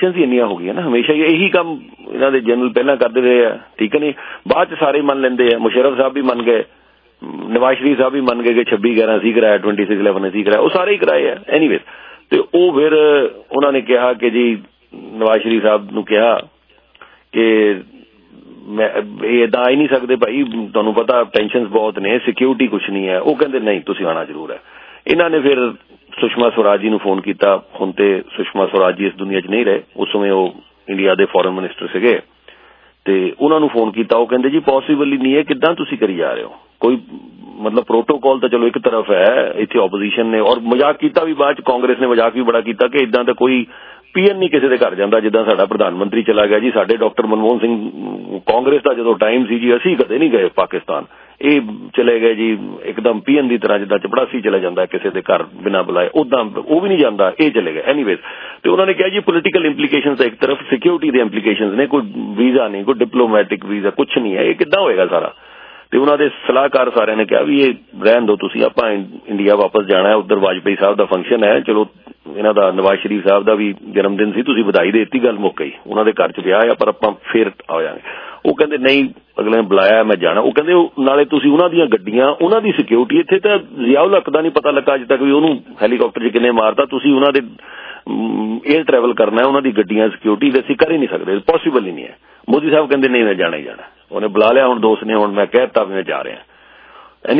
ਹੀ ਇੰਨੀਆਂ ਹੋ ਗਈਆਂ ਨਾ, ਹਮੇਸ਼ਾ ਇਹੀ ਕੰਮ ਇਹਨਾਂ ਦੇ ਜਨਰਲ ਪਹਿਲਾਂ ਕਰਦੇ ਰਹੇ ਆ, ਠੀਕ ਹੈ ਨਹੀਂ, ਬਾਅਦ ਚ ਸਾਰੇ ਮੰਨ ਲੈਂਦੇ ਆ। ਮੁਸ਼ਰਫ ਸਾਹਿਬ ਵੀ ਮੰਨ ਗਏ, ਨਵਾਜ਼ ਸ਼ਰੀਫ ਸਾਹਿਬ ਵੀ ਮੰਨ ਗਏ ਕਿ 26/11 ਅਸੀਂ ਕਰਾਇਆ, 26/11 ਅਸੀਂ ਕਰਾਇਆ, ਉਹ ਸਾਰੇ ਹੀ ਕਰਾਏ ਆ। ਐਨੀਵੇਜ਼ ਤੇ ਉਹ ਫਿਰ ਉਹਨਾਂ ਨੇ ਕਿਹਾ ਕਿ ਜੀ ਨਵਾਜ਼ ਸ਼ਰੀਫ ਸਾਹਿਬ ਨੂੰ ਕਿਹਾ ਕਿ ਮੈਂ ਇਹ ਏਦਾਂ ਆ ਹੀ ਨਹੀਂ ਸਕਦੇ ਭਾਈ, ਤੁਹਾਨੂੰ ਪਤਾ ਟੈਨਸ਼ਨ ਬਹੁਤ ਨੇ, ਸਿਕਿਉਰਿਟੀ ਕੁਛ ਨਹੀਂ ਹੈ। ਉਹ ਕਹਿੰਦੇ ਨਹੀਂ ਤੁਸੀਂ ਆਉਣਾ ਜ਼ਰੂਰ ਹੈ। ਇਹਨਾਂ ਨੇ ਫਿਰ ਸੁਸ਼ਮਾ ਸਵਰਾਜ ਜੀ ਨੂੰ ਫੋਨ ਕੀਤਾ। ਹੁਣ ਤੇ ਸੁਸ਼ਮਾ ਸਵਰਾਜ ਜੀ ਇਸ ਦੁਨੀਆ 'ਚ ਨਹੀਂ ਰਹੇ, ਉਸ ਸਮੇਂ ਉਹ ਇੰਡੀਆ ਦੇ ਫੋਰਨ ਮਿਨਿਸਟਰ ਸੀਗੇ, ਤੇ ਉਹਨਾਂ ਨੂੰ ਫੋਨ ਕੀਤਾ। ਉਹ ਕਹਿੰਦੇ ਜੀ ਪੋਸੀਬਲ ਹੀ ਨਹੀਂ ਹੈ, ਕਿੱਦਾਂ ਤੁਸੀਂ ਕਰੀ ਜਾ ਰਹੇ ਹੋ, ਕੋਈ ਮਤਲਬ ਪ੍ਰੋਟੋਕਾਲ ਤਾਂ ਚਲੋ ਇੱਕ ਤਰਫ ਹੈ, ਇੱਥੇ ਆਪੋਜੀਸ਼ਨ ਨੇ, ਔਰ ਮਜ਼ਾਕ ਕੀਤਾ ਵੀ ਬਾਅਦ ਚ ਕਾਂਗਰਸ ਨੇ ਮਜ਼ਾਕ ਵੀ ਬੜਾ ਕੀਤਾ ਕਿ ਇਦਾਂ ਦਾ ਕੋਈ ਪੀਐਨ ਨਹੀਂ ਕਿਸੇ ਦੇ ਘਰ ਜਾਂਦਾ ਜਿੱਦਾਂ ਸਾਡਾ ਪ੍ਰਧਾਨ ਮੰਤਰੀ ਚਲਾ ਗਿਆ ਜੀ। ਸਾਡੇ ਡਾਕਟਰ ਮਨਮੋਹਨ ਸਿੰਘ ਕਾਂਗਰਸ ਦਾ ਜਦੋਂ ਟਾਈਮ ਸੀ ਜੀ, ਅਸੀਂ ਕਦੇ ਨਹੀਂ ਗਏ ਪਾਕਿਸਤਾਨ, ਇਹ ਚਲੇ ਗਏ ਜੀ ਇੱਕਦਮ ਪੀਐਨ ਦੀ ਤਰ੍ਹਾਂ, ਜਿੱਦਾਂ ਚਪੜਾਸੀ ਚਲਾ ਜਾਂਦਾ ਕਿਸੇ ਦੇ ਘਰ ਬਿਨਾਂ ਬੁਲਾਏ, ਉਦਾਂ ਉਹ ਵੀ ਨਹੀਂ ਜਾਂਦਾ, ਇਹ ਚਲੇ ਗਏ। ਐਨੀਵੇਜ਼ ਤੇ ਉਹਨਾਂ ਨੇ ਕਿਹਾ ਜੀ ਪੋਲੀਟੀਕਲ ਇੰਪਲੀਕੇਸ਼ਨ ਤਾਂ ਇੱਕ ਤਰਫ, ਸਿਕਿਉਰਿਟੀ ਦੇ ਇੰਪਲੀਕੇਸ਼ਨ ਨੇ, ਕੋਈ ਵੀਜ਼ਾ ਨਹੀਂ, ਕੋਈ ਡਿਪਲੋਮੈਟਿਕ ਵੀਜ਼ਾ ਕੁਛ ਨਹੀਂ ਹੈ, ਇਹ ਕਿੱਦਾਂ ਹੋਏਗਾ ਸਾਰਾ। ਤੇ ਉਹਨਾਂ ਦੇ ਸਲਾਹਕਾਰ ਸਾਰਿਆਂ ਨੇ ਕਿਹਾ ਵੀ ਇਹ ਰਹਿਣ ਦਿਓ ਤੁਸੀਂ, ਆਪਾਂ ਇੰਡੀਆ ਵਾਪਸ ਜਾਣਾ, ਉੱਧਰ ਵਾਜਪਾਈ ਸਾਹਿਬ ਦਾ ਫੰਕਸ਼ਨ ਹੈ, ਚਲੋ ਇਹਨਾਂ ਦਾ ਨਵਾਜ਼ ਸ਼ਰੀਫ ਸਾਹਿਬ ਦਾ ਵੀ ਜਨਮ ਦਿਨ ਸੀ, ਤੁਸੀਂ ਵਧਾਈ ਦੇ ਦਿੱਤੀ, ਗੱਲ ਮੁੱਕ ਗਈ, ਉਹਨਾਂ ਦੇ ਘਰ 'ਚ ਵਿਆਹ ਆ, ਪਰ ਆਪਾਂ ਫੇਰ ਆ ਜਾਵਾਂਗੇ। ਉਹ ਕਹਿੰਦੇ ਨਹੀਂ, ਅਗਲੇ ਨੇ ਬੁਲਾਇਆ, ਮੈਂ ਜਾਣਾ। ਉਹ ਕਹਿੰਦੇ ਨਾਲੇ ਤੁਸੀਂ ਉਹਨਾਂ ਦੀਆਂ ਗੱਡੀਆਂ, ਉਹਨਾਂ ਦੀ ਸਿਕਿਉਰਿਟੀ, ਇੱਥੇ ਤਾਂ ਜ਼ਿਆਉਲ ਹੱਕ ਦਾ ਨਹੀਂ ਪਤਾ ਲੱਗਾ ਅਜੇ ਤੱਕ ਵੀ ਉਹਨੂੰ ਹੈਲੀਕਾਪਟਰ 'ਚ ਕਿੰਨੇ ਮਾਰਤਾ, ਤੁਸੀਂ ਉਹਨਾਂ ਦੇ ਏਅਰ ਟਰੈਵਲ ਕਰਨਾ, ਉਹਨਾਂ ਦੀ ਗੱਡੀਆਂ ਸਿਕਿਉਰਿਟੀ ਅਸੀਂ ਕਰ ਹੀ ਨਹੀਂ ਸਕਦੇ, ਪੋਸੀਬਲ ਹੀ ਨਹੀਂ ਹੈ। ਮੋਦੀ ਸਾਹਿਬ ਕਹਿੰਦੇ ਨਹੀਂ ਮੈਂ ਜਾਣਾ ਹੀ ਜਾਣਾ। ਉਹਨੇ ਬੁਲਾ ਲਿਆ ਹੁਣ ਦੋਸਤ ਨੇ, ਹੁਣ ਮੈਂ ਕਹਿ ਦਿੱਤਾ ਵੀ ਮੈਂ ਜਾ ਰਿਹਾ। ਐਨ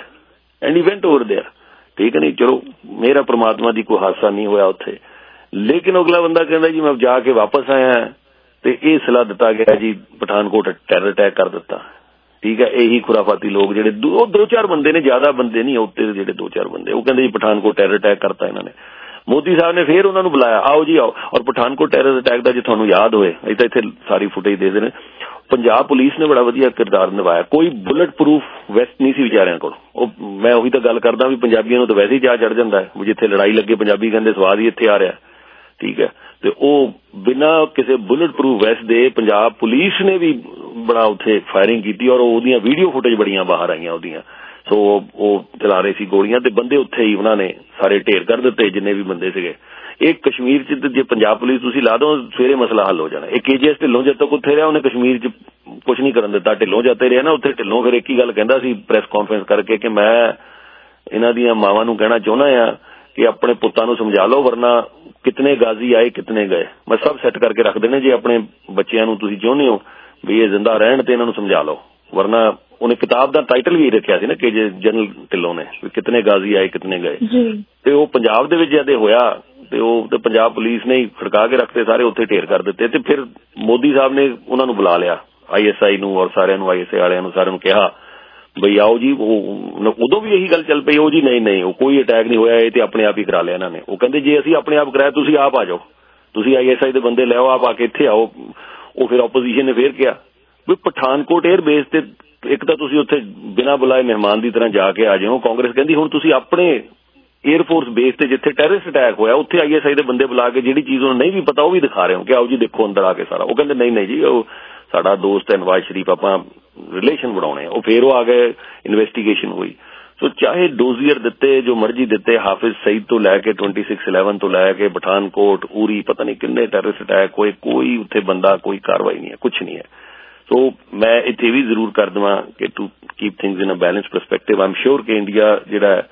ਇਵੈਂਟ ਓਵਰ ਦੇਅਰ, ਠੀਕ ਹੈ ਨਹੀਂ, ਚਲੋ ਮੇਰਾ ਪ੍ਰਮਾਤਮਾ ਦੀ ਕੋਈ ਹਾਦਸਾ ਨਹੀਂ ਹੋਇਆ ਉੱਥੇ। ਲੇਕਿਨ ਅਗਲਾ ਬੰਦਾ ਕਹਿੰਦਾ ਜੀ ਮੈਂ ਜਾ ਕੇ ਵਾਪਸ ਆਇਆ ਤੇ ਇਹ ਸਲਾਹ ਦਿੱਤਾ ਗਿਆ ਜੀ ਪਠਾਨਕੋਟ ਟੈਰਰ ਅਟੈਕ ਕਰ ਦਿੱਤਾ, ਠੀਕ ਹੈ। ਇਹੀ ਖੁਰਾਫਾਤੀ ਲੋਕ ਜਿਹੜੇ ਉਹ 2-4 ਬੰਦੇ ਨੇ, ਜ਼ਿਆਦਾ ਬੰਦੇ ਨਹੀਂ ਉੱਤੇ ਦੇ ਜਿਹੜੇ 2-4 ਬੰਦੇ, ਉਹ ਕਹਿੰਦੇ ਜੀ ਪਠਾਨਕੋਟ ਟੈਰਰ ਅਟੈਕ ਕਰਤਾ ਇਹਨਾਂ ਨੇ। ਮੋਦੀ ਸਾਹਿਬ ਨੇ ਫੇਰ ਉਹਨਾਂ ਨੂੰ ਬੁਲਾਇਆ, ਆਓ ਜੀ ਆਓ। ਔਰ ਪਠਾਨਕੋਟ ਟੈਰਰ ਅਟੈਕ ਦਾ ਜੇ ਤੁਹਾਨੂੰ ਯਾਦ ਹੋਏ, ਅਸੀਂ ਤਾਂ ਇੱਥੇ ਸਾਰੀ ਫੁਟੇਜ ਦੇਖਦੇ ਨੇ, ਪੰਜਾਬ ਪੁਲਿਸ ਨੇ ਬੜਾ ਵਧੀਆ ਕਿਰਦਾਰ ਨਿਭਾਇਆ। ਕੋਈ ਬੁਲਟ ਪ੍ਰੂਫ ਵੈਸਟ ਨਹੀਂ ਸੀ ਵਿਚਾਰਿਆਂ ਕੋਲ। ਉਹ ਮੈਂ ਉਹੀ ਤਾਂ ਗੱਲ ਕਰਦਾ ਵੀ ਪੰਜਾਬੀਆਂ ਨੂੰ ਤਾਂ ਵੈਸੇ ਹੀ ਚਾਅ ਚੜ ਜਾਂਦਾ ਹੈ, ਜਿੱਥੇ ਲੜਾਈ ਲੱਗੇ ਪੰਜਾਬੀ ਕਹਿੰਦੇ ਸਵਾਦ ਹੀ ਇੱਥੇ ਆ ਰਿਹਾ, ਠੀਕ ਹੈ। ਤੇ ਉਹ ਬਿਨਾਂ ਕਿਸੇ ਬੁਲਟ ਪ੍ਰੂਫ ਵੈਸਟ ਦੇ ਪੰਜਾਬ ਪੁਲਿਸ ਨੇ ਵੀ ਬੜਾ ਉੱਥੇ ਫਾਇਰਿੰਗ ਕੀਤੀ, ਔਰ ਉਹਦੀਆਂ ਵੀਡੀਓ ਫੁਟੇਜ ਬੜੀਆਂ ਬਾਹਰ ਆਈਆਂ ਉਹਦੀਆਂ। ਸੋ ਉਹ ਚਲਾ ਰਹੇ ਸੀ ਗੋਲੀਆਂ ਤੇ ਬੰਦੇ ਉੱਥੇ ਹੀ ਉਹਨਾਂ ਨੇ ਸਾਰੇ ਢੇਰ ਕਰ ਦਿੱਤੇ, ਜਿੰਨੇ ਵੀ ਬੰਦੇ ਸੀਗੇ। ਇਹ ਕਸ਼ਮੀਰ 'ਚ ਜੇ ਪੰਜਾਬ ਪੁਲਿਸ ਤੁਸੀਂ ਲਾ ਦੋ, ਸਵੇਰੇ ਮਸਲਾ ਹੱਲ ਹੋ ਜਾਣਾ। ਇਹ KGS ਢਿੱਲੋਂ ਜਦ ਤੱਕ ਉੱਥੇ ਰਿਹਾ, ਉਹਨੇ ਕਸ਼ਮੀਰ 'ਚ ਕੁਛ ਨਹੀਂ ਕਰਨ ਦਿੱਤਾ। ਢਿੱਲੋਂ ਜਾਂਦੇ ਰਿਹਾ ਨਾ ਉੱਥੇ, ਢਿੱਲੋਂ ਫਿਰ ਇੱਕ ਹੀ ਗੱਲ ਕਹਿੰਦਾ ਸੀ ਪ੍ਰੈਸ ਕਾਨਫਰੰਸ ਕਰਕੇ ਕਿ ਮੈਂ ਇਹਨਾਂ ਦੀਆਂ ਮਾਵਾਂ ਨੂੰ ਕਹਿਣਾ ਚਾਹੁੰਦਾ ਆ ਕਿ ਆਪਣੇ ਪੁੱਤਾਂ ਨੂੰ ਸਮਝਾ ਲਓ, ਵਰਨਾ ਕਿਤਨੇ ਗਾਜ਼ੀ ਆਏ ਕਿਤਨੇ ਗਏ, ਮੈਂ ਸਭ ਸੈੱਟ ਕਰਕੇ ਰੱਖ ਦੇਣੇ। ਜੇ ਆਪਣੇ ਬੱਚਿਆਂ ਨੂੰ ਤੁਸੀਂ ਚਾਹੁੰਦੇ ਹੋ ਵੀ ਇਹ ਜ਼ਿੰਦਾ ਰਹਿਣ ਤੇ ਇਹਨਾਂ ਨੂੰ ਸਮਝਾ ਲਓ, ਵਰਨਾ ਉਹਨੇ ਕਿਤਾਬ ਦਾ ਟਾਈਟਲ ਵੀ ਰੱਖਿਆ ਸੀ ਨਾ ਕਿ ਜੇ ਜਨਰਲ ਢਿੱਲੋਂ ਨੇ, ਵੀ ਕਿਤਨੇ ਗਾਜ਼ੀ ਆਏ ਕਿਤਨੇ ਗਏ। ਤੇ ਉਹ ਪੰਜਾਬ ਦੇ ਵਿੱਚ ਜਦ ਹੋਇਆ ਤੇ ਉਹ ਤੇ ਪੰਜਾਬ ਪੁਲਿਸ ਨੇ ਹੀ ਖੜਕਾ ਕੇ ਰੱਖਤੇ, ਸਾਰੇ ਉੱਥੇ ਢੇਰ ਕਰ ਦਿੱਤੇ। ਤੇ ਫਿਰ ਮੋਦੀ ਸਾਹਿਬ ਨੇ ਉਹਨਾਂ ਨੂੰ ਬੁਲਾ ਲਿਆ, ISI ਨੂੰ ਔਰ ਸਾਰਿਆਂ ਨੂੰ, ISI ਵਾਲਿਆਂ ਨੂੰ ਸਾਰਿਆਂ ਨੂੰ ਕਿਹਾ ਬਈ ਆਓ ਜੀ। ਉਹ ਉਦੋਂ ਵੀ ਇਹੀ ਗੱਲ ਚੱਲ ਪਈ, ਉਹ ਜੀ ਨਹੀਂ ਉਹ ਕੋਈ ਅਟੈਕ ਨਹੀਂ ਹੋਇਆ, ਇਹ ਤੇ ਆਪਣੇ ਆਪ ਹੀ ਕਰਾ ਲਿਆ ਇਹਨਾਂ ਨੇ। ਉਹ ਕਹਿੰਦੇ ਜੇ ਅਸੀਂ ਆਪਣੇ ਆਪ ਕਰਾਇਆ, ਤੁਸੀਂ ਆਪ ਆ ਜਾਓ, ਤੁਸੀਂ ISI ਦੇ ਬੰਦੇ ਲਿਆਓ, ਆਪ ਆ ਕੇ ਇੱਥੇ ਆਓ। ਉਹ ਫਿਰ ਆਪੋਜੀਸ਼ਨ ਨੇ ਫੇਰ ਕਿਹਾ ਵੀ ਪਠਾਨਕੋਟ 에ਅਰ ਬੇਸ ਤੇ ਇੱਕ ਤਾਂ ਤੁਸੀਂ ਉੱਥੇ ਬਿਨਾਂ ਬੁਲਾਏ ਮਹਿਮਾਨ ਦੀ ਤਰ੍ਹਾਂ ਜਾ ਕੇ ਆ ਜਾਓ। ਕਾਂਗਰਸ ਕਹਿੰਦੀ ਹੁਣ ਤੁਸੀਂ ਆਪਣੇ 에ਅਰਫੋਰਸ ਬੇਸ ਤੇ ਜਿੱਥੇ ਟੈਰਰਿਸਟ ਅਟੈਕ ਹੋਇਆ ਉੱਥੇ ISI ਦੇ ਬੰਦੇ ਬੁਲਾ ਕੇ ਜਿਹੜੀ ਚੀਜ਼ ਉਹਨੂੰ ਨਹੀਂ ਵੀ ਪਤਾ ਉਹ ਵੀ ਦਿਖਾ ਰਹੇ ਹੋ ਕਿ ਆਓ ਜੀ ਦੇਖੋ ਅੰਦਰ ਆ ਕੇ ਸਾਰਾ। ਉਹ ਕਹਿੰਦੇ ਨਹੀਂ ਜੀ ਉਹ ਸਾਡਾ ਦੋਸਤ ਹੈ ਨਵਾਜ਼ ਸ਼ਰੀਫ, ਆਪਾਂ ਰਿਲੇਸ਼ਨ ਬਣਾਉਣੇ। ਉਹ ਫੇਰ ਉਹ ਆ ਗਏ, ਇਨਵੈਸਟੀਗੇਸ਼ਨ ਹੋਈ। ਸੋ ਚਾਹੇ ਡੋਜ਼ੀਅਰ ਦਿੱਤੇ, ਜੋ ਮਰਜ਼ੀ ਦਿੱਤੇ, ਹਾਫਿਜ਼ ਸਈਦ ਤੋਂ ਲੈ ਕੇ 26/11 ਤੋਂ ਲੈ ਕੇ ਪਠਾਨਕੋਟ, ਉਰੀ, ਪਤਾ ਨਹੀਂ ਕਿੰਨੇ ਟੈਰਰਿਸਟ ਅਟੈਕ ਹੋਏ, ਕੋਈ ਉੱਥੇ ਬੰਦਾ ਕੋਈ ਕਾਰਵਾਈ ਨਹੀਂ ਹੈ, ਕੁਛ ਨਹੀਂ ਹੈ। ਸੋ ਮੈਂ ਇੱਥੇ ਵੀ ਜ਼ਰੂਰ ਕਰ ਦੇਵਾਂ ਕਿ to keep things in a balance perspective, I am sure ਕਿ ਇੰਡੀਆ ਜਿਹੜਾ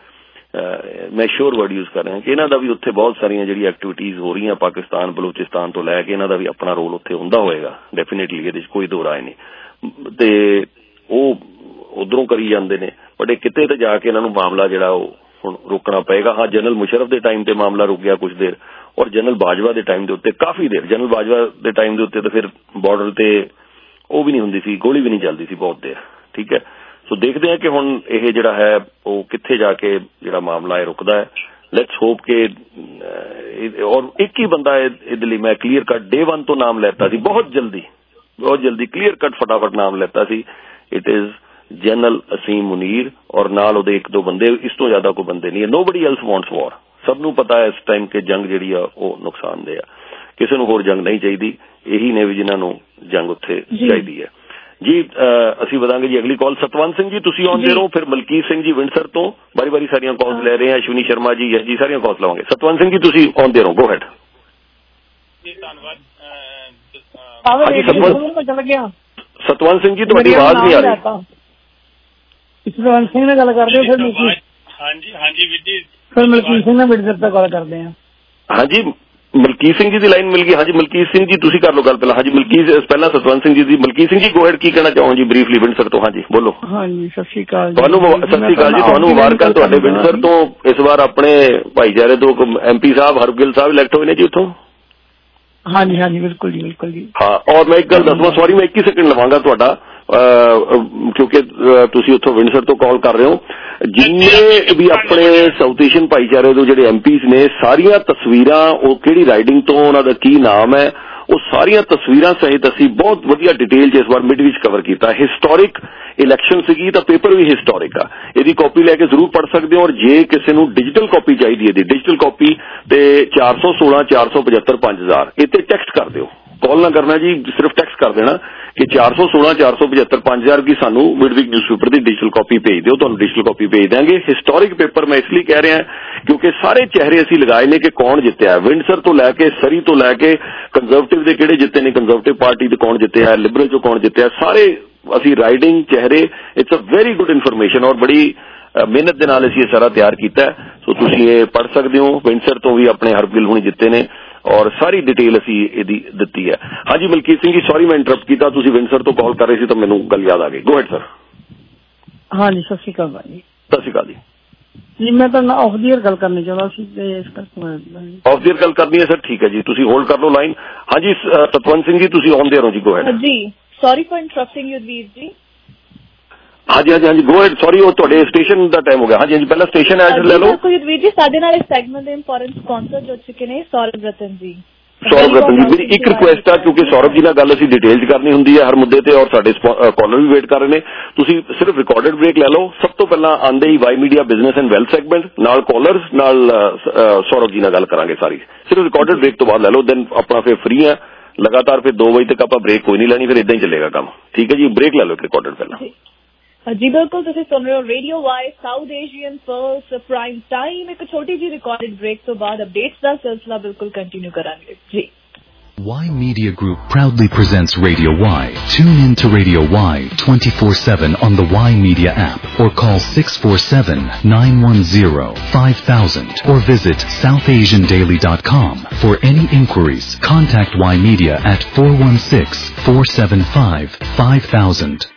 ਮੈਂ ਸ਼ੋਰ ਵਰਡ ਯੂਜ਼ ਕਰ ਰਿਹਾ ਕਿ ਇਹਨਾਂ ਦਾ ਵੀ ਉੱਥੇ ਬਹੁਤ ਸਾਰੀਆਂ ਜਿਹੜੀ ਐਕਟੀਵਿਟੀਜ਼ ਹੋ ਰਹੀਆਂ ਪਾਕਿਸਤਾਨ ਬਲੋਚਿਸਤਾਨ ਤੋਂ ਲੈ ਕੇ, ਇਹਨਾਂ ਦਾ ਵੀ ਆਪਣਾ ਰੋਲ ਉੱਥੇ ਹੁੰਦਾ ਹੋਏਗਾ ਡੈਫੀਨੇਟਲੀ, ਇਹਦੇ 'ਚ ਕੋਈ ਦੋ ਰਾਏ ਨਹੀਂ। ਤੇ ਉਹ ਉਧਰੋਂ ਕਰੀ ਜਾਂਦੇ ਨੇ, ਬਟ ਇਹ ਕਿਤੇ ਤੇ ਜਾ ਕੇ ਇਹਨਾਂ ਨੂੰ ਮਾਮਲਾ ਜਿਹੜਾ ਉਹ ਹੁਣ ਰੋਕਣਾ ਪਏਗਾ। ਹਾਂ, ਜਨਰਲ ਮੁਸ਼ਰਫ ਦੇ ਟਾਈਮ ਤੇ ਮਾਮਲਾ ਰੁਕ ਗਿਆ ਕੁਝ ਦੇਰ, ਔਰ ਜਨਰਲ ਬਾਜਵਾ ਦੇ ਟਾਈਮ ਦੇ ਉੱਤੇ ਕਾਫੀ ਦੇਰ, ਜਨਰਲ ਬਾਜਵਾ ਦੇ ਟਾਈਮ ਦੇ ਉੱਤੇ ਤਾਂ ਫਿਰ ਬਾਰਡਰ ਤੇ ਉਹ ਵੀ ਨਹੀਂ ਹੁੰਦੀ ਸੀ, ਗੋਲੀ ਵੀ ਨਹੀਂ ਚੱਲਦੀ ਸੀ ਬਹੁਤ ਦੇਰ, ਠੀਕ ਹੈ। ਸੋ ਦੇਖਦੇ ਹਾਂ ਕਿ ਹੁਣ ਇਹ ਜਿਹੜਾ ਹੈ ਉਹ ਕਿੱਥੇ ਜਾ ਕੇ ਜਿਹੜਾ ਮਾਮਲਾ ਹੈ ਰੁਕਦਾ ਹੈ। ਲੈਟਸ ਹੋਪ ਕਿ ਔਰ ਇੱਕ ਹੀ ਬੰਦਾ ਇਹਦੇ ਲਈ ਮੈਂ ਕਲੀਅਰ ਕੱਟ ਡੇ 1 ਤੋਂ ਨਾਮ ਲੈਤਾ ਸੀ, ਬਹੁਤ ਜਲਦੀ ਕਲੀਅਰ ਕੱਟ ਫਟਾਫਟ ਨਾਮ ਲੈਤਾ ਸੀ। It is general Asim Munir, ਔਰ ਨਾਲ ਉਹਦੇ 1-2 ਬੰਦੇ, ਇਸ ਤੋਂ ਜ਼ਿਆਦਾ ਕੋਈ ਬੰਦੇ ਨਹੀਂ ਹੈ। Nobody else wants war. ਸਭ ਨੂੰ ਪਤਾ ਹੈ ਇਸ ਟਾਈਮ ਕਿ ਜੰਗ ਜਿਹੜੀ ਆ ਉਹ ਨੁਕਸਾਨਦੇਹ ਆ, ਕਿਸੇ ਨੂੰ ਹੋਰ ਜੰਗ ਨਹੀਂ ਚਾਹੀਦੀ, ਇਹੀ ਨੇ ਵੀ ਜਿਨ੍ਹਾਂ ਨੂੰ ਜੰਗ ਉੱਥੇ ਚਾਹੀਦੀ ਹੈ ਜੀ। ਅਸੀਂ ਵਧਾਂਗੇ ਜੀ ਅਗਲੀ ਕਾਲ। ਸਤਵੰਤ ਸਿੰਘ ਜੀ ਤੁਸੀਂ ਆਉਂਦੇ ਰਹੋ, ਫਿਰ ਮਲਕੀਤ ਸਿੰਘ ਜੀ ਵਿੰਡਸਰ ਤੋਂ ਵਾਰੀ ਸਾਰੀਆਂ ਕਾਲਸ ਲੈ ਰਹੇ ਹਾਂ, ਅਸ਼ਵਨੀ ਸ਼ਰਮਾ ਜੀ, ਯਸ਼ ਜੀ, ਸਾਰੀਆਂ ਕਾਲਸ ਲਵਾਂਗੇ। ਸਤਵੰਤ ਸਿੰਘ ਜੀ ਤੁਸੀਂ ਆਉਂਦੇ ਰਹੋ, ਗੋ ਹੈਡ ਜੀ ਧੰਨਵਾਦ। ਚੱਲ ਗਿਆ ਸਤਵੰਤ ਸਿੰਘ ਜੀ ਤੁਹਾਡੀ ਆਵਾਜ਼ ਨਹੀਂ ਆ ਰਹੀ। ਸਤਵੰਤ ਸਿੰਘ ਨਾਲ ਗੱਲ ਕਰਦੇ ਹੋ ਫਿਰ? ਹਾਂਜੀ ਹਾਂਜੀ ਵੀਰ ਜੀ, ਫਿਰ ਮਲਕੀਤ ਸਿੰਘ ਨਾਲ ਵਿੰਡਸਰ ਤੋਂ ਗੱਲ ਕਰਦੇ ਹਾਂ। ਹਾਂਜੀ ਮਲਕੀਤ ਸਿੰਘ ਜੀ ਦੀ ਲਾਈਨ ਮਿਲ ਗਈ। ਹਾਂਜੀ ਮਲਕੀਤ ਸਿੰਘ ਜੀ ਤੁਸੀਂ ਕਰ ਲਓ ਗੱਲ ਪਹਿਲਾਂ। ਹਾਂਜੀ ਮਲਕੀਤ ਪਹਿਲਾਂ ਸਤਵੰਤ ਸਿੰਘ ਜੀ ਦੀ। ਮਲਕੀਤ ਸਿੰਘ ਜੀ ਗੋ ਹੈਡ, ਕੀ ਕਹਿਣਾ ਚਾਹੋ ਜੀ ਬਰੀਫਲੀ ਵਿੰਡਸਰ ਤੋਂ? ਹਾਂਜੀ ਬੋਲੋ। ਹਾਂਜੀ ਸਤਿ ਸ਼੍ਰੀ ਅਕਾਲ ਤੁਹਾਨੂੰ। ਸਤਿ ਸ਼੍ਰੀ ਅਕਾਲ ਜੀ, ਤੁਹਾਨੂੰ ਮੁਬਾਰਕਾਂ ਤੁਹਾਡੇ ਵਿੰਡਸਰ ਤੋਂ ਇਸ ਵਾਰ ਆਪਣੇ ਭਾਈਚਾਰੇ ਤੋਂ MP ਸਾਹਿਬ ਹਰਗਿਲ ਸਾਹਿਬ ਇਲੈਕਟ ਹੋਏ ਨੇ ਜੀ ਉੱਥੋਂ। ਹਾਂਜੀ ਹਾਂਜੀ ਬਿਲਕੁਲ ਜੀ ਬਿਲਕੁਲ ਜੀ। ਹਾਂ ਔਰ ਮੈਂ ਇੱਕ ਗੱਲ ਦੱਸਵਾਂ, ਸੌਰੀ ਮੈਂ 21 ਸੈਕਿੰਡ ਲਵਾਂਗਾ ਤੁਹਾਡਾ ਕਿਉਂਕਿ ਤੁਸੀਂ ਉੱਥੋਂ ਵਿੰਡਸਰ ਤੋਂ ਕਾਲ ਕਰ ਰਹੇ ਹੋ। ਜਿੰਨੇ ਵੀ ਆਪਣੇ ਸਾਊਥ ਏਸ਼ੀਅਨ ਭਾਈਚਾਰੇ ਤੋਂ ਜਿਹੜੇ MPs ਨੇ, ਸਾਰੀਆਂ ਤਸਵੀਰਾਂ ਉਹ ਕਿਹੜੀ ਰਾਈਡਿੰਗ ਤੋਂ, ਉਹਨਾਂ ਦਾ ਕੀ ਨਾਮ ਹੈ, ਉਹ ਸਾਰੀਆਂ ਤਸਵੀਰਾਂ ਸਹਿਤ ਅਸੀਂ ਬਹੁਤ ਵਧੀਆ ਡਿਟੇਲ 'ਚ ਇਸ ਵਾਰ ਮਿਡ ਵਿੱਚ ਕਵਰ ਕੀਤਾ। ਹਿਸਟੋਰਿਕ ਇਲੈਕਸ਼ਨ ਸੀਗੀ ਤਾਂ ਪੇਪਰ ਵੀ ਹਿਸਟੋਰਿਕ ਆ, ਇਹਦੀ ਕਾਪੀ ਲੈ ਕੇ ਜ਼ਰੂਰ ਪੜ੍ਹ ਸਕਦੇ ਹੋ। ਔਰ ਜੇ ਕਿਸੇ ਨੂੰ ਡਿਜੀਟਲ ਕਾਪੀ ਚਾਹੀਦੀ ਹੈ, ਇਹਦੀ ਡਿਜੀਟਲ ਕਾਪੀ ਤੇ 416 475 5000 ਇਹ ਤੇ ਟੈਕਸਟ ਕਰ ਦਿਓ, ਕਾਲ ਨਾ ਕਰਨਾ ਜੀ, ਸਿਰਫ ਟੈਕਸਟ ਕਰ ਦੇਣਾ ਕਿ 416 475 5000 ਕੀ ਸਾਨੂੰ ਮਿਡਵੀਕ ਨਿਊਜ਼ਪੇਪਰ ਦੀ ਡਿਜੀਟਲ ਕਾਪੀ ਭੇਜ ਦਿਓ, ਤੁਹਾਨੂੰ ਡਿਜੀਟਲ ਕਾਪੀ ਭੇਜ ਦਿਆਂਗੇ। ਹਿਸਟੋਰਿਕ ਪੇਪਰ ਮੈਂ ਇਸ ਲਈ ਕਹਿ ਰਿਹਾ ਕਿਉਂਕਿ ਸਾਰੇ ਚਿਹਰੇ ਅਸੀਂ ਲਗਾਏ ਨੇ ਕਿ ਕੌਣ ਜਿੱਤਿਆ, ਵਿੰਡਸਰ ਤੋਂ ਲੈ ਕੇ ਸਰੀ ਤੋਂ ਲੈ ਕੇ ਕੰਜ਼ਰਵੇਟਿਵ ਦੇ ਕਿਹੜੇ ਜਿੱਤੇ ਨੇ, ਕੰਜ਼ਰਵੇਟਿਵ ਪਾਰਟੀ ਦੇ ਕੌਣ ਜਿੱਤਿਆ, ਲਿਬਰਲ ਚੋਂ ਕੌਣ ਜਿੱਤਿਆ, ਸਾਰੇ ਅਸੀਂ ਰਾਈਡਿੰਗ ਚਿਹਰੇ। It's a very good information ਔਰ ਬੜੀ ਮਿਹਨਤ ਦੇ ਨਾਲ ਅਸੀਂ ਇਹ ਸਾਰਾ ਤਿਆਰ ਕੀਤਾ। ਸੋ ਤੁਸੀਂ ਇਹ ਪੜ੍ਹ ਸਕਦੇ ਹੋ। ਵਿੰਡਸਰ ਤੋਂ ਵੀ ਆਪਣੇ ਹਰਗਿਲ ਹੁਣੀ ਜਿੱਤੇ ਨੇ ਔਰ ਸਾਰੀ ਡਿਟੇਲ ਅਸੀਂ ਇਹਦੀ ਦਿੱਤੀ ਹੈ। ਹਾਂਜੀ ਮਲਕੀਤ ਸਿੰਘ ਜੀ, ਸੌਰੀ ਮੈਂ ਇੰਟਰਪਟ ਕੀਤਾ, ਤੁਸੀਂ ਵਿੰਡਸਰ ਤੋਂ ਕਾਲ ਕਰ ਰਹੇ ਸੀ ਤਾਂ ਮੈਨੂੰ ਗੱਲ ਯਾਦ ਆ ਗਈ। Go ahead sir. ਹਾਂਜੀ ਸਤਿ ਸ਼੍ਰੀ ਅਕਾਲ ਭਾਈ। ਸਤਿ ਸ਼੍ਰੀ ਅਕਾਲ ਜੀ। ਜੀ ਮੈਂ ਤਾਂ ਆਫ ਦੀ ਏਅਰ ਗੱਲ ਕਰਨੀ ਚਾਹੁੰਦਾ ਸੀ ਤੇ ਇਸ ਕਰਕੇ ਆਫ ਦੀ ਏਅਰ ਗੱਲ ਕਰਨੀ ਹੈ ਸਰ? ਠੀਕ ਹੈ ਜੀ, ਤੁਸੀਂ ਹੋਲਡ ਕਰ ਲਓ ਲਾਈਨ। ਹਾਂਜੀ ਸਤਵੰਤ ਸਿੰਘ ਜੀ ਤੁਸੀਂ ਔਨ ਦੇਅਰ ਹੋ ਜੀ, ਗੋ ਹੈਡ। ਜੀ sorry for interrupting you Veer ji. ਹਾਂਜੀ ਹਾਂਜੀ ਹਾਂਜੀ ਗੋ ਹੈਡ, ਸੌਰੀ ਉਹ ਤੁਹਾਡੇ ਸਟੇਸ਼ਨ ਦਾ ਟਾਈਮ ਹੋ ਗਿਆ। ਹਾਂਜੀ ਹਾਂਜੀ ਪਹਿਲਾਂ ਸਟੇਸ਼ਨ ਐਡ ਲੈ ਲਓ। ਵੀਰ ਜੀ ਸਾਡੇ ਨਾਲ ਇਸ ਸੈਗਮੈਂਟ ਦੇ ਇੰਪੋਰਟੈਂਟ ਸਪਾਂਸਰ ਜੋ ਚੁੱਕੇ ਨੇ ਸੌਰਵ ਰਤਨ ਜੀ। ਸੌਰਵ ਰਤਨ ਜੀ, ਮੇਰੀ ਇੱਕ ਰਿਕੁਐਸਟ ਆ ਕਿਉਂਕਿ ਸੌਰਵ ਜੀ ਨਾਲ ਗੱਲ ਅਸੀਂ ਡਿਟੇਲ 'ਚ ਕਰਨੀ ਹੁੰਦੀ ਹੈ ਹਰ ਮੁੱਦੇ ਤੇ ਔਰ ਸਾਡੇ ਕਾਲਰ ਵੀ ਵੇਟ ਕਰ ਰਹੇ ਨੇ। ਤੁਸੀਂ ਸਿਰਫ ਰਿਕਾਰਡਡ ਬ੍ਰੇਕ ਲੈ ਲਓ। ਸਭ ਤੋਂ ਪਹਿਲਾਂ ਆਉਂਦੇ ਹੀ Y media business and wealth segment ਨਾਲ ਕਾਲਰਸ ਨਾਲ ਸੌਰਵ ਜੀ ਨਾਲ ਗੱਲ ਕਰਾਂਗੇ ਸਾਰੀ। ਸਿਰਫ ਰਿਕਾਰਡਡ ਬ੍ਰੇਕ ਤੋਂ ਬਾਅਦ ਲੈ ਲਓ, ਦੈਨ ਆਪਣਾ ਫਿਰ ਫ੍ਰੀ ਆ ਲਗਾਤਾਰ। ਫਿਰ 2 ਵਜੇ ਤੱਕ ਆਪਾਂ ਬ੍ਰੇਕ ਕੋਈ ਨਹੀਂ ਲੈਣੀ, ਫਿਰ ਇਦਾਂ ਹੀ ਚੱਲੇਗਾ ਕੰਮ। ਠੀਕ ਹੈ ਜੀ, ਬ੍ਰੇਕ ਲੈ ਲਓ ਇੱਕ ਰਿਕਾਰਡਡ ਪਹਿਲਾਂ। ਜੀ ਬਿਲਕੁਲ, ਤੁਸੀਂ ਸੁਣ ਰਹੇ ਹੋ radio Y South Asian first prime time. ਇੱਕ ਛੋਟੀ ਜਿਹੀ ਰਿਕਾਰਡਡ ਬ੍ਰੇਕ ਤੋਂ ਬਾਅਦ ਅਪਡੇਟਸ ਦਾ ਸਿਲਸਿਲਾ ਬਿਲਕੁਲ ਕੰਟੀਨਿਊ ਕਰਾਂਗੇ ਜੀ। Y Media Group proudly presents Radio Y. Tune in to Radio Y 24/7 on the Y Media app or call 647-910-5000 or visit southasiandaily.com. For any inquiries, contact Y Media at 416-475-5000.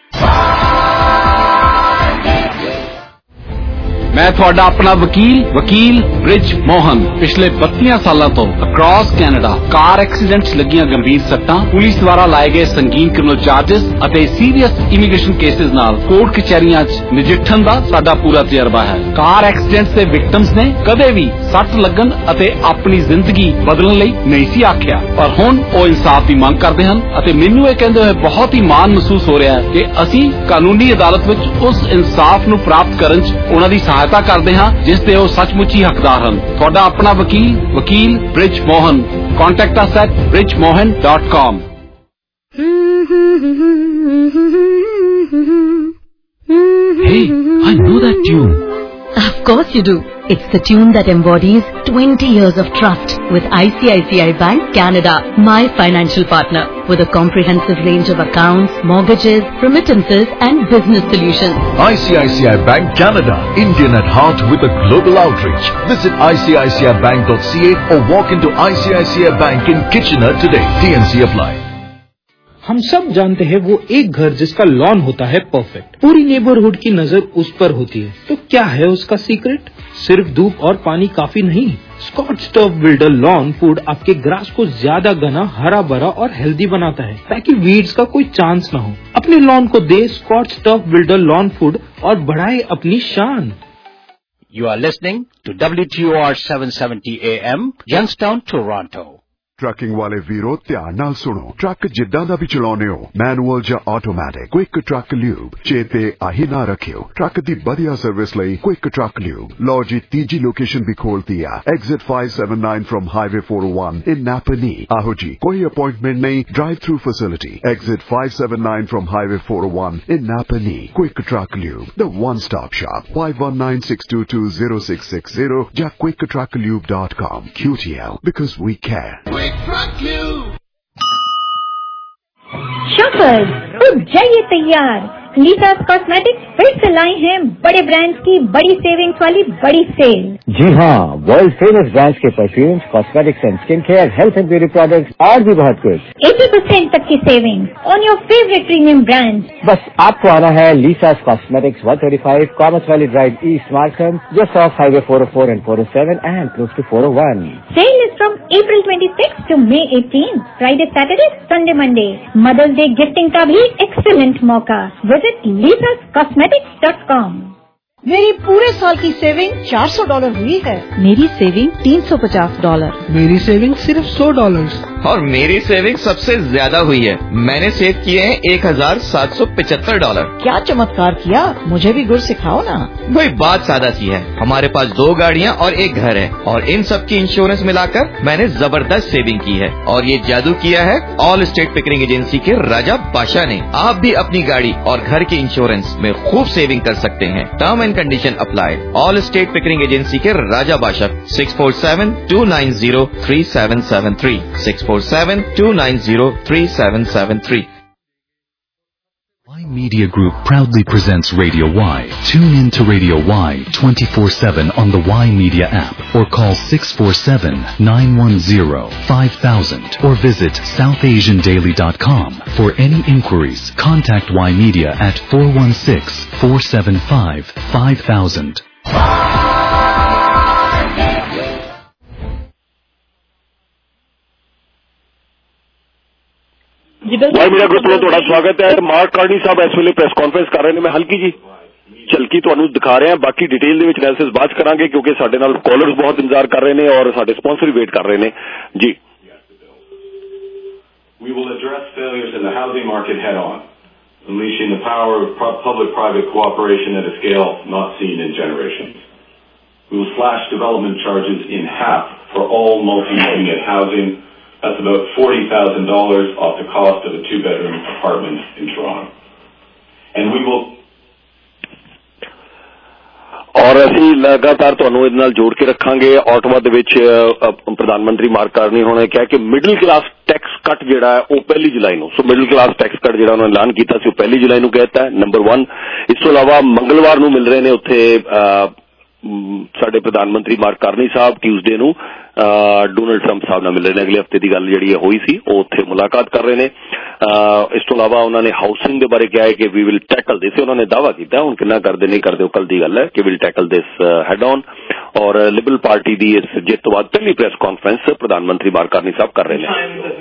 मैं ਤੁਹਾਡਾ ਆਪਣਾ ਵਕੀਲ ਬ੍ਰਿਜ ਮੋਹਨ। ਪਿਛਲੇ 32 ਸਾਲਾਂ ਤੋਂ ਅਕ੍ਰੋਸ ਕੈਨੇਡਾ ਕਾਰ accidents ਲੱਗੀਆਂ ਗੰਭੀਰ ਸੱਟਾਂ, ਪੁਲਿਸ ਦੁਆਰਾ ਲਾਏ ਗਏ ਸੰਗੀਨ ਕ੍ਰਿਮੀਨਲ ਚਾਰजेस ਅਤੇ ਸੀਰੀਅਸ ਇਮੀਗ੍ਰੇਸ਼ਨ ਕੇਸਿਸ ਨਾਲ ਕੋਰਟ ਕਚਹਿਰੀਆਂ 'ਚ ਨਜਿੱਠਣ ਦਾ ਸਾਡਾ ਪੂਰਾ ਤਜਰਬਾ ਹੈ। ਕਾਰ ਐਕਸੀਡੈਂਟਸ ਦੇ ਵਿਕਟਮਸ ਨੇ ਕਦੇ ਵੀ ਸੱਟ ਲੱਗਣ ਅਤੇ ਆਪਣੀ ਜ਼ਿੰਦਗੀ ਬਦਲਣ ਲਈ ਨਹੀਂ ਸੀ ਆਖਿਆ, ਪਰ ਹੁਣ ਉਹ ਇਨਸਾਫ ਦੀ ਮੰਗ ਕਰਦੇ ਹਨ ਅਤੇ ਮੈਨੂੰ ਇਹ ਕਹਿੰਦੇ ਹੋਏ ਬਹੁਤ ਹੀ ਮਾਣ ਮਹਿਸੂਸ ਹੋ ਰਿਹਾ ਹੈ ਕਿ ਅਸੀਂ ਕਾਨੂੰਨੀ ਅਦਾਲਤ ਵਿੱਚ ਉਸ ਇਨਸਾਫ ਨੂੰ ਪ੍ਰਾਪਤ ਕਰਨ 'ਚ ਉਹਨਾਂ ਦੀ ਸਹਾਇਤਾ ਕਰਦੇ ਹਾਂ ਜਿਸ ਦੇ ਉਹ ਸੱਚਮੁੱਚ ਹੀ ਹੱਕਦਾਰ ਹਨ। ਤੁਹਾਡਾ ਆਪਣਾ ਵਕੀਲ Brij Mohan. Contact us at bridgemohan.com. Hey, I know that tune. Of course you do. It's the tune that embodies 20 years of trust with ICICI Bank Canada, my financial partner, with a comprehensive range of accounts, mortgages, remittances and business solutions. ICICI Bank Canada, Indian at heart with a global outreach. Visit ICICIBank.ca or walk into ICICI Bank in Kitchener today. TNC apply. हम सब जानते हैं वो एक घर जिसका lawn होता है परफेक्ट, पूरी नेबरहुड की नजर उस पर होती है। तो क्या है उसका सीक्रेट? सिर्फ धूप और पानी काफी नहीं। Scotts Turf Builder Lawn Food आपके ग्रास को ज्यादा घना, हरा भरा और हेल्दी बनाता है ताकि वीड्स का कोई चांस न हो। अपने लॉन को दे Scotts Turf Builder Lawn Food और बढ़ाए अपनी शान। You are listening to WTOR 770 AM, Youngstown, Toronto. Trucking वाले वीरो ध्यान नाल सुनो। ट्रक जिद्दां दा भी चलाउने हो, मैनुअल या ऑटोमैटिक, क्विक ट्रक ल्यूब चेते आही ना रखियो। ट्रक दी बढ़िया सर्विस लई क्विक ट्रक ल्यूब। लो जी तीजी लोकेशन भी खोलती है, exit 579 from highway 401 in Napanee. आहो जी कोई अपॉइंटमेंट नहीं, drive through facility. Exit 579 from highway 401 in Napanee. Quick Truck Lube, the one stop shop. 5196220660 या quicktrucklube.com. QTL, because we care. Quick Truck Lube. Shoppers तो जाइए तैयार, लीसास कॉस्मेटिक्स फिर से लाए हैं बड़े ब्रांड्स की बड़ी सेविंग्स वाली बड़ी सेल। जी हाँ, वर्ल्ड फेमस ब्रांड्स के perfumes, cosmetics and skin care, health and beauty products और भी बहुत कुछ 80% तक की saving on your favourite premium brand. बस आपको आना है Lisa's cosmetics 135 Commerce Valley Drive East Markham, just off highway 404 and 407 and close to 401. Sale is from April 26 to May 18, Friday, Saturday, Sunday, Monday. Mother's Day gifting का भी excellent मौका। Visit lisascosmetics.com। मेरी पूरे साल की सेविंग $400 हुई है। मेरी सेविंग $350। मेरी सेविंग सिर्फ $100। और मेरी सेविंग सबसे ज्यादा हुई है, मैंने सेव किए हैं $1,775। क्या चमत्कार किया, मुझे भी गुर सिखाओ ना। भाई बात सादा सी है, हमारे पास 2 गाड़ियाँ और 1 घर है और इन सब की इंश्योरेंस मिलाकर मैंने जबरदस्त सेविंग की है। और ये जादू किया है ऑल स्टेट पिकरिंग एजेंसी के राजा बादशाह ने। आप भी अपनी गाड़ी और घर की इंश्योरेंस में खूब सेविंग कर सकते हैं। Term and condition apply. Allstate Pickering agency के राजा बादशाह 647-290-3773 647-290-3773। Y Media Group proudly presents Radio Y. Tune in to Radio Y 24/7 on the Y Media app or call 647-910-5000 or visit southasiandaily.com. For any inquiries, contact Y Media at 416-475-5000. Y Media group ਵੱਲੋਂ ਤੁਹਾਡਾ ਸਵਾਗਤ ਹੈ। Mark Carney ਸਾਹਿਬ ਇਸ ਵੇਲੇ press conference ਕਰ ਰਹੇ ਨੇ। ਮੈਂ ਹਲਕੀ ਜੀ ਝਲਕੀ ਤੁਹਾਨੂੰ ਦਿਖਾ ਰਿਹਾ, ਬਾਕੀ ਡਿਟੇਲ ਦੇ ਵਿੱਚ ਐਨਾਲਿਸਿਸ ਬਾਅਦ ਚ ਕਰਾਂਗੇ ਕਿਉਂਕਿ ਸਾਡੇ ਨਾਲ ਕਾਲਰਸ ਬਹੁਤ ਇੰਤਜ਼ਾਰ ਕਰ ਰਹੇ ਨੇ ਔਰ ਸਾਡੇ ਸਪਾਂਸਰ ਵੀ ਵੇਟ ਕਰ ਰਹੇ ਨੇ ਜੀ। We will address failures in the housing market head on, unleashing the power of public-private cooperation at a scale not seen in generations. We will slash development charges in half for all multi-unit housing. That's about $40,000 off the cost of a 2-bedroom apartment in Toronto. And we will... ਔਰ ਅਸੀਂ ਲਗਾਤਾਰ ਤੁਹਾਨੂੰ ਇਹਦੇ ਨਾਲ ਜੋੜ ਕੇ ਰੱਖਾਂਗੇ। Ottawa ਦੇ ਵਿੱਚ ਪ੍ਰਧਾਨ ਮੰਤਰੀ ਮਾਰਕ ਕਾਰਨੀ ਹੋਣਾ ਕਿਹਾ ਕਿ ਮਿਡਲ ਕਲਾਸ ਟੈਕਸ ਕੱਟ ਜਿਹੜਾ ਹੈ ਉਹ 1 ਜੁਲਾਈ ਨੂੰ, ਸੋ ਮਿਡਲ ਕਲਾਸ ਟੈਕਸ ਕੱਟ ਜਿਹੜਾ ਉਹਨਾਂ ਨੇ ਐਲਾਨ ਕੀਤਾ ਸੀ ਉਹ 1 ਜੁਲਾਈ ਨੂੰ ਕਹਿਤਾ ਹੈ, ਨੰਬਰ 1। ਇਸ ਤੋਂ ਇਲਾਵਾ ਮੰਗਲਵਾਰ ਨੂੰ ਮਿਲ ਰਹੇ ਨੇ ਉੱਥੇ ਸਾਡੇ ਪ੍ਰਧਾਨ ਮੰਤਰੀ ਮਾਰਕ ਕਾਰਨੀ ਸਾਹਿਬ, ਟਿਊਜ਼ਡੇ ਨੂੰ ਡੋਨਲਡ ਟਰੰਪ ਸਾਹਿਬ ਨਾਲ ਮਿਲ ਰਹੇ ਨੇ। ਅਗਲੇ ਹਫ਼ਤੇ ਦੀ ਗੱਲ ਜਿਹੜੀ ਹੋਈ ਸੀ ਉਹ ਉੱਥੇ ਮੁਲਾਕਾਤ ਕਰ ਰਹੇ ਨੇ। ਇਸ ਤੋਂ ਇਲਾਵਾ ਉਹਨਾਂ ਨੇ ਹਾਊਸਿੰਗ ਦੇ ਬਾਰੇ ਕਿਹਾ ਹੈ ਕਿ ਵੀ ਵਿਲ ਟੈਕਲ ਦਿਸ, ਉਹਨਾਂ ਨੇ ਦਾਅਵਾ ਕੀਤਾ, ਹੁਣ ਕਿੰਨਾ ਕਰਦੇ ਨਹੀਂ ਕਰਦੇ ਉਹ ਕੱਲ ਦੀ ਗੱਲ ਹੈ, ਕਿ will tackle this head on. ਔਰ ਲਿਬਰਲ ਪਾਰਟੀ ਦੀ ਇਸ ਜਿੱਤ ਤੋਂ ਬਾਅਦ ਪਹਿਲੀ ਪ੍ਰੈਸ ਕਾਨਫਰੰਸ ਪ੍ਰਧਾਨ ਮੰਤਰੀ ਮਾਰਕ ਕਾਰਨੀ ਸਾਹਿਬ ਕਰ ਰਹੇ ਨੇ।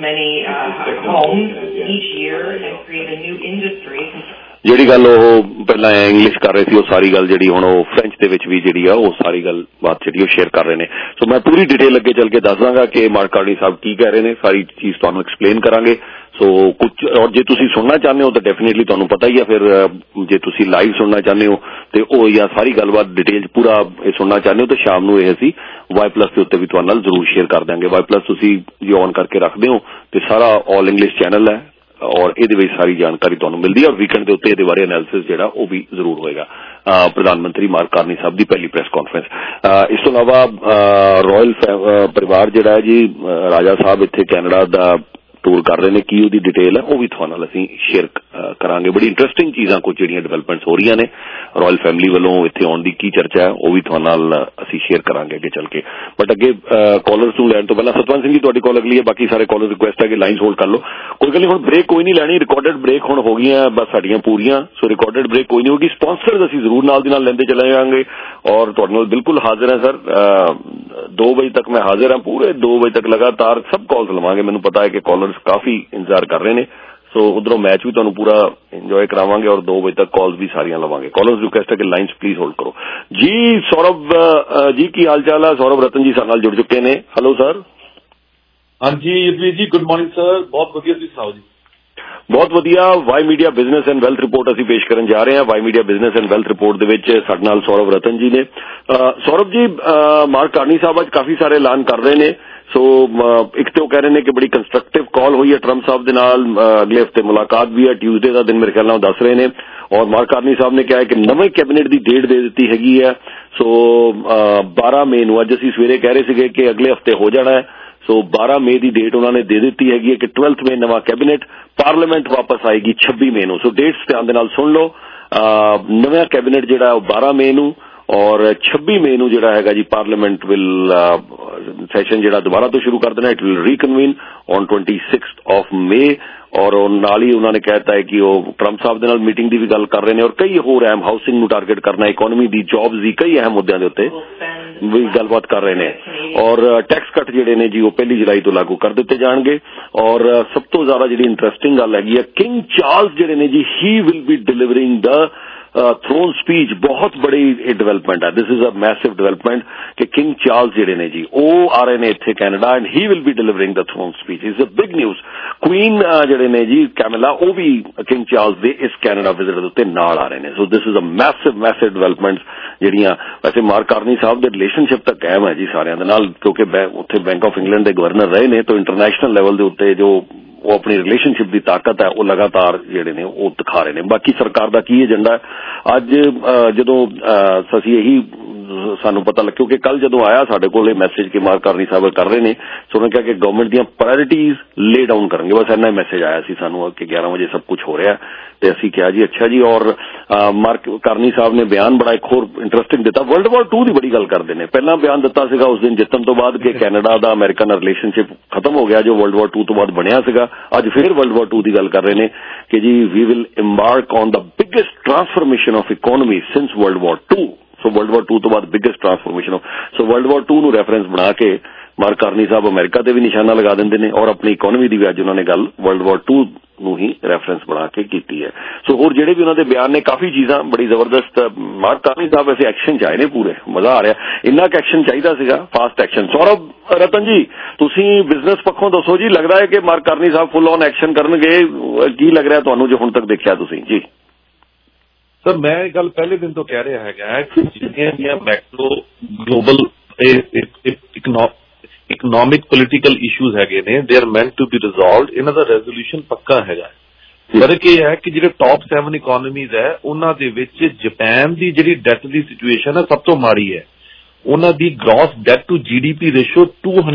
ਜਿਹੜੀ ਗੱਲ ਉਹ ਪਹਿਲਾਂ ਇੰਗਲਿਸ਼ ਕਰ ਰਹੇ ਸੀ ਉਹ ਸਾਰੀ ਗੱਲ ਜਿਹੜੀ ਹੁਣ ਉਹ ਫ੍ਰੈਂਚ ਦੇ ਵਿੱਚ ਵੀ ਜਿਹੜੀ ਆ ਉਹ ਸਾਰੀ ਗੱਲ ਬਾਤ ਜਿਹੜੀ ਉਹ ਸ਼ੇਅਰ ਕਰ ਰਹੇ ਨੇ। ਸੋ ਮੈਂ ਪੂਰੀ ਡਿਟੇਲ ਅੱਗੇ ਚੱਲ ਕੇ ਦੱਸ ਦਾਂਗਾ ਕਿ ਮਾਰਕ ਕਾਰਨੀ ਸਾਹਿਬ ਕੀ ਕਹਿ ਰਹੇ ਨੇ, ਸਾਰੀ ਚੀਜ਼ ਤੁਹਾਨੂੰ ਐਕਸਪਲੇਨ ਕਰਾਂਗੇ। ਸੋ ਕੁਝ ਔਰ ਜੇ ਤੁਸੀਂ ਸੁਣਨਾ ਚਾਹੁੰਦੇ ਹੋ ਤਾਂ ਡੈਫੀਨੇਟਲੀ ਤੁਹਾਨੂੰ ਪਤਾ ਹੀ ਆ, ਫਿਰ ਜੇ ਤੁਸੀਂ ਲਾਈਵ ਸੁਣਨਾ ਚਾਹੁੰਦੇ ਹੋ ਤੇ ਉਹ ਜਾਂ ਸਾਰੀ ਗੱਲਬਾਤ ਡਿਟੇਲ ਪੂਰਾ ਇਹ ਸੁਣਨਾ ਚਾਹੁੰਦੇ ਹੋ ਤਾਂ ਸ਼ਾਮ ਨੂੰ ਇਹ ਅਸੀਂ Y+ ਦੇ ਉੱਤੇ ਵੀ ਤੁਹਾਡੇ ਨਾਲ ਜ਼ਰੂਰ ਸ਼ੇਅਰ ਕਰ ਦਾਂਗੇ। Y+ ਤੁਸੀਂ ਜੇ ਔਨ ਕਰਕੇ ਰੱਖਦੇ ਹੋ ਤੇ ਸਾਰਾ ਆਲ ਇੰਗਲਿਸ਼ ਚੈਨਲ ਹੈ ਔਰ ਇਹਦੇ ਵਿੱਚ ਸਾਰੀ ਜਾਣਕਾਰੀ ਤੁਹਾਨੂੰ ਮਿਲਦੀ ਹੈ। ਔਰ ਵੀਕਐਂਡ ਦੇ ਉੱਤੇ ਇਹਦੇ ਬਾਰੇ ਐਨਾਲਿਸਿਸ ਜਿਹੜਾ ਉਹ ਵੀ ਜ਼ਰੂਰ ਹੋਏਗਾ। ਪ੍ਰਧਾਨ ਮੰਤਰੀ ਮਾਰਕ ਕਾਰਨੀ ਸਾਹਿਬ ਦੀ ਪਹਿਲੀ ਪ੍ਰੈਸ ਕਾਨਫਰੰਸ। ਇਸ ਤੋਂ ਇਲਾਵਾ ਰਾਇਲ ਪਰਿਵਾਰ ਜਿਹੜਾ ਹੈ ਜੀ, ਰਾਜਾ ਸਾਹਿਬ ਇੱਥੇ ਕੈਨੇਡਾ ਦਾ ਟੂਰ ਕਰ ਰਹੇ ਨੇ, ਕੀ ਉਹਦੀ ਡਿਟੇਲ ਹੈ ਉਹ ਵੀ ਤੁਹਾਡੇ ਨਾਲ ਅਸੀਂ ਸ਼ੇਅਰ ਕਰਾਂਗੇ। ਬੜੀ ਇੰਟਰਸਟਿੰਗ ਚੀਜ਼ਾਂ ਕੁਝ ਜਿਹੜੀਆਂ ਡਿਵੈਲਪਮੈਂਟਸ ਹੋ ਰਹੀਆਂ ਨੇ ਰਾਇਲ ਫੈਮਿਲੀ ਵੱਲੋਂ ਇੱਥੇ ਆਉਣ ਦੀ ਕੀ ਚਰਚਾ ਹੈ ਉਹ ਵੀ ਤੁਹਾਡੇ ਨਾਲ ਅਸੀਂ ਸ਼ੇਅਰ ਕਰਾਂਗੇ ਅੱਗੇ ਚੱਲ ਕੇ। ਬਟ ਅੱਗੇ ਕਾਲਰਸ ਨੂੰ ਲੈਣ ਤੋਂ ਪਹਿਲਾਂ ਸਤਵੰਤ ਸਿੰਘ ਜੀ ਤੁਹਾਡੀ ਕਾਲ ਅਗਲੀ ਹੈ, ਬਾਕੀ ਸਾਰੇ ਕਾਲਰ ਰਿਕੁਐਸਟ ਹੈ ਕਿ ਲਾਈਨਸ ਹੋਲਡ ਕਰ ਲਓ। ਕੋਈ ਗੱਲ ਨਹੀਂ, ਹੁਣ ਬ੍ਰੇਕ ਕੋਈ ਨਹੀਂ ਲੈਣੀ, ਰਿਕਾਰਡਡ ਬ੍ਰੇਕ ਹੁਣ ਹੋ ਗਈਆਂ ਬਸ ਸਾਡੀਆਂ ਪੂਰੀਆਂ, ਸੋ ਰਿਕਾਰਡਡ ਬ੍ਰੇਕ ਕੋਈ ਨਹੀਂ ਹੋਗੀ। ਸਪਾਂਸਰਸ ਅਸੀਂ ਜ਼ਰੂਰ ਨਾਲ ਦੀ ਨਾਲ ਲੈਂਦੇ ਚਲੇ ਜਾਵਾਂਗੇ ਔਰ ਤੁਹਾਡੇ ਨਾਲ ਬਿਲਕੁਲ ਹਾਜ਼ਰ ਹਾਂ ਸਰ। 2 ਵਜੇ ਤੱਕ ਮੈਂ ਹਾਜ਼ਰ ਹਾਂ, ਪੂਰੇ 2 ਵਜੇ ਤੱਕ ਲਗਾਤਾਰ ਸਭ ਕਾਲਸ ਲਵਾਂਗੇ। ਮੈਨੂੰ ਪਤਾ ਹੈ ਕਿ ਕਾਲਰਸ ਕਾਫੀ ਇੰਤਜ਼ਾਰ ਕਰ ਰਹੇ ਨੇ, ਸੋ ਉਧਰੋਂ ਮੈਚ ਵੀ ਤੁਹਾਨੂੰ ਪੂਰਾ ਇੰਜੋਏ ਕਰਾਵਾਂਗੇ ਔਰ 2 ਵਜੇ ਤੱਕ ਕਾਲਸ ਵੀ ਸਾਰੀਆਂ ਲਵਾਂਗੇ। ਕਾਲਰਸ ਰਿਕੁਐਸਟ ਹੈ ਕਿ ਲਾਈਨਸ ਪਲੀਜ਼ ਹੋਲਡ ਕਰੋ ਜੀ। ਸੌਰਵ ਜੀ ਕੀ ਹਾਲ ਚਾਲ ਹੈ? ਸੌਰਵ ਰਤਨ ਜੀ ਸਾਡੇ ਨਾਲ ਜੁੜ ਚੁੱਕੇ ਨੇ। Hello sir. ਹਾਂਜੀ ਯੁਧਵੀਰ ਜੀ, ਗੁੱਡ ਮਾਰਨਿੰਗ ਸਰ। ਬਹੁਤ ਵਧੀਆ, ਤੁਸੀਂ ਸੁਣਾਓ ਜੀ? ਬਹੁਤ ਵਧੀਆ। Y media business and wealth report ਅਸੀਂ ਪੇਸ਼ ਕਰਨ ਜਾ ਰਹੇ ਹਾਂ। Y media business and wealth report ਦੇ ਵਿੱਚ ਸਾਡੇ ਨਾਲ ਸੌਰਵ ਰਤਨ ਜੀ ਨੇ। ਸੌਰਵ ਜੀ, ਮਾਰਕ ਕਾਰਨੀ ਸਾਹਿਬ ਅੱਜ ਕਾਫੀ ਸਾਰੇ ਐਲਾਨ ਕਰ ਰਹੇ ਨੇ। ਸੋ ਇੱਕ ਤੇ ਉਹ ਕਹਿ ਰਹੇ ਨੇ ਕਿ ਬੜੀ ਕੰਸਟਰਕਟਿਵ ਕਾਲ ਹੋਈ ਹੈ ਟਰੰਪ ਸਾਹਿਬ ਦੇ ਨਾਲ, ਅਗਲੇ ਹਫ਼ਤੇ ਮੁਲਾਕਾਤ ਵੀ ਹੈ, ਟਿਊਜ਼ਡੇ ਦਾ ਦਿਨ ਮੇਰੇ ਖਿਆਲ ਨਾਲ ਦੱਸ ਰਹੇ ਨੇ। ਔਰ ਮਾਰਕ ਕਾਰਨੀ ਸਾਹਿਬ ਨੇ ਕਿਹਾ ਹੈ ਕਿ ਨਵੇਂ ਕੈਬਨਿਟ ਦੀ ਡੇਟ ਦੇ ਦਿੱਤੀ ਹੈਗੀ ਹੈ। ਸੋ 12 ਮਈ ਨੂੰ, ਅੱਜ ਅਸੀਂ ਸਵੇਰੇ ਕਹਿ ਰਹੇ ਸੀਗੇ ਕਿ ਅਗਲੇ ਹਫ਼ਤੇ ਹੋ ਜਾਣਾ ਹੈ, ਸੋ 12 ਮਈ ਦੀ ਡੇਟ ਉਹਨਾਂ ਨੇ ਦੇ ਦਿੱਤੀ ਹੈਗੀ ਹੈ ਕਿ 12 ਮਈ ਨਵਾਂ ਕੈਬਨਿਟ, ਪਾਰਲੀਮੈਂਟ ਵਾਪਸ ਆਏਗੀ 26 ਮਈ ਨੂੰ। ਸੋ ਡੇਟਸ ਧਿਆਨ ਦੇ ਨਾਲ ਸੁਣ ਲਓ। ਨਵਾਂ ਕੈਬਨਿਟ ਜਿਹੜਾ ਉਹ 12 ਮਈ ਨੂੰ ਔਰ 26 ਮਈ ਨੂੰ ਜਿਹੜਾ ਹੈਗਾ ਜੀ ਪਾਰਲੀਮੈਂਟ ਵਿਲ ਸੈਸ਼ਨ ਜਿਹੜਾ ਦੁਬਾਰਾ ਤੋਂ ਸ਼ੁਰੂ ਕਰ ਦੇਣਾ। ਇਟ ਵਿਲ ਰੀਕਨਵੀਨ ਔਨ 26 ਮਈ ਔਰ ਨਾਲ ਹੀ ਉਹਨਾਂ ਨੇ ਕਹਿਤਾ ਹੈ ਕਿ ਉਹ ਟਰੰਪ ਸਾਹਿਬ ਦੇ ਨਾਲ ਮੀਟਿੰਗ ਦੀ ਵੀ ਗੱਲ ਕਰ ਰਹੇ ਨੇ ਔਰ ਕਈ ਹੋਰ ਅਹਿਮ ਹਾਊਸਿੰਗ ਨੂੰ ਟਾਰਗੇਟ ਕਰਨਾ, ਇਕੋਨਮੀ ਦੀ, ਜੌਬਸ ਦੀ, ਕਈ ਅਹਿਮ ਮੁੱਦਿਆਂ ਦੇ ਉੱਤੇ ਵੀ ਗੱਲਬਾਤ ਕਰ ਰਹੇ ਨੇ ਔਰ ਟੈਕਸ ਕੱਟ ਜਿਹੜੇ ਨੇ ਜੀ ਉਹ 1 ਜੁਲਾਈ ਤੋਂ ਲਾਗੂ ਕਰ ਦਿੱਤੇ ਜਾਣਗੇ। ਔਰ ਸਭ ਤੋਂ ਜ਼ਿਆਦਾ ਜਿਹੜੀ ਇੰਟਰਸਟਿੰਗ ਗੱਲ ਹੈਗੀ ਹੈ, ਕਿੰਗ ਚਾਰਲਸ ਜਿਹੜੇ ਨੇ ਜੀ he will be delivering the throne speech. ਬਹੁਤ ਬੜੀ ਡਿਵੈਲਪਮੈਂਟ ਹੈ, this is a massive development ਕਿ ਕਿੰਗ ਚਾਰਲਸ ਜਿਹੜੇ ਨੇ ਜੀ ਉਹ ਆ ਰਹੇ ਨੇ ਇੱਥੇ Canada and he will be delivering the throne speech. Is a big news. Queen ਜਿਹੜੇ ਨੇ ਜੀ ਕੈਮਿਲਾ ਉਹ ਵੀ ਕਿੰਗ ਚਾਰਲਸ ਦੇ ਇਸ ਕੈਨੇਡਾ ਵਿਜ਼ਿਟ ਦੇ ਉੱਤੇ ਨਾਲ ਆ ਰਹੇ ਨੇ। So this is a massive developments ਜਿਹੜੀਆਂ ਵੈਸੇ ਮਾਰਕ ਕਾਰਨੀ ਸਾਹਿਬ ਦੇ ਰਿਲੇਸ਼ਨਸ਼ਿਪ ਤਾਂ ਕਾਇਮ ਹੈ ਜੀ ਸਾਰਿਆਂ ਦੇ ਨਾਲ, ਕਿਉਂਕਿ ਉੱਥੇ ਬੈਂਕ ਆਫ ਇੰਗਲੈਂਡ ਦੇ ਗਵਰਨਰ ਰਹੇ ਨੇ, ਤਾਂ ਇੰਟਰਨੈਸ਼ਨਲ ਲੈਵਲ ਦੇ ਉੱਤੇ ਜੋ ਉਹ ਆਪਣੀ ਰਿਲੇਸ਼ਨਸ਼ਿਪ ਦੀ ਤਾਕਤ ਹੈ ਉਹ ਲਗਾਤਾਰ ਜਿਹੜੇ ਨੇ ਉਹ ਦਿਖਾ ਰਹੇ ਨੇ। ਬਾਕੀ ਸਰਕਾਰ ਦਾ ਕੀ ਏਜੰਡਾ ਹੈ ਅੱਜ ਜਦੋਂ ਅਸੀਂ ਇਹੀ ਸਾਨੂੰ ਪਤਾ ਲੱਗ, ਕਿਉਂਕਿ ਕੱਲ ਜਦੋਂ ਆਇਆ ਸਾਡੇ ਕੋਲ ਇਹ ਮੈਸੇਜ ਕਿ ਮਾਰਕ ਕਾਰਨੀ ਸਾਹਿਬ ਕਰ ਰਹੇ ਨੇ, ਸੋ ਉਹਨਾਂ ਕਿਹਾ ਕਿ ਗਵਰਨਮੈਂਟ ਦੀਆਂ ਪ੍ਰਾਇੋਰਿਟੀਜ਼ ਲੇ ਡਾਊਨ ਕਰਨਗੇ। ਬਸ ਇੰਨਾ ਮੈਸੇਜ ਆਇਆ ਸੀ ਸਾਨੂੰ ਕਿ 11 ਵਜੇ ਸਭ ਕੁਝ ਹੋ ਰਿਹਾ ਤੇ ਅਸੀਂ ਕਿਹਾ ਜੀ ਅੱਛਾ ਜੀ। ਔਰ ਮਾਰਕ ਕਾਰਨੀ ਸਾਹਿਬ ਨੇ ਬਿਆਨ ਬੜਾ ਇੱਕ ਹੋਰ ਇੰਟਰਸਟਿੰਗ ਦਿੱਤਾ, ਵਰਲਡ ਵਾਰ 2 ਦੀ ਬੜੀ ਗੱਲ ਕਰਦੇ ਨੇ। ਪਹਿਲਾਂ ਬਿਆਨ ਦਿੱਤਾ ਸੀਗਾ ਉਸ ਦਿਨ ਜਿੱਤਣ ਤੋਂ ਬਾਅਦ ਕਿ ਕੈਨੇਡਾ ਦਾ ਅਮਰੀਕਾ ਨਾਲ ਰਿਲੇਸ਼ਨਸ਼ਿਪ ਖਤਮ ਹੋ ਗਿਆ ਜੋ ਵਰਲਡ ਵਾਰ 2 ਤੋਂ ਬਾਅਦ ਬਣਿਆ ਸੀਗਾ। ਅੱਜ ਫਿਰ ਵਰਲਡ ਵਾਰ 2 ਦੀ ਗੱਲ ਕਰ ਰਹੇ ਨੇ ਕਿ ਜੀ we will embark on the biggest transformation of economy since World War II। So world war 2 ਤੋਂ ਬਾਅਦ biggest transformation so world war 2 ਨੂੰ ਰੈਫਰੈਂਸ ਬਣਾ ਕੇ ਮਾਰਕ ਕਾਰਨੀ ਸਾਹਿਬ ਅਮਰੀਕਾ ਤੇ ਵੀ ਨਿਸ਼ਾਨਾ ਲਗਾ ਦਿੰਦੇ ਨੇ ਔਰ ਆਪਣੀ ਇਕੋਨਮੀ ਦੀ ਵੀ ਅੱਜ ਉਹਨਾਂ ਨੇ ਗੱਲ ਵਰਲਡ ਵਾਰ 2 ਨੂੰ ਹੀ ਰੈਫਰੈਂਸ ਬਣਾ ਕੇ ਕੀਤੀ ਹੈ। ਸੋ ਹੋਰ ਜਿਹੜੇ ਵੀ ਉਹਨਾਂ ਦੇ ਬਿਆਨ ਨੇ ਕਾਫੀ ਚੀਜ਼ਾਂ ਬੜੀ ਜ਼ਬਰਦਸਤ। ਮਾਰਕ ਕਾਰਨੀ ਸਾਹਿਬ ਵੈਸੇ ਐਕਸ਼ਨ ਚ ਆਏ ਨੇ ਪੂਰੇ, ਮਜ਼ਾ ਆ ਰਿਹਾ। ਇੰਨਾ ਕੁ ਐਕਸ਼ਨ ਚਾਹੀਦਾ ਸੀਗਾ, ਫਾਸਟ ਐਕਸ਼ਨ। ਸੌਰਵ ਰਤਨ ਜੀ ਤੁਸੀਂ ਬਿਜ਼ਨਸ ਪੱਖੋਂ ਦੱਸੋ ਜੀ, ਲੱਗਦਾ ਹੈ ਕਿ ਮਾਰਕ ਕਾਰਨੀ ਸਾਹਿਬ ਫੁੱਲ ਔਨ ਐਕਸ਼ਨ ਕਰਨਗੇ? ਕੀ ਲੱਗ ਰਿਹਾ ਤੁਹਾਨੂੰ ਜੋ ਹੁਣ ਤੱਕ ਦੇਖਿਆ ਤੁਸੀਂ ਜੀ? ਸਰ ਮੈਂ ਇਹ ਗੱਲ ਪਹਿਲੇ ਦਿਨ ਤੋਂ ਕਹਿ ਰਿਹਾ ਹੈਗਾ ਕਿ ਜਿਹੜੀਆਂ macro global economic political issues ਹੈਗੇ ਨੇ, they are meant to be resolved. ਇਹਨਾਂ ਦਾ ਰੈਜ਼ੋਲੂਸ਼ਨ ਪੱਕਾ ਹੈਗਾ। ਫਰਕ ਇਹ ਹੈ ਕਿ ਜਿਹੜੇ ਟੌਪ 7 ਇਕੋਨਮੀਜ਼ ਹੈ ਉਹਨਾਂ ਦੇ ਵਿੱਚ ਜਾਪਾਨ ਦੀ ਜਿਹੜੀ ਡੈਟ ਦੀ ਸਿਚੁਏਸ਼ਨ ਹੈ ਸਭ ਤੋਂ ਮਾੜੀ ਹੈ। ਉਹਨਾਂ ਦੀ gross debt to GDP ratio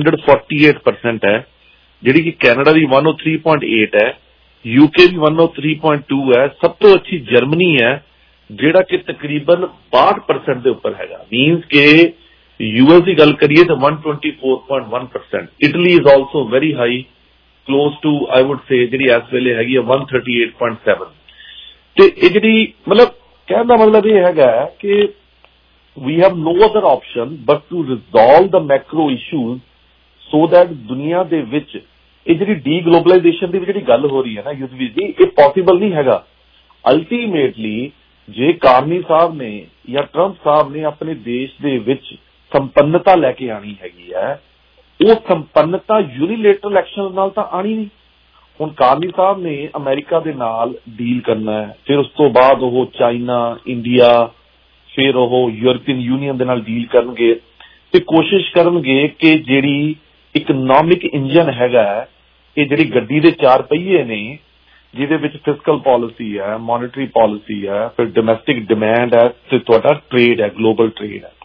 248% ਹੈ, ਜਿਹੜੀ ਕਿ ਕੈਨੇਡਾ ਦੀ 103.8 ਹੈ, UK ਦੀ 103.2 ਹੈ। ਸਭ ਤੋਂ ਅੱਛੀ ਜਰਮਨੀ ਹੈ ਜਿਹੜਾ ਕਿ ਤਕਰੀਬਨ 62% ਦੇ ਉੱਪਰ ਹੈਗਾ। ਮੀਨਸ ਕਿ US ਦੀ ਗੱਲ ਕਰੀਏ ਤਾਂ 124.1%। Italy is also very high, close to I would say ਜਿਹੜੀ ਇਸ ਵੇਲੇ ਹੈਗੀ ਹੈ 138.7। ਤੇ ਇਹ ਜਿਹੜੀ ਮਤਲਬ ਕਹਿਣ ਦਾ ਮਤਲਬ ਇਹ ਹੈਗਾ ਕਿ we have no other option but to resolve the macro issues so that ਦੁਨੀਆ ਦੇ ਵਿੱਚ ਇਹ ਜਿਹੜੀ ਡੀਗਲੋਬਲਾਈਜੇਸ਼ਨ ਦੀ ਜਿਹੜੀ ਗੱਲ ਹੋ ਰਹੀ ਹੈ ਨਾ ਯੁੱਧਵੀਰ ਜੀ, ਇਹ ਪੋਸੀਬਲ ਨਹੀਂ ਹੈਗਾ। ਅਲਟੀਮੇਟਲੀ ਜੇ ਕਾਰਨੀ ਸਾਹਿਬ ਨੇ ਜਾਂ ਟਰੰਪ ਸਾਹਿਬ ਨੇ ਆਪਣੇ ਦੇਸ਼ ਦੇ ਵਿੱਚ ਸੰਪੰਨਤਾ ਲੈ ਕੇ ਆਣੀ ਹੈਗੀ ਹੈ, ਉਹ ਸੰਪੰਨਤਾ ਯੂਨੀਲੇਟਰਲ ਐਕਸ਼ਨ ਨਾਲ ਤਾਂ ਆਣੀ ਨਹੀਂ। ਹੁਣ ਕਾਰਨੀ ਸਾਹਿਬ ਨੇ ਅਮਰੀਕਾ ਦੇ ਨਾਲ ਡੀਲ ਕਰਨਾ ਹੈ, ਫਿਰ ਉਸ ਤੋਂ ਬਾਅਦ ਉਹ ਚਾਈਨਾ, ਇੰਡੀਆ, ਫਿਰ ਉਹ ਯੂਰਪੀਅਨ ਯੂਨੀਅਨ ਦੇ ਨਾਲ ਡੀਲ ਕਰਨਗੇ ਤੇ ਕੋਸ਼ਿਸ਼ ਕਰਨਗੇ ਕਿ ਜਿਹੜੀ ਇਕਨੋਮਿਕ ਇੰਜਨ ਹੈਗਾ, ਇਹ ਜਿਹੜੀ ਗੱਡੀ ਦੇ 4 ਪਹੀਏ ਨੇ ਜਿਹਦੇ ਵਿੱਚ ਫਿਸਕਲ ਪਾਲਿਸੀ ਹੈ, ਮੋਨਿਟਰੀ ਪਾਲਿਸੀ ਹੈ, ਫਿਰ ਡੋਮੈਸਟਿਕ ਡਿਮਾਂਡ ਹੈ ਤੇ ਤੁਹਾਡਾ ਟ੍ਰੇਡ ਹੈ, ਗਲੋਬਲ ਟ੍ਰੇਡ ਹੈ।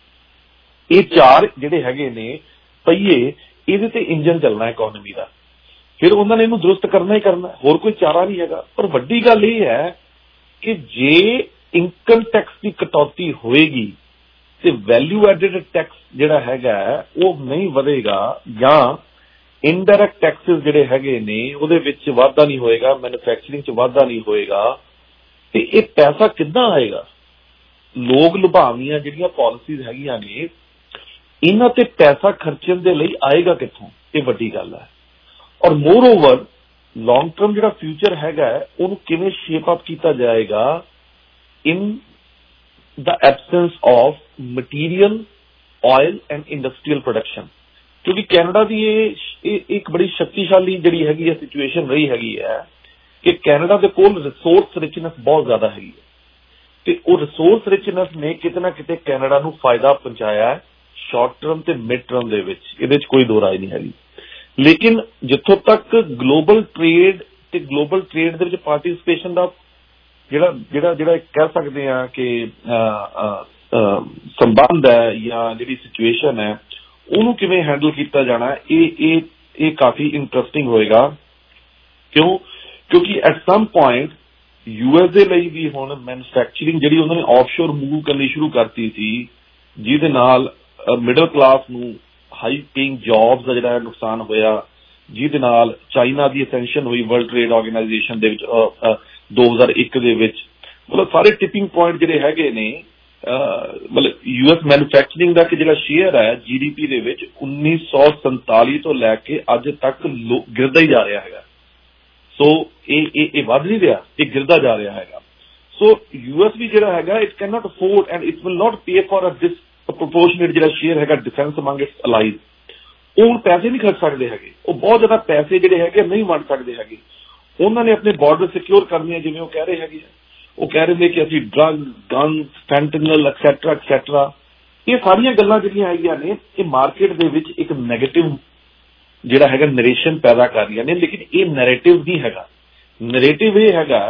ਇਹ 4 ਜਿਹੜੇ ਹੈਗੇ ਨੇ ਪਹੀਏ, ਇਹਦੇ ਤੇ ਇੰਜਨ ਚੱਲਣਾ ਇਕੋਨਮੀ ਦਾ। ਫਿਰ ਉਹਨਾਂ ਨੇ ਇਹਨੂੰ ਦਰੁਸਤ ਕਰਨਾ ਹੀ ਕਰਨਾ, ਹੋਰ ਕੋਈ ਚਾਰਾ ਨਹੀਂ ਹੈਗਾ। ਪਰ ਵੱਡੀ ਗੱਲ ਇਹ ਹੈ ਕਿ ਜੇ ਇਨਕਮ ਟੈਕਸ ਦੀ ਕਟੌਤੀ ਹੋਏਗੀ ਤੇ ਵੈਲਿਊ ਐਡਿਡ ਟੈਕਸ ਜਿਹੜਾ ਹੈਗਾ ਉਹ ਨਹੀਂ ਵਧੇਗਾ ਜਾਂ ਇਨਡਾਇਰੈਕਟ ਟੈਕਸਿਸ ਜਿਹੜੇ ਹੈਗੇ ਨੇ ਉਹਦੇ ਵਿੱਚ ਵਾਧਾ ਨਹੀਂ ਹੋਏਗਾ, ਮੈਨੂਫੈਕਚਰਿੰਗ 'ਚ ਵਾਧਾ ਨਹੀਂ ਹੋਏਗਾ, ਤੇ ਇਹ ਪੈਸਾ ਕਿੱਦਾਂ ਆਏਗਾ? ਲੋਕ ਲੁਭਾਵਣੀਆਂ ਜਿਹੜੀਆਂ ਪਾਲਿਸੀਜ਼ ਹੈਗੀਆਂ ਨੇ ਇਹਨਾਂ ਤੇ ਪੈਸਾ ਖਰਚਣ ਦੇ ਲਈ ਆਏਗਾ ਕਿੱਥੋਂ? ਇਹ ਵੱਡੀ ਗੱਲ ਹੈ। ਔਰ ਮੋਰ ਓਵਰ ਲੌਂਗ ਟਰਮ ਜਿਹੜਾ ਫਿਊਚਰ ਹੈਗਾ ਉਹਨੂੰ ਕਿਵੇਂ ਸ਼ੇਪ ਅਪ ਕੀਤਾ ਜਾਏਗਾ in the absence of material, oil and industrial production। ਕਿਉਂਕਿ ਕੈਨੇਡਾ ਦੀ ਇਹ ਇੱਕ ਬੜੀ ਸ਼ਕਤੀਸ਼ਾਲੀ ਜਿਹੜੀ ਹੈਗੀ ਹੈ ਸਿਚੁਏਸ਼ਨ ਰਹੀ ਹੈਗੀ ਹੈ ਕਿ ਕੈਨੇਡਾ ਦੇ ਕੋਲ ਰਿਸੋਰਸ ਰਿਚਨੈਸ ਬਹੁਤ ਜ਼ਿਆਦਾ ਹੈਗੀ ਹੈ ਤੇ ਉਹ ਰਿਸੋਰਸ ਰਿਚਨੈਸ ਨੇ ਕਿਤੇ ਨਾ ਕਿਤੇ ਕੈਨੇਡਾ ਨੂੰ ਫਾਇਦਾ ਪਹੁੰਚਾਇਆ ਹੈ ਸ਼ਾਰਟ ਟਰਮ ਤੇ ਮਿਡ ਟਰਮ ਦੇ ਵਿੱਚ, ਇਹਦੇ 'ਚ ਕੋਈ ਦੋ ਰਾਏ ਨਹੀਂ ਹੈਗੀ। ਲੇਕਿਨ ਜਿੱਥੋਂ ਤੱਕ ਗਲੋਬਲ ਟ੍ਰੇਡ ਤੇ ਗਲੋਬਲ ਟ੍ਰੇਡ ਦੇ ਵਿੱਚ ਪਾਰਟਿਸਿਪੇਸ਼ਨ ਦਾ ਜਿਹੜਾ ਕਹਿ ਸਕਦੇ ਆ ਕਿ ਸੰਬੰਧ ਹੈ ਜਾਂ ਜਿਹੜੀ ਸਿਚੁਏਸ਼ਨ ਹੈ ਉਹਨੂੰ ਕਿਵੇਂ ਹੈਂਡਲ ਕੀਤਾ ਜਾਣਾ, ਇਹ ਕਾਫੀ ਇੰਟਰਸਟਿੰਗ ਹੋਏਗਾ। ਕਿਉਂਕਿ ਐਟ ਸਮ ਪੁਆਇੰਟ US ਦੇ ਲਈ ਵੀ ਹੁਣ ਮੈਨੂਫੈਕਚਰਿੰਗ ਜਿਹੜੀ ਉਹਨਾਂ ਨੇ ਆਫਸ਼ੋਰ ਮੂਵ ਕਰਨੀ ਸ਼ੁਰੂ ਕਰਤੀ ਸੀ, ਜਿਹਦੇ ਨਾਲ ਮਿਡਲ ਕਲਾਸ ਨੂੰ ਹਾਈ ਪੇਇੰਗ ਜੌਬਸ ਦਾ ਜਿਹੜਾ ਨੁਕਸਾਨ ਹੋਇਆ, ਜਿਹਦੇ ਨਾਲ ਚਾਈਨਾ ਦੀ ਅਸੈਂਸ਼ਨ ਹੋਈ ਵਰਲਡ ਟ੍ਰੇਡ ਆਰਗੇਨਾਈਜੇਸ਼ਨ ਦੇ ਵਿੱਚ 2001 ਦੇ ਵਿੱਚ। ਮਤਲਬ ਸਾਰੇ ਟਿਪਿੰਗ ਪੁਆਇੰਟ ਜਿਹੜੇ ਹੈਗੇ ਨੇ, ਮਤਲਬ US ਮੈਨੂਫੈਕਚਰਿੰਗ ਦਾ ਜਿਹੜਾ ਸ਼ੇਅਰ ਹੈ GDP ਦੇ ਵਿੱਚ 1947 ਤੋਂ ਲੈ ਕੇ ਅੱਜ ਤੱਕ ਗਿਰਦਾ ਹੀ ਜਾ ਰਿਹਾ ਹੈਗਾ। ਸੋ ਇਹ ਵੱਧ ਨਹੀਂ ਰਿਹਾ, ਇਹ ਗਿਰਦਾ ਜਾ ਰਿਹਾ ਹੈਗਾ। ਸੋ US ਵੀ ਜਿਹੜਾ ਹੈਗਾ it can not afford and it will not pay for a proportionate ਜਿਹੜਾ ਸ਼ੇਅਰ ਹੈਗਾ ਡਿਫੈਂਸ ਅਮੰਗ ਇਟਸ ਅਲਾਈਜ਼। ਉਹ ਹੁਣ ਪੈਸੇ ਨਹੀਂ ਖਰਚ ਸਕਦੇ ਹੈਗੇ, ਉਹ ਬਹੁਤ ਜ਼ਿਆਦਾ ਪੈਸੇ ਜਿਹੜੇ ਹੈਗੇ ਨਹੀਂ ਵੰਡ ਸਕਦੇ ਹੈਗੇ। ਉਹਨਾਂ ਨੇ ਆਪਣੇ ਬਾਰਡਰ ਸਿਕਿਉਰ ਕਰਨੇ ਆ, ਜਿਵੇਂ ਉਹ ਕਹਿ ਰਹੇ ਹੈਗੇ, ਉਹ ਕਹਿ ਰਹੇ ਨੇ ਕਿ ਅਸੀਂ drug, guns, fentanyl etcetera etcetera, ਇਹ ਸਾਰੀਆਂ ਗੱਲਾਂ ਜਿਹੜੀਆਂ ਹੈਗੀਆਂ ਨੇ ਇਹ ਮਾਰਕੀਟ ਦੇ ਵਿੱਚ ਇੱਕ ਨੈਗੇਟਿਵ ਜਿਹੜਾ ਹੈਗਾ ਨਰੇਸ਼ਨ ਪੈਦਾ ਕਰ ਰਹੀਆਂ ਨੇ। ਲੇਕਿਨ ਇਹ ਨੈਰੇਟਿਵ ਨਹੀਂ ਹੈਗਾ। ਨੈਰੇਟਿਵ ਇਹ ਹੈਗਾ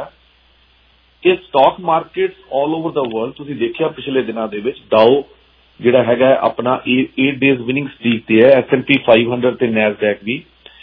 ਕਿ stock markets all over the world, ਤੁਸੀਂ ਦੇਖਿਆ ਪਿਛਲੇ ਦਿਨਾਂ ਦੇ ਵਿੱਚ ਡਾਓ ਜਿਹੜਾ ਹੈਗਾ ਆਪਣਾ 8 ਡੇਜ਼ ਵਿਨਿੰਗ ਸਟ੍ਰੀਕ ਤੇ ਹੈ, S&P 500 ਤੇ ਨੈਸਡੈਕ ਵੀ।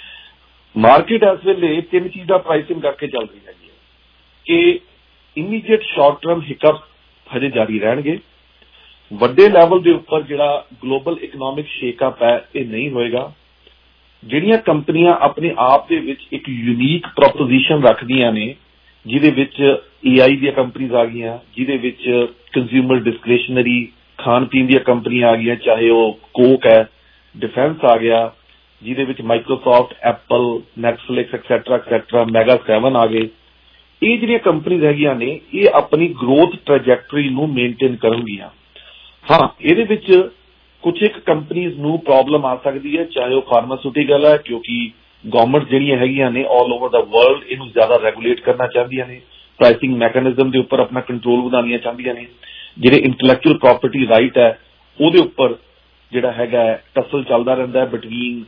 ਮਾਰਕੀਟ ਇਸ ਵੇਲੇ ਤਿੰਨ ਚੀਜ਼ ਦਾ ਪ੍ਰਾਈਸਿੰਗ ਕਰਕੇ ਚੱਲ ਰਹੀ ਹੈਗੀ ਕਿ ਇਮੀਡੀਏਟ ਸ਼ਾਰਟ ਟਰਮ ਹਿਕਅਪ ਹਜੇ ਜਾਰੀ ਰਹਿਣਗੇ, ਵੱਡੇ ਲੈਵਲ ਦੇ ਉੱਪਰ ਜਿਹੜਾ ਗਲੋਬਲ ਇਕਨੋਮਿਕ ਸ਼ੇਕਅਪ ਹੈ ਇਹ ਨਹੀਂ ਹੋਏਗਾ, ਜਿਹੜੀਆਂ ਕੰਪਨੀਆਂ ਆਪਣੇ ਆਪ ਦੇ ਵਿੱਚ ਇੱਕ ਯੂਨੀਕ ਪ੍ਰੋਪੋਜੀਸ਼ਨ ਰੱਖਦੀਆਂ ਨੇ, ਜਿਹਦੇ ਵਿੱਚ AI ਦੀਆਂ ਕੰਪਨੀਆਂ ਆ ਗਈਆਂ, ਜਿਹਦੇ ਵਿੱਚ ਕੰਜ਼ਿਊਮਰ ਡਿਸਕ੍ਰਿਸ਼ਨਰੀ ਖਾਣ ਪੀਣ ਦੀਆਂ ਕੰਪਨੀਆਂ ਆ ਗਈਆਂ, ਚਾਹੇ ਉਹ ਕੋਕ ਹੈ, ਡਿਫੈਂਸ ਆ ਗਿਆ, ਜਿਹਦੇ ਵਿੱਚ Microsoft, Apple, Netflix etcetera mega 7 ਆ ਗਏ। ਇਹ ਜਿਹੜੀਆਂ ਕੰਪਨੀਆਂ ਹੈਗੀਆਂ ਨੇ ਇਹ ਆਪਣੀ ਗਰੋਥ ਟ੍ਰੈਜੈਕਟਰੀ ਨੂੰ ਮੇਨਟੇਨ ਕਰਨਗੀਆਂ। ਹਾਂ, ਇਹਦੇ ਵਿੱਚ ਕੁਝ ਇੱਕ ਕੰਪਨੀਆਂ ਨੂੰ ਪ੍ਰੋਬਲਮ ਆ ਸਕਦੀ ਹੈ, ਚਾਹੇ ਉਹ ਫਾਰਮਾਸਿਊਟੀਕਲ ਹੈ, ਕਿਉਂਕਿ ਗਵਰਨਮੈਂਟ ਜਿਹੜੀਆਂ ਹੈਗੀਆਂ ਨੇ ਆਲ ਓਵਰ ਦਾ ਵਰਲਡ ਇਹਨੂੰ ਜ਼ਿਆਦਾ ਰੈਗੂਲੇਟ ਕਰਨਾ ਚਾਹੁੰਦੀਆਂ ਨੇ, ਪ੍ਰਾਈਸਿੰਗ ਮੈਕੈਨਿਜ਼ਮ ਦੇ ਉੱਪਰ ਆਪਣਾ ਕੰਟਰੋਲ ਵਧਾਉਣੀਆਂ ਚਾਹੁੰਦੀਆਂ ਨੇ। ਜਿਹੜੇ ਇੰਟੈਲੈਕਚੁਅਲ ਪ੍ਰਾਪਰਟੀ ਰਾਈਟ ਹੈ ਉਹਦੇ ਉੱਪਰ ਜਿਹੜਾ ਹੈਗਾ ਟਸਲ ਚੱਲਦਾ ਰਹਿੰਦਾ ਹੈ between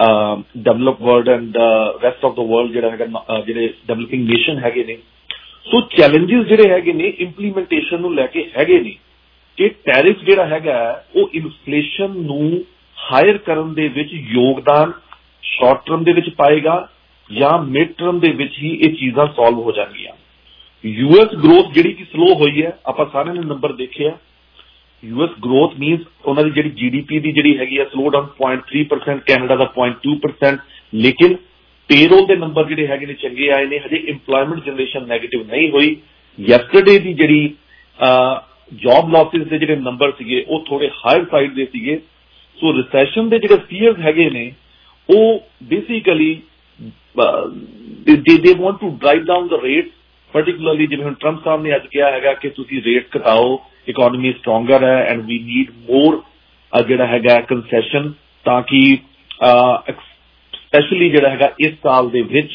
develop world and rest of the world, ਜਿਹੜਾ ਹੈਗਾ ਜਿਹੜੇ ਡਿਵੈਲਪਿੰਗ ਨੇਸ਼ਨ ਹੈਗੇ ਨੇ। ਸੋ ਚੈਲੰਜਿਸ ਜਿਹੜੇ ਹੈਗੇ ਨੇ ਇੰਪਲੀਮੈਂਟੇਸ਼ਨ ਨੂੰ ਲੈ ਕੇ ਹੈਗੇ ਨੇ ਕਿ ਟੈਰਿਫ ਜਿਹੜਾ ਹੈਗਾ ਉਹ ਇਨਫਲੇਸ਼ਨ ਨੂੰ ਹਾਇਰ ਕਰਨ ਦੇ ਵਿੱਚ ਯੋਗਦਾਨ ਸ਼ਾਰਟ ਟਰਮ ਦੇ ਵਿੱਚ ਪਾਏਗਾ ਜਾਂ ਮਿਡ ਟਰਮ ਦੇ ਵਿੱਚ ਹੀ ਇਹ ਚੀਜ਼ਾਂ ਸੋਲਵ ਹੋ ਜਾਣਗੀਆਂ। US ਗਰੋਥ ਜਿਹੜੀ ਕਿ ਸਲੋ ਹੋਈ ਹੈ, ਆਪਾਂ ਸਾਰਿਆਂ ਨੇ ਨੰਬਰ ਦੇਖਿਆ। US ਗਰੋਥ ਮੀਨਸ ਉਹਨਾਂ ਦੀ ਜਿਹੜੀ GDP ਦੀ ਜਿਹੜੀ ਹੈਗੀ ਆ ਸਲੋ ਡਾਊਨ 0.3%, ਕੈਨੇਡਾ ਦਾ 0.2%, ਲੇਕਿਨ ਪੇਰੋਲ ਦੇ ਨੰਬਰ ਜਿਹੜੇ ਹੈਗੇ ਨੇ ਚੰਗੇ ਆਏ ਨੇ। ਹਜੇ ਇੰਪਲਾਇਮੈਂਟ ਜਨਰੇਸ਼ਨ ਨੈਗੇਟਿਵ ਨਹੀਂ ਹੋਈ। ਯੈਸਟਰਡੇ ਦੀ ਜਿਹੜੀ ਜੌਬ ਲਾਸਿਸ ਦੇ ਜਿਹੜੇ ਨੰਬਰ ਸੀਗੇ ਉਹ ਥੋੜੇ ਹਾਇਰ ਸਾਈਡ ਦੇ ਸੀਗੇ। ਸੋ ਰਿਸੈਸ਼ਨ ਦੇ ਜਿਹੜੇ ਫੀਅਰਸ ਹੈਗੇ ਨੇ ਉਹ basically they want to drive down the rate, particularly ਜਿਵੇਂ ਹੁਣ ਟਰੰਪ ਸਾਹਿਬ ਨੇ ਅੱਜ ਕਿਹਾ ਹੈਗਾ ਕਿ ਤੁਸੀਂ ਰੇਟ ਘਟਾਓ, ਇਕਨੋਮੀ ਸਟਰੋਂਗਰ ਹੈ ਐਂਡ ਵੀ ਨੀਡ ਮੋਰ ਜਿਹੜਾ ਹੈਗਾ ਕੰਸੈਸ਼ਨ, ਤਾਂ ਕਿ ਸਪੈਸ਼ਲੀ ਜਿਹੜਾ ਹੈਗਾ ਇਸ ਸਾਲ ਦੇ ਵਿੱਚ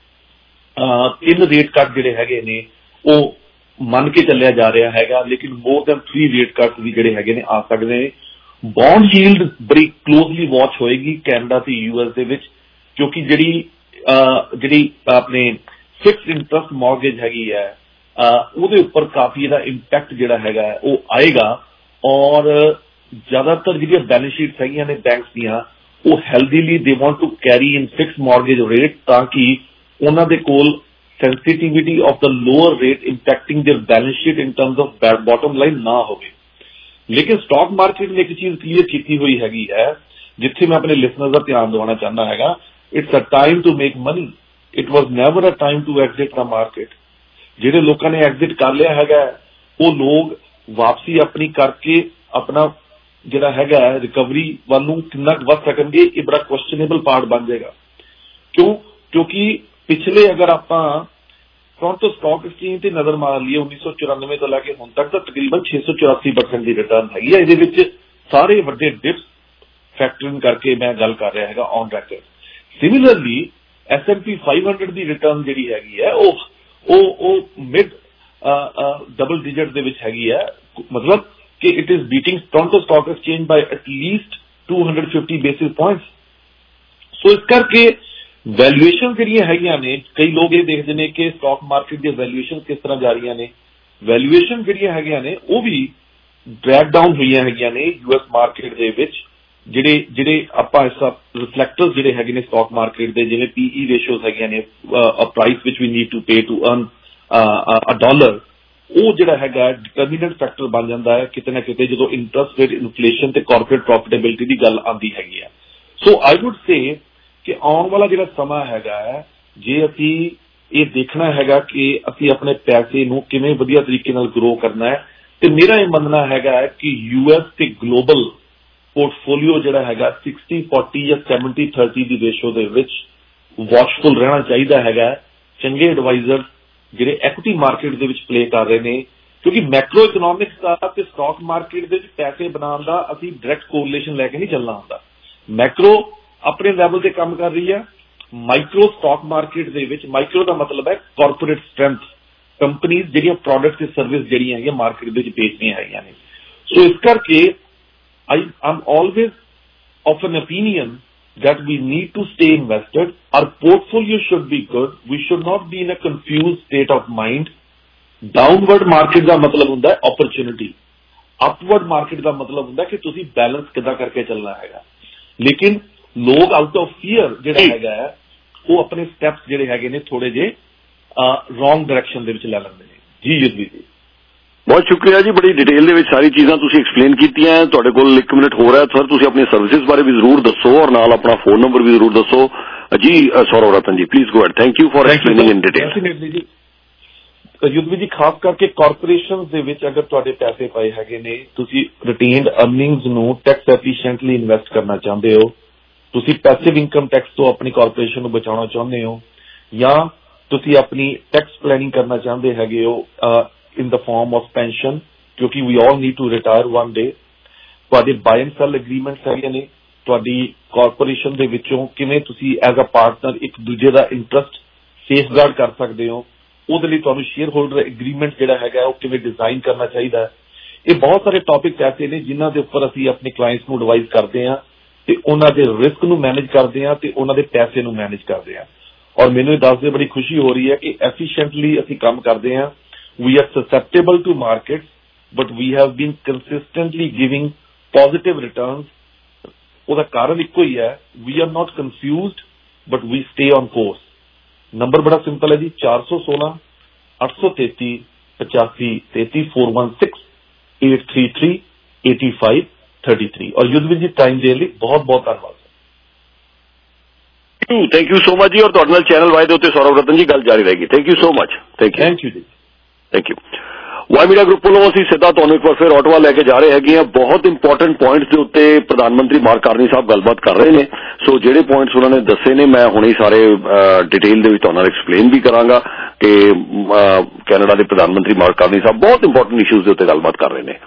3 ਰੇਟ ਕੱਟ ਜਿਹੜੇ ਹੈਗੇ ਨੇ ਉਹ ਮੰਨ ਕੇ ਚੱਲਿਆ ਜਾ ਰਿਹਾ ਹੈਗਾ, ਲੇਕਿਨ ਮੋਰ ਦੈਨ 3 ਰੇਟ ਕੱਟ ਵੀ ਜਿਹੜੇ ਹੈਗੇ ਨੇ ਆ ਸਕਦੇ ਨੇ। ਬੌਂਡ ਯੀਲਡ ਬੜੀ ਕਲੋਜ਼ਲੀ ਵਾਚ ਹੋਏਗੀ ਕੈਨੇਡਾ ਤੇ US ਦੇ ਵਿੱਚ, ਕਿਉਂਕਿ ਜਿਹੜੀ ਆਪਣੇ ਫਿਕਸਡ ਇੰਟਰਸਟ ਮੌਰਗੇਜ ਹੈਗੀ ਹੈ ਉਹਦੇ ਉੱਪਰ ਕਾਫੀ ਇਹਦਾ ਇੰਪੈਕਟ ਜਿਹੜਾ ਹੈਗਾ ਉਹ ਆਏਗਾ। ਔਰ ਜ਼ਿਆਦਾਤਰ ਜਿਹੜੀਆਂ ਬੈਲੈਂਸ ਸ਼ੀਟਸ ਹੈਗੀਆਂ ਨੇ ਬੈਂਕਸ ਦੀਆਂ ਉਹ healthily they want to carry in fixed mortgage rate, ਤਾਂ ਕਿ ਉਹਨਾਂ ਦੇ ਕੋਲ sensitivity of the lower rate impacting their balance sheet in terms of bottom line ਨਾ ਹੋਵੇ। ਲੇਕਿਨ ਸਟਾਕ ਮਾਰਕੀਟ ਨੇ ਇੱਕ ਚੀਜ਼ ਕਲੀਅਰ ਕੀਤੀ ਹੋਈ ਹੈਗੀ ਹੈ, ਜਿੱਥੇ ਮੈਂ ਆਪਣੇ ਲਿਸਨਰਸ ਦਾ ਧਿਆਨ ਦਿਵਾਉਣਾ ਚਾਹੁੰਦਾ ਹੈਗਾ, it's a time to make money, it was never a time to exit the market. ਜਿਹੜੇ ਲੋਕਾਂ ਨੇ ਐਗਜ਼ਿਟ ਕਰ ਲਿਆ ਹੈਗਾ ਉਹ ਲੋਕ ਵਾਪਸੀ ਆਪਣੀ ਕਰਕੇ ਆਪਣਾ ਜਿਹੜਾ ਹੈਗਾ ਰਿਕਵਰੀ ਵੱਲ ਨੂੰ ਕਿੰਨਾ ਵੱਧ ਸਕਣਗੇ, ਇਹ ਬੜਾ ਕੁਐਸਚਨੇਬਲ ਪਾਰਟ ਬਣ ਜਾਏਗਾ। ਕਿਉਂਕਿ ਪਿਛਲੇ ਅਗਰ ਆਪਾਂ ਟੋਰਾਂਟੋ ਸਟਾਕ ਐਕਸਚੇਂਜ ਤੇ ਨਜ਼ਰ ਮਾਰ ਲਈਏ 1994 ਤੋਂ ਲੈ ਕੇ ਹੁਣ ਤੱਕ ਤਾਂ ਤਕਰੀਬਨ 684% ਦੀ ਰਿਟਰਨ ਹੈਗੀ ਹੈ। ਇਹਦੇ ਵਿੱਚ ਸਾਰੇ ਵੱਡੇ ਡਿਪਸ ਫੈਕਟਰਿੰਗ ਕਰਕੇ ਮੈਂ ਗੱਲ ਕਰ ਰਿਹਾ ਹੈਗਾ ਔਨ ਰੈਕਰਡ। ਸਿਮਿਲਰਲੀ S&P 500 ਦੀ ਰਿਟਰਨ ਜਿਹੜੀ ਹੈਗੀ ਹੈ ਉਹ ਮਿਡ ਡਬਲ ਡਿਜਿਟ ਦੇ ਵਿੱਚ ਹੈਗੀ ਹੈ, ਮਤਲਬ ਕਿ it is beating Toronto stock exchange by at least 250 basis points. So ਇਸ ਕਰਕੇ ਵੈਲੂਏਸ਼ਨ ਜਿਹੜੀਆਂ ਹੈਗੀਆਂ ਨੇ, ਕਈ ਲੋਕ ਇਹ ਦੇਖਦੇ ਨੇ ਕਿ ਸਟਾਕ ਮਾਰਕੀਟ ਦੀਆਂ ਵੈਲੂਏਸ਼ਨ ਕਿਸ ਤਰ੍ਹਾਂ ਜਾ ਰਹੀਆਂ ਨੇ। ਵੈਲੂਏਸ਼ਨ ਜਿਹੜੀਆਂ ਹੈਗੀਆਂ ਨੇ ਉਹ ਵੀ ਡਰੈਗ ਡਾਊਨ ਹੋਈਆਂ ਹੈਗੀਆਂ ਨੇ US ਮਾਰਕੀਟ ਦੇ ਵਿੱਚ ਜਿਹੜੇ ਆਪਾਂ ਇਸ ਰਿਫਲੈਕਟਰਸ ਜਿਹੜੇ ਹੈਗੇ ਨੇ ਸਟਾਕ ਮਾਰਕੀਟ ਦੇ, ਜਿਵੇਂ PE ਰੇਸ਼ੀਓਜ਼ ਹੈਗੀਆਂ ਨੇ, price which we need to pay to earn $1, ਉਹ ਜਿਹੜਾ ਹੈਗਾ ਡਿਟਰਮੀਨੈਂਟ ਫੈਕਟਰ ਬਣ ਜਾਂਦਾ ਹੈ ਕਿਤੇ ਨਾ ਕਿਤੇ ਜਦੋਂ ਇੰਟਰਸਟ ਰੇਟ, ਇਨਫਲੇਸ਼ਨ ਤੇ ਕਾਰਪੋਰੇਟ ਪ੍ਰੋਫਿਟੇਬਿਲਿਟੀ ਦੀ ਗੱਲ ਆਉਂਦੀ ਹੈਗੀ ਹੈ। ਸੋ ਆਈ ਵੁੱਡ ਸੇ ਕਿ ਆਉਣ ਵਾਲਾ ਜਿਹੜਾ ਸਮਾਂ ਹੈਗਾ ਹੈ, ਜੇ ਅਸੀਂ ਇਹ ਦੇਖਣਾ ਹੈਗਾ ਕਿ ਅਸੀਂ ਆਪਣੇ ਪੈਸੇ ਨੂੰ ਕਿਵੇਂ ਵਧੀਆ ਤਰੀਕੇ ਨਾਲ ਗਰੋ ਕਰਨਾ ਹੈ, ਤੇ ਮੇਰਾ ਇਹ ਮੰਨਣਾ ਹੈਗਾ ਹੈ ਕਿ US ਤੇ ਗਲੋਬਲ ਪੋਰਟਫੋਲੀਓ ਜਿਹੜਾ ਹੈਗਾ 60-40 ਜਾਂ 70-30 ਦੀ ਰੇਸ਼ੋ ਦੇ ਵਿੱਚ ਵਾਚਫੁਲ ਰਹਿਣਾ ਚਾਹੀਦਾ ਹੈਗਾ। ਚੰਗੇ ਐਡਵਾਈਜ਼ਰ ਜਿਹੜੇ ਐਕੁਇਟੀ ਮਾਰਕੀਟ ਦੇ ਵਿੱਚ ਪਲੇ ਕਰ ਰਹੇ ਨੇ, ਕਿਉਂਕਿ ਮੈਕਰੋ ਇਕਨੋਮਿਕਸ ਦਾ ਤੇ ਸਟਾਕ ਮਾਰਕੀਟ ਦੇ ਵਿੱਚ ਪੈਸੇ ਬਣਾਉਣ ਦਾ ਅਸੀਂ ਡਾਇਰੈਕਟ ਕੋਰਿਲੇਸ਼ਨ ਲੈ ਕੇ ਨਹੀਂ ਚੱਲਣਾ ਹੁੰਦਾ। ਮੈਕਰੋ ਆਪਣੇ ਲੈਵਲ ਤੇ ਕੰਮ ਕਰ ਰਹੀ ਹੈ, ਮਾਈਕਰੋ ਸਟਾਕ ਮਾਰਕੀਟ ਦੇ ਵਿੱਚ, ਮਾਈਕਰੋ ਦਾ ਮਤਲਬ ਹੈ ਕਾਰਪੋਰੇਟ ਸਟਰੈਂਥ, ਕੰਪਨੀਜ਼ ਜਿਹੜੀਆਂ ਪ੍ਰੋਡਕਟ ਤੇ ਸਰਵਿਸ ਜਿਹੜੀਆਂ ਹੈਗੀਆਂ ਮਾਰਕੀਟ ਦੇ ਵਿੱਚ ਵੇਚਦੀਆਂ ਹੈਗੀਆਂ ਨੇ। ਸੋ ਇਸ ਕਰਕੇ I'm always of an opinion that we need to stay invested. Our portfolio should be good. We should not be in a confused state of mind. Downward market ਦਾ ਮਤਲਬ ਹੁੰਦਾ ਹੈ opportunity. Upward market ਦਾ ਮਤਲਬ ਹੁੰਦਾ ਕਿ ਤੁਸੀਂ balance ਕਿੱਦਾਂ ਕਰਕੇ ਚੱਲਣਾ ਹੈਗਾ। ਲੇਕਿਨ ਲੋਕ ਆਊਟ ਆਫ ਫੀਅਰ ਜਿਹੜਾ ਹੈਗਾ ਹੈ ਉਹ ਆਪਣੇ ਸਟੈਪਸ ਜਿਹੜੇ ਹੈਗੇ ਨੇ ਥੋੜੇ ਜਿਹੇ ਰੋਂਗ ਡਾਇਰੈਕਸ਼ਨ ਦੇ ਵਿੱਚ ਲੈ ਲੈਂਦੇ ਨੇ। ਜੀ ਯੁੱਧਵੀਰ ਜੀ, ਬਹੁਤ ਸ਼ੁਕਰੀਆ ਜੀ, ਬੜੀ ਡਿਟੇਲ ਦੇ ਵਿੱਚ ਸਾਰੀ ਚੀਜ਼ਾਂ ਤੁਸੀਂ ਐਕਸਪਲੇਨ ਕੀਤੀਆਂ। ਤੁਹਾਡੇ ਕੋਲ 1 ਮਿੰਟ ਹੋ ਰਿਹਾ ਸਰ, ਤੁਸੀਂ ਆਪਣੀ ਸਰਵਿਸਿਜ਼ ਬਾਰੇ ਵੀ ਜ਼ਰੂਰ ਦੱਸੋ ਔਰ ਨਾਲ ਆਪਣਾ ਫੋਨ ਨੰਬਰ ਵੀ ਜ਼ਰੂਰ ਦੱਸੋ ਜੀ। Saurav Ratan ji, please go ahead. Thank you for explaining in detail. Definitely ਜੀ। ਯੁੱਧਵੀਰ ਜੀ, ਖਾਸ ਕਰਕੇ ਕਾਰਪੋਰੇਸ਼ਨਸ ਦੇ ਵਿੱਚ ਅਗਰ ਤੁਹਾਡੇ ਪੈਸੇ ਪਏ ਹੈਗੇ ਨੇ, ਤੁਸੀਂ ਰਿਟੇਨਡ ਅਰਨਿੰਗਸ ਨੂੰ ਟੈਕਸ ਐਫੀਸ਼ੀਐਂਟਲੀ ਇਨਵੈਸਟ ਕਰਨਾ ਚਾਹੁੰਦੇ ਹੋ, ਤੁਸੀਂ ਪੈਸਿਵ ਇਨਕਮ ਟੈਕਸ ਤੋਂ ਆਪਣੀ ਕਾਰਪੋਰੇਸ਼ਨ ਨੂੰ ਬਚਾਉਣਾ ਚਾਹੁੰਦੇ ਹੋ, ਜਾਂ ਤੁਸੀਂ ਆਪਣੀ ਟੈਕਸ ਪਲੈਨਿੰਗ ਕਰਨਾ ਚਾਹੁੰਦੇ ਹੈਗੇ ਹੋ in the form of pension, ਕਿਉਂਕਿ we all need to retire one day, ਤੁਹਾਡੇ ਬਾਈ ਐਂਡ ਸੈਲ ਐਗਰੀਮੈਂਟਸ ਹੈਗੇ ਨੇ, ਤੁਹਾਡੀ ਕਾਰਪੋਰੇਸ਼ਨ ਦੇ ਵਿੱਚੋਂ ਕਿਵੇਂ ਤੁਸੀਂ ਐਜ਼ ਅ ਪਾਰਟਨਰ ਇੱਕ ਦੂਜੇ ਦਾ ਇੰਟਰਸਟ ਸੇਫਗਾਰਡ ਕਰ ਸਕਦੇ ਹੋ, ਉਹਦੇ ਲਈ ਤੁਹਾਨੂੰ ਸ਼ੇਅਰ ਹੋਲਡਰ ਐਗਰੀਮੈਂਟ ਜਿਹੜਾ ਹੈਗਾ ਉਹ ਕਿਵੇਂ ਡਿਜ਼ਾਈਨ ਕਰਨਾ ਚਾਹੀਦਾ ਹੈ। ਇਹ ਬਹੁਤ ਸਾਰੇ ਟੌਪਿਕਸ ਐਸੇ ਨੇ ਜਿਨ੍ਹਾਂ ਦੇ ਉੱਪਰ ਅਸੀਂ ਆਪਣੇ ਕਲਾਇੰਟਸ ਨੂੰ ਐਡਵਾਈਜ਼ ਕਰਦੇ ਹਾਂ ਤੇ ਉਹਨਾਂ ਦੇ ਰਿਸਕ ਨੂੰ ਮੈਨੇਜ ਕਰਦੇ ਹਾਂ ਤੇ ਉਹਨਾਂ ਦੇ ਪੈਸੇ ਨੂੰ ਮੈਨੇਜ ਕਰਦੇ ਹਾਂ। ਔਰ ਮੈਨੂੰ ਇਹ ਦੱਸਦੇ ਬੜੀ ਖੁਸ਼ੀ ਹੋ ਰਹੀ ਹੈ ਕਿ ਐਫੀਸ਼ੀਐਂਟਲੀ ਅਸੀਂ ਕੰਮ ਕਰਦੇ ਹਾਂ। We are susceptible to markets, but we have been consistently giving positive returns. ਉਹਦਾ ਕਾਰਨ ਇੱਕੋ ਹੀ ਹੈ, we are not confused, but we stay on course. Number ਬੜਾ ਸਿੰਪਲ ਹੈ ਜੀ, 416 833 85 33 416 833 85 33। ਔਰ ਯੁੱਧਵੀਰ ਜੀ, ਟਾਈਮ ਦੇਣ ਲਈ ਬਹੁਤ ਬਹੁਤ ਧੰਨਵਾਦ। ਥੈਂਕ ਯੂ ਸੋ ਮਚ ਜੀ। ਔਰ ਤੁਹਾਡੇ ਨਾਲ ਚੈਨਲ ਵਾਈ ਦੇ ਉੱਤੇ ਸੌਰਵ ਰਤਨ ਜੀ ਗੱਲ ਜਾਰੀ ਰਹੇਗੀ। Thank you so much. Thank you ਜੀ। Thank you. Y Media group ਵੱਲੋਂ ਅਸੀਂ ਸਿੱਧਾ ਤੁਹਾਨੂੰ ਇੱਕ ਵਾਰ ਫਿਰ ਆਟੋਆ ਲੈ ਕੇ ਜਾ ਰਹੇ ਹੈਗੇ ਹਾਂ। ਬਹੁਤ ਇੰਪੋਰਟੈਂਟ ਪੁਆਇੰਟਸ ਦੇ ਉੱਤੇ ਪ੍ਰਧਾਨ ਮੰਤਰੀ ਮਾਰਕ ਕਾਰਨੀ ਸਾਹਿਬ ਗੱਲਬਾਤ ਕਰ ਰਹੇ ਨੇ। ਸੋ ਜਿਹੜੇ ਪੁਆਇੰਟਸ ਉਹਨਾਂ ਨੇ ਦੱਸੇ ਨੇ ਮੈਂ ਹੁਣੇ ਸਾਰੇ ਡਿਟੇਲ ਦੇ ਵਿੱਚ ਤੁਹਾਨੂੰ ਨਾਲ ਐਕਸਪਲੇਨ ਵੀ ਕਰਾਂਗਾ ਕਿ ਕੈਨੇਡਾ ਦੇ ਪ੍ਰਧਾਨ ਮੰਤਰੀ ਮਾਰਕ ਕਾਰਨੀ ਸਾਹਿਬ ਬਹੁਤ ਇੰਪੋਰਟੈਂਟ ਇਸ਼ੂਜ਼ ਦੇ ਉੱਤੇ ਗੱਲਬਾਤ ਕਰ ਰਹੇ ਨੇ।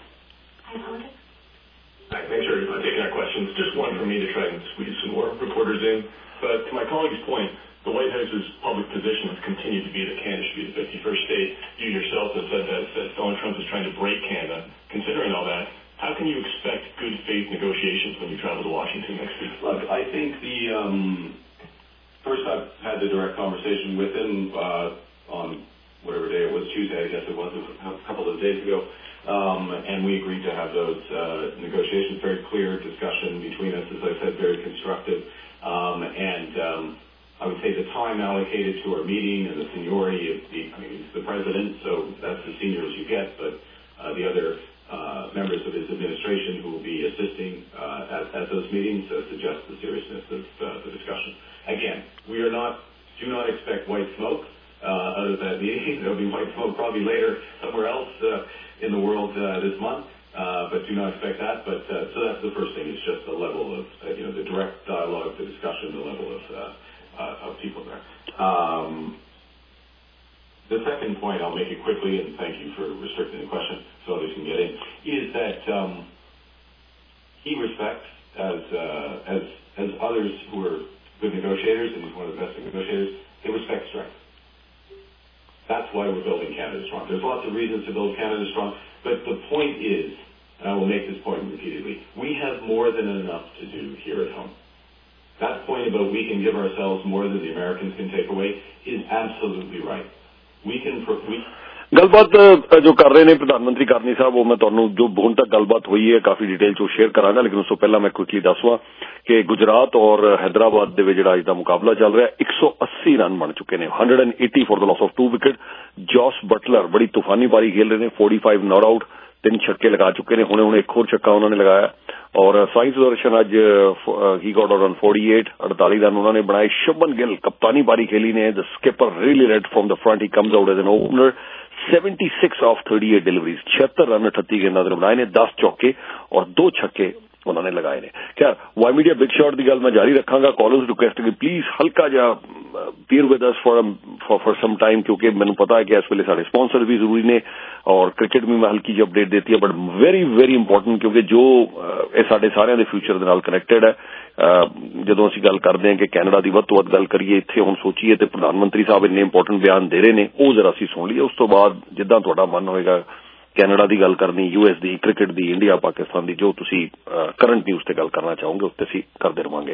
The White House's public position has continued to be that Canada should be the 51st state. You yourself have said that Donald Trump is trying to break Canada. Considering all that, how can you expect good faith negotiations when you travel to Washington next week? Look, I think first I've had the direct conversation with him on whatever day it was, Tuesday I guess it was, a couple of days ago. And we agreed to have those negotiations, very clear discussion between us, as I said, very constructive. I would say the time allocated to our meeting and the seniority of he's the president, so that's as senior as you get, but the other members of his administration who will be assisting at those meetings suggest the seriousness of the discussion. Again, do not expect white smoke out of that meeting. There will be white smoke probably later somewhere else in the world this month. But do not expect that. But so that's the first thing. It's just the level of the direct dialogue, the discussion, the level of people there. The second point, I'll make it quickly, and thank you for restricting the question so others can get in, is that he respects, as others who are good negotiators, and he's one of the best negotiators, they respect strength. That's why we're building Canada strong. There's lots of reasons to build Canada strong, but the point is, and I will make this point repeatedly, we have more than enough to do here at home. That point about we can give ourselves more than the Americans can take away is absolutely right. ਗੱਲਬਾਤ ਜੋ ਕਰ ਰਹੇ ਨੇ ਪ੍ਰਧਾਨ ਮੰਤਰੀ Carney ਸਾਹਿਬ, ਉਹ ਮੈਂ ਤੁਹਾਨੂੰ ਜੋ ਹੁਣ ਤੱਕ ਗੱਲਬਾਤ ਹੋਈ ਹੈ ਕਾਫੀ ਡਿਟੇਲ ਚ ਸ਼ੇਅਰ ਕਰਾਂਗਾ, ਲੇਕਿਨ ਉਸ ਤੋਂ ਪਹਿਲਾਂ ਮੈਂ ਕੁਇਕਲੀ ਦੱਸਵਾਂ ਕਿ ਗੁਜਰਾਤ ਔਰ ਹੈਦਰਾਬਾਦ ਦੇ ਵਿੱਚ ਜਿਹੜਾ ਅੱਜ ਦਾ ਮੁਕਾਬਲਾ ਚੱਲ ਰਿਹਾ 180 ਰਨ ਬਣ ਚੁੱਕੇ ਨੇ, 180 for the loss of 2 wicket. Jos Buttler ਬੜੀ ਤੂਫਾਨੀ ਪਾਰੀ ਖੇਲ ਰਹੇ ਨੇ, 45 ਨਾਟ ਆਊਟ, 3 ਛੱਕੇ ਲਗਾ ਚੁੱਕੇ ਨੇ, ਹੁਣੇ ਇੱਕ ਹੋਰ ਛੱਕਾ ਉਹਨਾਂ ਨੇ ਲਗਾਇਆ। ਔਰ ਸਾਈ ਸੁਦਰਸ਼ਨ ਅੱਜ ਹੀ ਗॉट आउट ऑन 48 ਰਨ ਉਹਨਾਂ ਨੇ ਬਣਾਏ। ਸ਼ੁਭਮਨ ਗਿੱਲ ਕਪਤਾਨੀ ਪਾਰੀ ਖੇਲੀ ਨੇ, the skipper really led from the front, he comes out as an opener. 76 of 38 deliveries, 76 run 38 गेंदा ਦੇ ਬਣਾਏ ਨੇ, 10 ਚੌਕੇ ਔਰ 2 ਛੱਕੇ ਉਹਨਾਂ ਨੇ ਲਗਾਏ ਨੇ। ਖੈਰ ਵਾਈ ਮੀਡੀਆ ਬਿਗ ਸ਼ਾਟ ਦੀ ਗੱਲ ਮੈਂ ਜਾਰੀ ਰੱਖਾਂਗਾ। ਕਾਲਰਸ ਰਿਕੁਐਸਟ ਕਿ ਪਲੀਜ਼ ਹਲਕਾ ਜਿਹਾ bear with us for some time, ਕਿਉਂਕਿ ਮੈਨੂੰ ਪਤਾ ਹੈ ਕਿ ਇਸ ਵੇਲੇ ਸਾਡੇ ਸਪਾਂਸਰ ਵੀ ਜ਼ਰੂਰੀ ਨੇ ਔਰ ਕ੍ਰਿਕਟ ਵੀ ਮੈਂ ਹਲਕੀ ਜਿਹੀ ਅਪਡੇਟ ਦਿੱਤੀ ਹੈ, ਬਟ ਵੈਰੀ ਇੰਪੋਰਟੈਂਟ, ਕਿਉਂਕਿ ਜੋ ਇਹ ਸਾਡੇ ਸਾਰਿਆਂ ਦੇ ਫਿਊਚਰ ਦੇ ਨਾਲ ਕਨੈਕਟਡ ਹੈ। ਜਦੋਂ ਅਸੀਂ ਗੱਲ ਕਰਦੇ ਹਾਂ ਕਿ ਕੈਨੇਡਾ ਦੀ ਵੱਧ ਤੋਂ ਵੱਧ ਗੱਲ ਕਰੀਏ, ਇੱਥੇ ਹੁਣ ਸੋਚੀਏ ਤੇ ਪ੍ਰਧਾਨ ਮੰਤਰੀ ਸਾਹਿਬ ਇੰਨੇ ਇੰਪੋਰਟੈਂਟ ਬਿਆਨ ਦੇ ਰਹੇ ਨੇ, ਉਹ ਜ਼ਰਾ ਅਸੀਂ ਸੁਣ ਲਈਏ। ਉਸ ਤੋਂ ਬਾਅਦ ਜਿੱਦਾਂ ਤੁਹਾਡਾ ਮਨ ਹੋਏਗਾ ਕੈਨੇਡਾ ਦੀ ਗੱਲ ਕਰਨੀ, ਯੂਐਸ ਦੀ, ਕ੍ਰਿਕਟ ਦੀ, ਇੰਡੀਆ ਪਾਕਿਸਤਾਨ ਦੀ, ਜੋ ਤੁਸੀਂ ਕਰੰਟ ਨਿਊਜ਼ ਤੇ ਗੱਲ ਕਰਨਾ ਚਾਹੋਗੇ ਉੱਤੇ ਅਸੀਂ ਕਰਦੇ ਰਹਾਂਗੇ।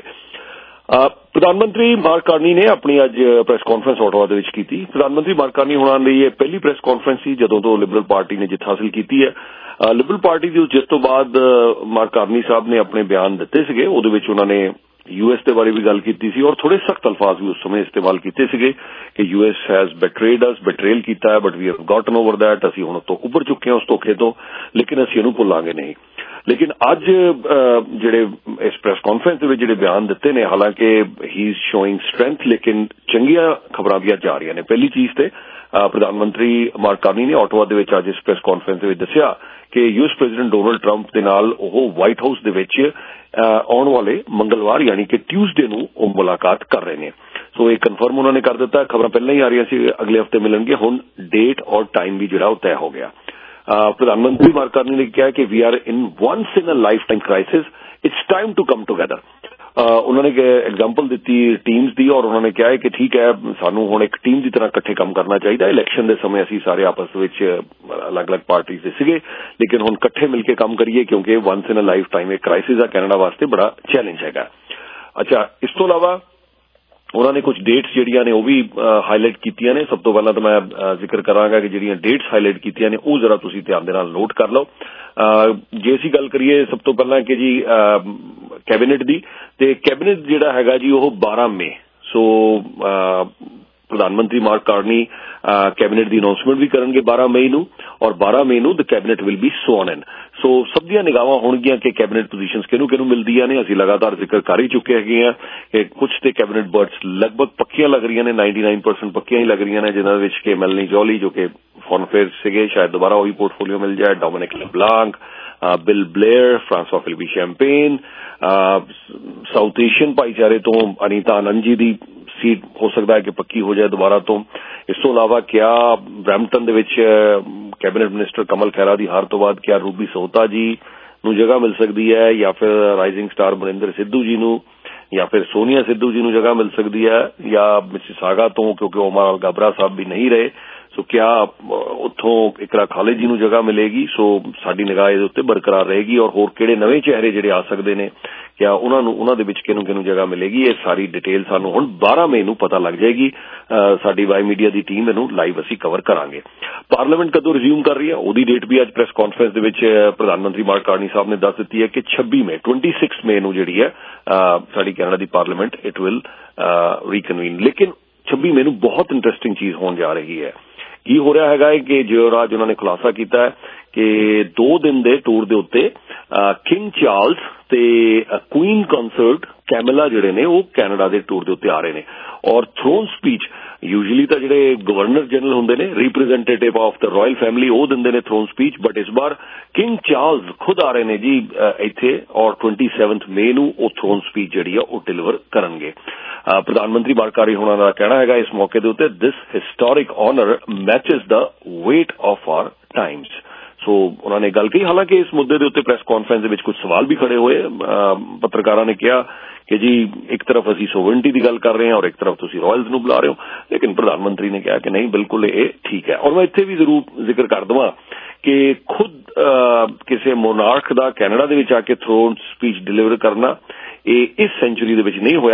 ਪ੍ਰਧਾਨ ਮੰਤਰੀ ਮਾਰਕ ਕਾਰਨੀ ਨੇ ਆਪਣੀ ਅੱਜ ਪ੍ਰੈਸ ਕਾਨਫਰੰਸ ਓਟਾਵਾ ਦੇ ਵਿੱਚ ਕੀਤੀ। ਪ੍ਰਧਾਨ ਮੰਤਰੀ ਮਾਰਕ ਕਾਰਨੀ ਹੋਣਾ ਲਈ ਇਹ ਪਹਿਲੀ ਪ੍ਰੈਸ ਕਾਨਫਰੰਸ ਸੀ ਜਦੋਂ ਤੋਂ ਲਿਬਰਲ ਪਾਰਟੀ ਨੇ ਜਿੱਤ ਹਾਸਲ ਕੀਤੀ ਹੈ। ਲਿਬਰਲ ਪਾਰਟੀ ਦੀ ਜਿੱਤ ਤੋਂ ਬਾਅਦ ਮਾਰਕ ਕਾਰਨੀ ਸਾਹਿਬ ਨੇ ਆਪਣੇ ਬਿਆਨ ਦਿੱਤੇ ਸੀਗੇ, ਉਹਦੇ ਵਿੱਚ ਉਹਨਾਂ ਨੇ ਯੂਐਸ ਦੇ ਬਾਰੇ ਵੀ ਗੱਲ ਕੀਤੀ ਸੀ ਔਰ ਥੋੜੇ ਸਖਤ ਅਲਫਾਜ਼ ਵੀ ਉਸ ਸਮੇਂ ਇਸਤੇਮਾਲ ਕੀਤੇ ਸੀਗੇ ਕਿ ਯੂਐਸ ਹੈਜ਼ ਬਿਟਰੇਡ ਅਸ, ਬਿਟਰੇਲ ਕੀਤਾ ਹੈ, but we have gotten over that, ਅਸੀਂ ਹੁਣ ਤੋਂ ਉੱਭਰ ਚੁੱਕੇ ਹਾਂ ਉਸ ਧੋਖੇ ਤੋਂ, ਲੇਕਿਨ ਅਸੀਂ ਇਹਨੂੰ ਭੁੱਲਾਂਗੇ ਨਹੀਂ। ਲੇਕਿਨ ਅੱਜ ਜਿਹੜੇ ਇਸ ਪ੍ਰੈਸ ਕਾਨਫਰੰਸ ਦੇ ਵਿੱਚ ਜਿਹੜੇ ਬਿਆਨ ਦਿੱਤੇ ਨੇ, ਹਾਲਾਂਕਿ ਹੀ ਇਜ਼ ਸ਼ੋਇੰਗ ਸਟਰੈਂਥ, ਲੇਕਿਨ ਚੰਗੀਆਂ ਖਬਰਾਂ ਵੀ ਅੱਜ ਆ ਰਹੀਆਂ ਨੇ। ਪਹਿਲੀ ਚੀਜ਼ ਤੇ ਪ੍ਰਧਾਨ ਮੰਤਰੀ ਮਾਰਕ ਕਾਰਨੀ ਨੇ ਓਟਾਵਾ ਦੇ ਵਿੱਚ ਅੱਜ ਇਸ ਪ੍ਰੈਸ ਕਾਨਫਰੰਸ ਦੇ ਵਿੱਚ ਦੱਸਿਆ ਕਿ ਯੂਐਸ ਪ੍ਰੈਜ਼ੀਡੈਂਟ ਡੋਨਲਡ ਟਰੰਪ ਦੇ ਨਾਲ ਉਹ ਵਾਈਟ ਹਾਊਸ ਦੇ ਵਿੱਚ ਆਉਣ ਵਾਲੇ ਮੰਗਲਵਾਰ ਯਾਨੀ ਕਿ ਟਿਊਜ਼ਡੇ ਨੂੰ ਉਹ ਮੁਲਾਕਾਤ ਕਰ ਰਹੇ ਨੇ। ਸੋ ਇਹ ਕਨਫਰਮ ਉਹਨਾਂ ਨੇ ਕਰ ਦਿੱਤਾ। ਖਬਰਾਂ ਪਹਿਲਾਂ ਹੀ ਆ ਰਹੀਆਂ ਸੀ ਅਗਲੇ ਹਫ਼ਤੇ ਮਿਲਣਗੇ, ਹੁਣ ਡੇਟ ਔਰ ਟਾਈਮ ਵੀ ਜਿਹੜਾ ਉਹ ਤੈਅ ਹੋ ਗਿਆ। ਪ੍ਰਧਾਨ ਮੰਤਰੀ ਮਾਰਕ ਕਾਰਨੀ ਨੇ ਕਿਹਾ ਕਿ we are in once in a lifetime crisis, it's time to come together. ਉਹਨਾਂ ਨੇ ਐਗਜ਼ਾਮਪਲ ਦਿੱਤੀ ਟੀਮਸ ਦੀ ਔਰ ਉਹਨਾਂ ਨੇ ਕਿਹਾ ਕਿ ਠੀਕ ਹੈ, ਸਾਨੂੰ ਹੁਣ ਇੱਕ ਟੀਮ ਦੀ ਤਰ੍ਹਾਂ ਇਕੱਠੇ ਕੰਮ ਕਰਨਾ ਚਾਹੀਦਾ। ਇਲੈਕਸ਼ਨ ਦੇ ਸਮੇਂ ਅਸੀਂ ਸਾਰੇ ਆਪਸ ਵਿੱਚ ਅਲੱਗ-ਅਲੱਗ ਪਾਰਟੀਆਂ ਦੇ ਸੀਗੇ, ਲੇਕਿਨ ਹੁਣ ਇਕੱਠੇ ਮਿਲ ਕੇ ਕੰਮ ਕਰੀਏ ਕਿਉਂਕਿ once in a lifetime ਇਹ ਕ੍ਰਾਈਸਿਸ ਆ, ਕੈਨੇਡਾ ਵਾਸਤੇ ਬੜਾ ਚੈਲੰਜ ਹੈਗਾ। ਅੱਛਾ, ਇਸ ਤੋਂ ਇਲਾਵਾ ਉਹਨਾਂ ਨੇ ਕੁਝ ਡੇਟਸ ਜਿਹੜੀਆਂ ਨੇ ਉਹ ਵੀ ਹਾਈਲਾਈਟ ਕੀਤੀਆਂ ਨੇ। ਸਭ ਤੋਂ ਪਹਿਲਾਂ ਤਾਂ ਮੈਂ ਜ਼ਿਕਰ ਕਰਾਂਗਾ ਕਿ ਜਿਹੜੀਆਂ ਡੇਟਸ ਹਾਈਲਾਈਟ ਕੀਤੀਆਂ ਨੇ ਉਹ ਜ਼ਰਾ ਤੁਸੀਂ ਧਿਆਨ ਦੇ ਨਾਲ ਨੋਟ ਕਰ ਲਓ। ਜੇ ਅਸੀਂ ਗੱਲ ਕਰੀਏ ਸਭ ਤੋਂ ਪਹਿਲਾਂ ਕਿ ਜੀ ਕੈਬਨਿਟ ਦੀ, ਤੇ ਕੈਬਨਿਟ ਜਿਹੜਾ ਹੈਗਾ ਜੀ ਉਹ 12 ਮਈ, ਸੋ ਪ੍ਰਧਾਨ ਮੰਤਰੀ ਮਾਰਕ ਕਾਰਨੀ ਕੈਬਨਿਟ ਦੀ ਅਨਾਉਂਸਮੈਂਟ ਵੀ ਕਰਨਗੇ 12 ਮਈ ਨੂੰ, ਔਰ 12 ਮਈ ਨੂੰ the cabinet will be sworn in. So ਸਭ ਦੀਆਂ ਨਿਗਾਹਾਂ ਹੋਣਗੀਆਂ ਕਿ ਕੈਬਨਿਟ ਪੋਜੀਸ਼ਨਸ ਕਿਹਨੂੰ ਮਿਲਦੀਆਂ ਨੇ। ਅਸੀਂ ਲਗਾਤਾਰ ਜ਼ਿਕਰ ਕਰ ਹੀ ਚੁੱਕੇ ਹੈਗੇ ਹਾਂ ਕਿ ਕੁਝ ਤੇ ਕੈਬਨਿਟ ਬਰਡਸ ਲਗਭਗ ਪੱਕੀਆਂ ਲੱਗ ਰਹੀਆਂ ਨੇ, 99% ਪੱਕੀਆਂ ਹੀ ਲੱਗ ਰਹੀਆਂ ਨੇ, ਜਿਨ੍ਹਾਂ ਵਿੱਚ ਕਿ ਮੈਲਨੀ ਜੋਲੀ ਜੋ ਕਿ ਫੋਰਨ ਅਫੇਅਰਸ ਸੀਗੇ, ਸ਼ਾਇਦ ਦੁਬਾਰਾ ਉਹੀ ਪੋਰਟਫੋਲੀਓ ਮਿਲ ਜਾਏ, Dominic LeBlanc, Bill Blair, François Philippe Champagne, South Asian ਭਾਈਚਾਰੇ ਤੋਂ ਅਨੀਤਾ ਆਨੰਦ ਜੀ ਦੀ ਸੀਟ ਹੋ ਸਕਦਾ ਹੈ ਕਿ ਪੱਕੀ ਹੋ ਜਾਏ ਦੁਬਾਰਾ ਤੋਂ। ਇਸ ਤੋਂ ਇਲਾਵਾ ਕਿਆ ਬਰੈਂਪਟਨ ਦੇ ਵਿੱਚ ਕੈਬਨਿਟ ਮਿਨਿਸਟਰ ਕਮਲ ਖੈਰਾ ਦੀ ਹਾਰ ਤੋਂ ਬਾਅਦ ਕਿਆ ਰੂਬੀ ਸੋਹਤਾ ਜੀ ਨੂੰ ਜਗ੍ਹਾ ਮਿਲ ਸਕਦੀ ਹੈ, ਜਾਂ ਫਿਰ ਰਾਈਜ਼ਿੰਗ ਸਟਾਰ ਮਨਿੰਦਰ ਸਿੱਧੂ ਜੀ ਨੂੰ, ਜਾਂ ਫਿਰ ਸੋਨੀਆ ਸਿੱਧੂ ਜੀ ਨੂੰ ਜਗ੍ਹਾ ਮਿਲ ਸਕਦੀ ਹੈ, ਜਾਂ ਮਿਸੀਸਾਗਾ ਤੋਂ ਕਿਉਂਕਿ ਓਮਰ ਅਲ ਗਾਬਰਾ ਸਾਹਿਬ ਵੀ ਨਹੀਂ ਰਹੇ, ਸੋ ਕਿਆ ਉੱਥੋਂ ਇਕਰਾ ਖਾਲਿਦ ਜੀ ਨੂੰ ਜਗ੍ਹਾ ਮਿਲੇਗੀ। ਸੋ ਸਾਡੀ ਨਿਗਾਹ ਇਹਦੇ ਉੱਤੇ ਬਰਕਰਾਰ ਰਹੇਗੀ ਔਰ ਹੋਰ ਕਿਹੜੇ ਨਵੇਂ ਚਿਹਰੇ ਜਿਹੜੇ ਆ ਸਕਦੇ ਨੇ, ਕਿਆ ਉਹਨਾਂ ਦੇ ਵਿੱਚ ਕਿਹਨੂੰ ਜਗ੍ਹਾ ਮਿਲੇਗੀ, ਇਹ ਸਾਰੀ ਡਿਟੇਲ ਸਾਨੂੰ ਹੁਣ 12 ਮਈ ਨੂੰ ਪਤਾ ਲੱਗ ਜਾਏਗੀ। ਸਾਡੀ ਵਾਈ ਮੀਡੀਆ ਦੀ ਟੀਮ ਇਹਨੂੰ ਲਾਈਵ ਅਸੀਂ ਕਵਰ ਕਰਾਂਗੇ। ਪਾਰਲੀਮੈਂਟ ਕਦੋਂ ਰਿਜ਼ਿਊਮ ਕਰ ਰਹੀ ਹੈ ਉਹਦੀ ਡੇਟ ਵੀ ਅੱਜ ਪ੍ਰੈਸ ਕਾਨਫਰੰਸ ਦੇ ਵਿੱਚ ਪ੍ਰਧਾਨ ਮੰਤਰੀ ਮਾਰਕ ਕਾਰਨੀ ਸਾਹਿਬ ਨੇ ਦੱਸ ਦਿੱਤੀ ਹੈ ਕਿ 26 ਮਈ ਨੂੰ ਜਿਹੜੀ ਹੈ ਸਾਡੀ ਕੈਨੇਡਾ ਦੀ ਪਾਰਲੀਮੈਂਟ ਇਟ ਵਿਲ ਰੀਕਨਵੀਨ। ਲੇਕਿਨ 26 ਮਈ ਨੂੰ ਬਹੁਤ ਇੰਟਰਸਟਿੰਗ ਚੀਜ਼ ਹੋਣ ਜਾ ਰਹੀ ਹੈ। ਕੀ ਹੋ ਰਿਹਾ ਹੈਗਾ ਕਿ ਜੋ ਰਾਜ ਉਹਨਾਂ ਨੇ ਖੁਲਾਸਾ ਕੀਤਾ ਹੈ ਕਿ 2 ਦਿਨ ਦੇ ਟੂਰ ਦੇ ਉੱਤੇ ਕਿੰਗ ਚਾਰਲਸ ਤੇ ਕੁਈਨ ਕੰਸਰਟ ਕੈਮਲਾ ਜਿਹੜੇ ਨੇ ਉਹ ਕੈਨੇਡਾ ਦੇ ਟੂਰ ਦੇ ਉੱਤੇ ਆ ਰਹੇ ਨੇ। ਔਰ ਥਰੋਨ ਸਪੀਚ ਯੂਜੂਅਲੀ ਤਾਂ ਜਿਹੜੇ ਗਵਰਨਰ ਜਨਰਲ ਹੁੰਦੇ ਨੇ, representative of the royal family, ਉਹ ਦਿੰਦੇ ਨੇ ਥਰੋਨ ਸਪੀਚ, ਬਟ ਇਸ ਵਾਰ ਕਿੰਗ ਚਾਰਲਸ ਖੁਦ ਆ ਰਹੇ ਨੇ ਜੀ ਇੱਥੇ, ਔਰ 27 ਮਈ ਨੂੰ ਉਹ ਥਰੋਨ ਸਪੀਚ ਜਿਹੜੀ ਆ ਉਹ ਡਿਲੀਵਰ ਕਰਨਗੇ। ਪ੍ਰਧਾਨ ਮੰਤਰੀ ਮਾਰਕ ਕਾਰਨੀ ਹੋਣਾ ਦਾ ਕਹਿਣਾ ਹੈਗਾ ਇਸ ਮੌਕੇ ਦੇ ਉੱਤੇ, this historic honour matches the weight of our times. So ਉਹਨਾਂ ਨੇ ਗੱਲ ਕਹੀ। ਹਾਲਾਂਕਿ ਇਸ ਮੁੱਦੇ ਦੇ ਉੱਤੇ ਪ੍ਰੈਸ ਕਾਨਫਰੰਸ ਦੇ ਵਿੱਚ ਕੁਝ ਸਵਾਲ ਵੀ ਖੜੇ ਹੋਏ। ਪੱਤਰਕਾਰਾਂ ਨੇ ਕਿਹਾ ਕਿ ਜੀ ਇੱਕ ਤਰਫ ਅਸੀਂ ਸੋਵਰਨਟੀ ਦੀ ਗੱਲ ਕਰ ਰਹੇ ਹਾਂ ਔਰ ਇੱਕ ਤਰਫ ਤੁਸੀਂ ਰਾਇਲਸ ਨੂੰ ਬੁਲਾ ਰਹੇ ਹੋ, ਲੇਕਿਨ ਪ੍ਰਧਾਨ ਮੰਤਰੀ ਨੇ ਕਿਹਾ ਕਿ ਨਹੀਂ, ਬਿਲਕੁਲ ਇਹ ਠੀਕ ਹੈ। ਔਰ ਮੈਂ ਇੱਥੇ ਵੀ ਜ਼ਰੂਰ ਜ਼ਿਕਰ ਕਰ ਦਵਾਂ ਕਿ ਖੁਦ ਕਿਸੇ ਮੋਨਾਰਕ ਦਾ ਕੈਨੇਡਾ ਦੇ ਵਿੱਚ ਆ ਕੇ ਥਰੋਨ ਸਪੀਚ ਡਿਲੀਵਰ ਕਰਨਾ ਇਹ ਇਸ ਸੈਂਚੁਰੀ ਦੇ ਵਿੱਚ ਨਹੀਂ ਹੋਇਆ।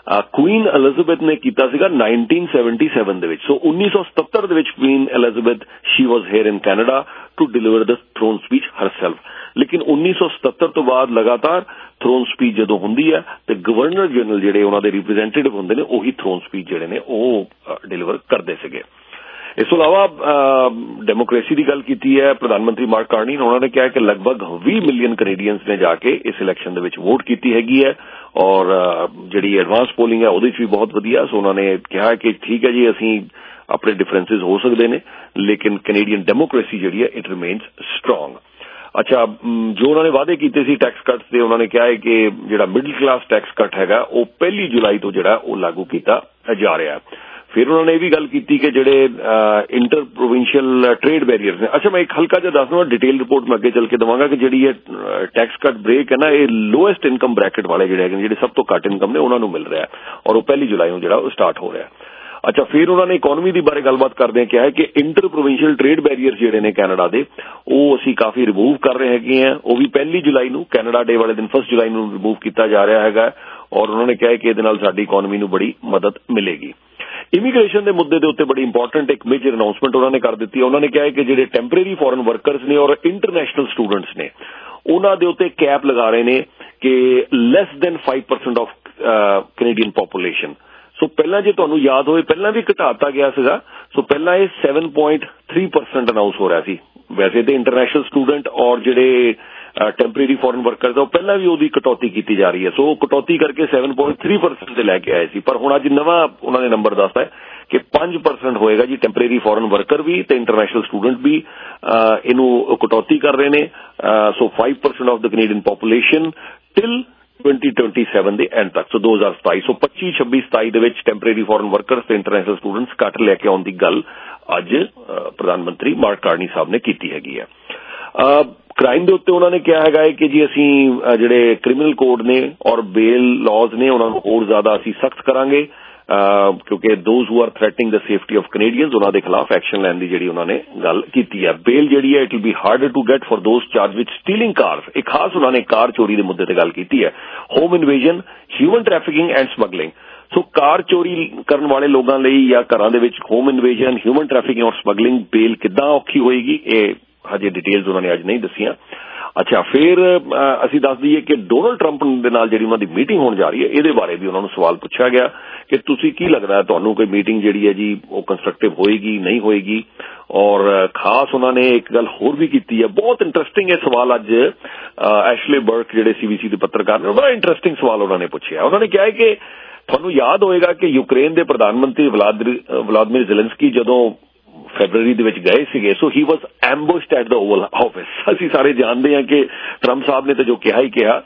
ਕੁਈਨ ਐਲਿਜ਼ਾਬੈਥ ਨੇ ਕੀਤਾ ਸੀਗਾ 1977 ਦੇ ਵਿੱਚ। ਸੋ 1977 ਦੇ ਵਿੱਚ Queen Elizabeth she was here in Canada to deliver the throne speech herself. ਲੇਕਿਨ 1977 ਤੋਂ ਬਾਅਦ ਲਗਾਤਾਰ ਥਰੋਨ ਸਪੀਚ ਜਦੋਂ ਹੁੰਦੀ ਹੈ ਤੇ ਗਵਰਨਰ ਜਨਰਲ ਜਿਹੜੇ ਉਹਨਾਂ ਦੇ ਰਿਪਰੈਜ਼ੈਂਟੇਟਿਵ ਹੁੰਦੇ ਨੇ ਉਹੀ ਥਰੋਨ ਸਪੀਚ ਜਿਹੜੇ ਨੇ ਉਹ ਡਿਲੀਵਰ ਕਰਦੇ ਸੀਗੇ। ਇਸ ਤੋਂ ਇਲਾਵਾ ਡੈਮੋਕ੍ਰੇਸੀ ਦੀ ਗੱਲ ਕੀਤੀ ਹੈ ਪ੍ਰਧਾਨ ਮੰਤਰੀ ਮਾਰਕ ਕਾਰਨੀ ਨੇ। ਉਹਨਾਂ ਨੇ ਕਿਹਾ ਕਿ ਲਗਭਗ 20 ਮਿਲੀਅਨ ਕੈਨੇਡੀਅਨਸ ਨੇ ਜਾ ਕੇ ਇਸ ਇਲੈਕਸ਼ਨ ਦੇ ਵਿੱਚ ਵੋਟ ਕੀਤੀ ਹੈਗੀ ਹੈ ਔਰ ਜਿਹੜੀ ਐਡਵਾਂਸ ਪੋਲਿੰਗ ਹੈ ਉਹਦੇ 'ਚ ਵੀ ਬਹੁਤ ਵਧੀਆ। ਸੋ ਉਹਨਾਂ ਨੇ ਕਿਹਾ ਕਿ ਠੀਕ ਹੈ ਜੀ ਅਸੀਂ ਆਪਣੇ ਡਿਫਰੈਂਸਿਸ ਹੋ ਸਕਦੇ ਨੇ ਲੇਕਿਨ ਕੈਨੇਡੀਅਨ ਡੈਮੋਕ੍ਰੇਸੀ ਜਿਹੜੀ ਹੈ ਇਟ ਰਿਮੇਨਸ ਸਟਰੋਂਗ। ਅੱਛਾ, ਜੋ ਉਹਨਾਂ ਨੇ ਵਾਅਦੇ ਕੀਤੇ ਸੀ ਟੈਕਸ ਕੱਟ ਤੇ ਉਹਨਾਂ ਨੇ ਕਿਹਾ ਹੈ ਕਿ ਜਿਹੜਾ ਮਿਡਲ ਕਲਾਸ ਟੈਕਸ ਕੱਟ ਹੈਗਾ ਉਹ 1 ਜੁਲਾਈ ਤੋਂ ਜਿਹੜਾ ਉਹ ਲਾਗੂ ਕੀਤਾ ਜਾ ਰਿਹਾ। ਫਿਰ ਉਹਨਾਂ ਨੇ ਇਹ ਵੀ ਗੱਲ ਕੀਤੀ ਕਿ ਜਿਹੜੇ ਇੰਟਰ ਪ੍ਰੋਵਿੰਸ਼ੀਅਲ ਟ੍ਰੇਡ ਬੈਰੀਅਰਸ ਨੇ। ਅੱਛਾ, ਮੈਂ ਇੱਕ ਹਲਕਾ ਜਿਹਾ ਦੱਸ ਦਵਾਂ, ਡਿਟੇਲ ਰਿਪੋਰਟ ਮੈਂ ਅੱਗੇ ਚੱਲ ਕੇ ਦੇਵਾਂਗਾ ਕਿ ਜਿਹੜੀ ਇਹ ਟੈਕਸ ਕੱਟ ਬ੍ਰੇਕ ਹੈ ਨਾ ਇਹ ਲੋਐਸਟ ਇਨਕਮ ਬ੍ਰੈਕਟ ਵਾਲੇ ਜਿਹੜੇ ਹੈਗੇ ਜਿਹੜੇ ਸਭ ਤੋਂ ਘੱਟ ਇਨਕਮ ਨੇ ਉਹਨਾਂ ਨੂੰ ਮਿਲ ਰਿਹਾ ਔਰ ਉਹ 1 ਜੁਲਾਈ ਨੂੰ ਜਿਹੜਾ ਉਹ ਸਟਾਰਟ ਹੋ ਰਿਹਾ। ਅੱਛਾ, ਫਿਰ ਉਹਨਾਂ ਨੇ ਇਕਨੋਮੀ ਦੀ ਬਾਰੇ ਗੱਲਬਾਤ ਕਰਦੇ ਕਿਹਾ ਹੈ ਕਿ ਇੰਟਰ ਪ੍ਰੋਵਿੰਸ਼ੀਅਲ ਟ੍ਰੇਡ ਬੈਰੀਅਰ ਜਿਹੜੇ ਨੇ ਕੈਨੇਡਾ ਦੇ ਉਹ ਅਸੀਂ ਕਾਫੀ ਰਿਮੂਵ ਕਰ ਰਹੇ ਹੈਗੇ ਆ। ਉਹ ਵੀ 1 ਜੁਲਾਈ ਨੂੰ ਕੈਨੇਡਾ ਡੇ ਵਾਲੇ ਦਿਨ 1 ਜੁਲਾਈ ਨੂੰ ਰਿਮੂਵ ਕੀਤਾ ਜਾ ਰਿਹਾ ਹੈਗਾ ਔਰ ਉਹਨਾਂ ਨੇ ਕਿਹਾ ਕਿ ਇਹਦੇ ਨਾਲ ਸਾਡੀ ਇਕਨੋਮੀ ਨੂੰ ਬੜੀ ਮਦਦ ਮਿਲੇਗੀ। ਇਮੀਗ੍ਰੇਸ਼ਨ ਦੇ ਮੁੱਦੇ ਦੇ ਉੱਤੇ ਬੜੀ ਇੰਪੋਰਟੈਂਟ ਇੱਕ ਮੇਜਰ ਅਨਾਉਂਸਮੈਂਟ ਉਹਨਾਂ ਨੇ ਕਰ ਦਿੱਤੀ। ਉਹਨਾਂ ਨੇ ਕਿਹਾ ਕਿ ਜਿਹੜੇ ਟੈਂਪਰੇਰੀ ਫੋਰਨ ਵਰਕਰਸ ਨੇ ਔਰ ਇੰਟਰਨੈਸ਼ਨਲ ਸਟੂਡੈਂਟਸ ਨੇ ਉਹਨਾਂ ਦੇ ਉੱਤੇ ਕੈਪ ਲਗਾ ਰਹੇ ਨੇ ਕਿ less than 5% of Canadian population. So ਪਹਿਲਾਂ ਜੇ ਤੁਹਾਨੂੰ ਯਾਦ ਹੋਵੇ ਪਹਿਲਾਂ ਵੀ ਘਟਾਤਾ ਗਿਆ ਸੀਗਾ। ਸੋ ਪਹਿਲਾਂ ਇਹ 7.3% ਅਨਾਉਂਸ ਹੋ ਰਿਹਾ ਸੀ। ਵੈਸੇ ਤੇ ਇੰਟਰਨੈਸ਼ਨਲ ਸਟੂਡੈਂਟ ਔਰ ਜਿਹੜੇ ਟੈਂਪਰੇਰੀ ਫੋਰਨ ਵਰਕਰਸ ਆ ਉਹ ਪਹਿਲਾਂ ਵੀ ਉਹਦੀ ਕਟੌਤੀ ਕੀਤੀ ਜਾ ਰਹੀ ਹੈ। ਸੋ ਕਟੌਤੀ ਕਰਕੇ 7.3% ਤੇ ਲੈ ਕੇ ਆਏ ਸੀ ਪਰ ਹੁਣ ਅੱਜ ਨਵਾਂ ਉਹਨਾਂ ਨੇ ਨੰਬਰ ਦੱਸਦਾ ਹੈ ਕਿ 5% ਹੋਏਗਾ ਜੀ। ਟੈਂਪਰੇਰੀ ਫੋਰਨ ਵਰਕਰ ਵੀ ਤੇ ਇੰਟਰਨੈਸ਼ਨਲ ਸਟੂਡੈਂਟ ਵੀ ਇਹਨੂੰ ਕਟੌਤੀ ਕਰ ਰਹੇ ਨੇ। So 5% of the Canadian population till 2027 ਦੇ ਐਂਡ ਤੱਕ। ਸੋ 2027 ਸੋ 25, 26, 27 ਦੇ ਵਿੱਚ ਟੈਂਪਰੇਰੀ ਫੋਰਨ ਵਰਕਰਸ ਤੇ ਇੰਟਰਨੈਸ਼ਨਲ ਸਟੂਡੈਂਟਸ ਘੱਟ ਲੈ ਕੇ ਆਉਣ ਦੀ ਗੱਲ ਅੱਜ ਪ੍ਰਧਾਨ ਮੰਤਰੀ ਮਾਰਕ ਕਾਰਨੀ ਸਾਹਿਬ ਨੇ ਕੀਤੀ ਹੈਗੀ ਹੈ। ਕ੍ਰਾਈਮ ਦੇ ਉੱਤੇ ਉਹਨਾਂ ਨੇ ਕਿਹਾ ਹੈਗਾ ਹੈ ਕਿ ਜੀ ਅਸੀਂ ਜਿਹੜੇ ਕ੍ਰਿਮੀਨਲ ਕੋਡ ਨੇ ਔਰ ਬੇਲ ਲਾਜ਼ ਨੇ ਉਹਨਾਂ ਨੂੰ ਹੋਰ ਜ਼ਿਆਦਾ ਅਸੀਂ ਸਖਤ ਕਰਾਂਗੇ ਕਿਉਂਕਿ those who are threatening the safety of Canadians ਉਹਨਾਂ ਦੇ ਖਿਲਾਫ ਐਕਸ਼ਨ ਲੈਣ ਦੀ ਜਿਹੜੀ ਉਹਨਾਂ ਨੇ ਗੱਲ ਕੀਤੀ ਹੈ। ਬੇਲ ਜਿਹੜੀ ਹੈ it will be harder to get for those charge with stealing cars. ਇੱਕ ਖਾਸ ਉਹਨਾਂ ਨੇ ਕਾਰ ਚੋਰੀ ਦੇ ਮੁੱਦੇ ਤੇ ਗੱਲ ਕੀਤੀ ਹੈ। Home invasion, human trafficking and smuggling. So car ਚੋਰੀ ਕਰਨ ਵਾਲੇ ਲੋਕਾਂ ਲਈ ਜਾਂ ਘਰਾਂ ਦੇ ਵਿੱਚ ਹੋਮ ਇਨਵੇਜਨ, ਹਿਊਮਨ ਟ੍ਰੈਫਿਕਿੰਗ ਔਰ ਸਮਗਲਿੰਗ ਬੇਲ ਕਿੱਦਾਂ ਔਖੀ ਹੋਏਗੀ ਇਹ ਹਜੇ ਡਿਟੇਲਸ ਉਹਨਾਂ ਨੇ ਅੱਜ ਨਹੀਂ ਦੱਸੀਆਂ। ਅੱਛਾ, ਫਿਰ ਅਸੀਂ ਦੱਸ ਦਈਏ ਕਿ ਡੋਨਲਡ ਟਰੰਪ ਦੇ ਨਾਲ ਜਿਹੜੀ ਉਹਨਾਂ ਦੀ ਮੀਟਿੰਗ ਹੋਣ ਜਾ ਰਹੀ ਹੈ ਇਹਦੇ ਬਾਰੇ ਵੀ ਉਹਨਾਂ ਨੂੰ ਸਵਾਲ ਪੁੱਛਿਆ ਗਿਆ ਕਿ ਤੁਸੀਂ ਕੀ ਲੱਗਦਾ ਤੁਹਾਨੂੰ ਕੋਈ ਮੀਟਿੰਗ ਜਿਹੜੀ ਹੈ ਜੀ ਉਹ ਕੰਸਟਰਕਟਿਵ ਹੋਏਗੀ ਨਹੀਂ ਹੋਏਗੀ। ਔਰ ਖਾਸ ਉਹਨਾਂ ਨੇ ਇੱਕ ਗੱਲ ਹੋਰ ਵੀ ਕੀਤੀ ਹੈ, ਬਹੁਤ ਇੰਟਰਸਟਿੰਗ ਇਹ ਸਵਾਲ ਅੱਜ ਐਸ਼ਲੇ ਬਰਕ ਜਿਹੜੇ CBC ਦੇ ਪੱਤਰਕਾਰ ਨੇ ਬੜਾ ਇੰਟਰਸਟਿੰਗ ਸਵਾਲ ਉਹਨਾਂ ਨੇ ਪੁੱਛਿਆ। ਉਹਨਾਂ ਨੇ ਕਿਹਾ ਕਿ ਤੁਹਾਨੂੰ ਯਾਦ ਹੋਏਗਾ ਕਿ ਯੂਕਰੇਨ ਦੇ ਪ੍ਰਧਾਨ ਮੰਤਰੀ ਵਲਾਦੀਮੀਰ ਜ਼ੈਲੈਂਸਕੀ ਜਦੋਂ ਫੈਬਰਵਰੀ ਦੇ ਵਿੱਚ ਗਏ ਸੀਗੇ so he was ambushed at the Oval Office. ਅਸੀਂ ਸਾਰੇ ਜਾਣਦੇ ਹਾਂ ਕਿ ਟਰੰਪ ਸਾਹਿਬ ਨੇ ਤਾਂ ਜੋ ਕਿਹਾ ਹੀ ਕਿਹਾ,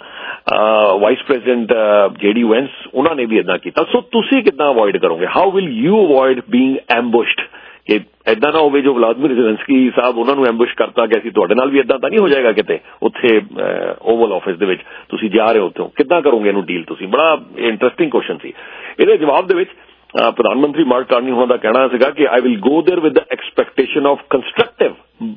ਵਾਈਸ ਪ੍ਰੈਜ਼ੀਡੈਂਟ JD ਵੈਂਸ ਉਹਨਾਂ ਨੇ ਵੀ ਇਦਾਂ ਕੀਤਾ। ਸੋ ਤੁਸੀਂ ਕਿੱਦਾਂ ਅਵੋਇਡ ਕਰੋਗੇ, how will you avoid being ambushed ਕਿ ਇਦਾਂ ਨਾ ਹੋਵੇ ਜੋ ਵਲਾਦੀਮੀਰ ਜ਼ੈਲੈਂਸਕੀ ਸਾਹਿਬ ਉਹਨਾਂ ਨੂੰ ਐਂਬੁਸ਼ ਕਰਤਾ ਕਿ ਅਸੀਂ ਤੁਹਾਡੇ ਨਾਲ ਵੀ ਇਦਾਂ ਤਾਂ ਨਹੀਂ ਹੋ ਜਾਏਗਾ ਕਿਤੇ ਉੱਥੇ ਓਵਲ ਆਫਿਸ ਦੇ ਵਿੱਚ ਤੁਸੀਂ ਜਾ ਰਹੇ ਹੋ ਉੱਥੋਂ ਕਿੱਦਾਂ ਕਰੋਗੇ ਇਹਨੂੰ ਡੀਲ ਤੁਸੀਂ। ਬੜਾ ਇੰਟਰਸਟਿੰਗ ਕੁਐਸਚਨ ਸੀ। ਇਹਦੇ ਜਵਾਬ ਦੇ ਵਿੱਚ ਪ੍ਰਧਾਨ ਮੰਤਰੀ ਮਾਰਕ ਕਾਰਨੀ ਹੋਣਾ ਦਾ ਕਹਿਣਾ ਸੀਗਾ ਕਿ I will go there with the expectation of constructive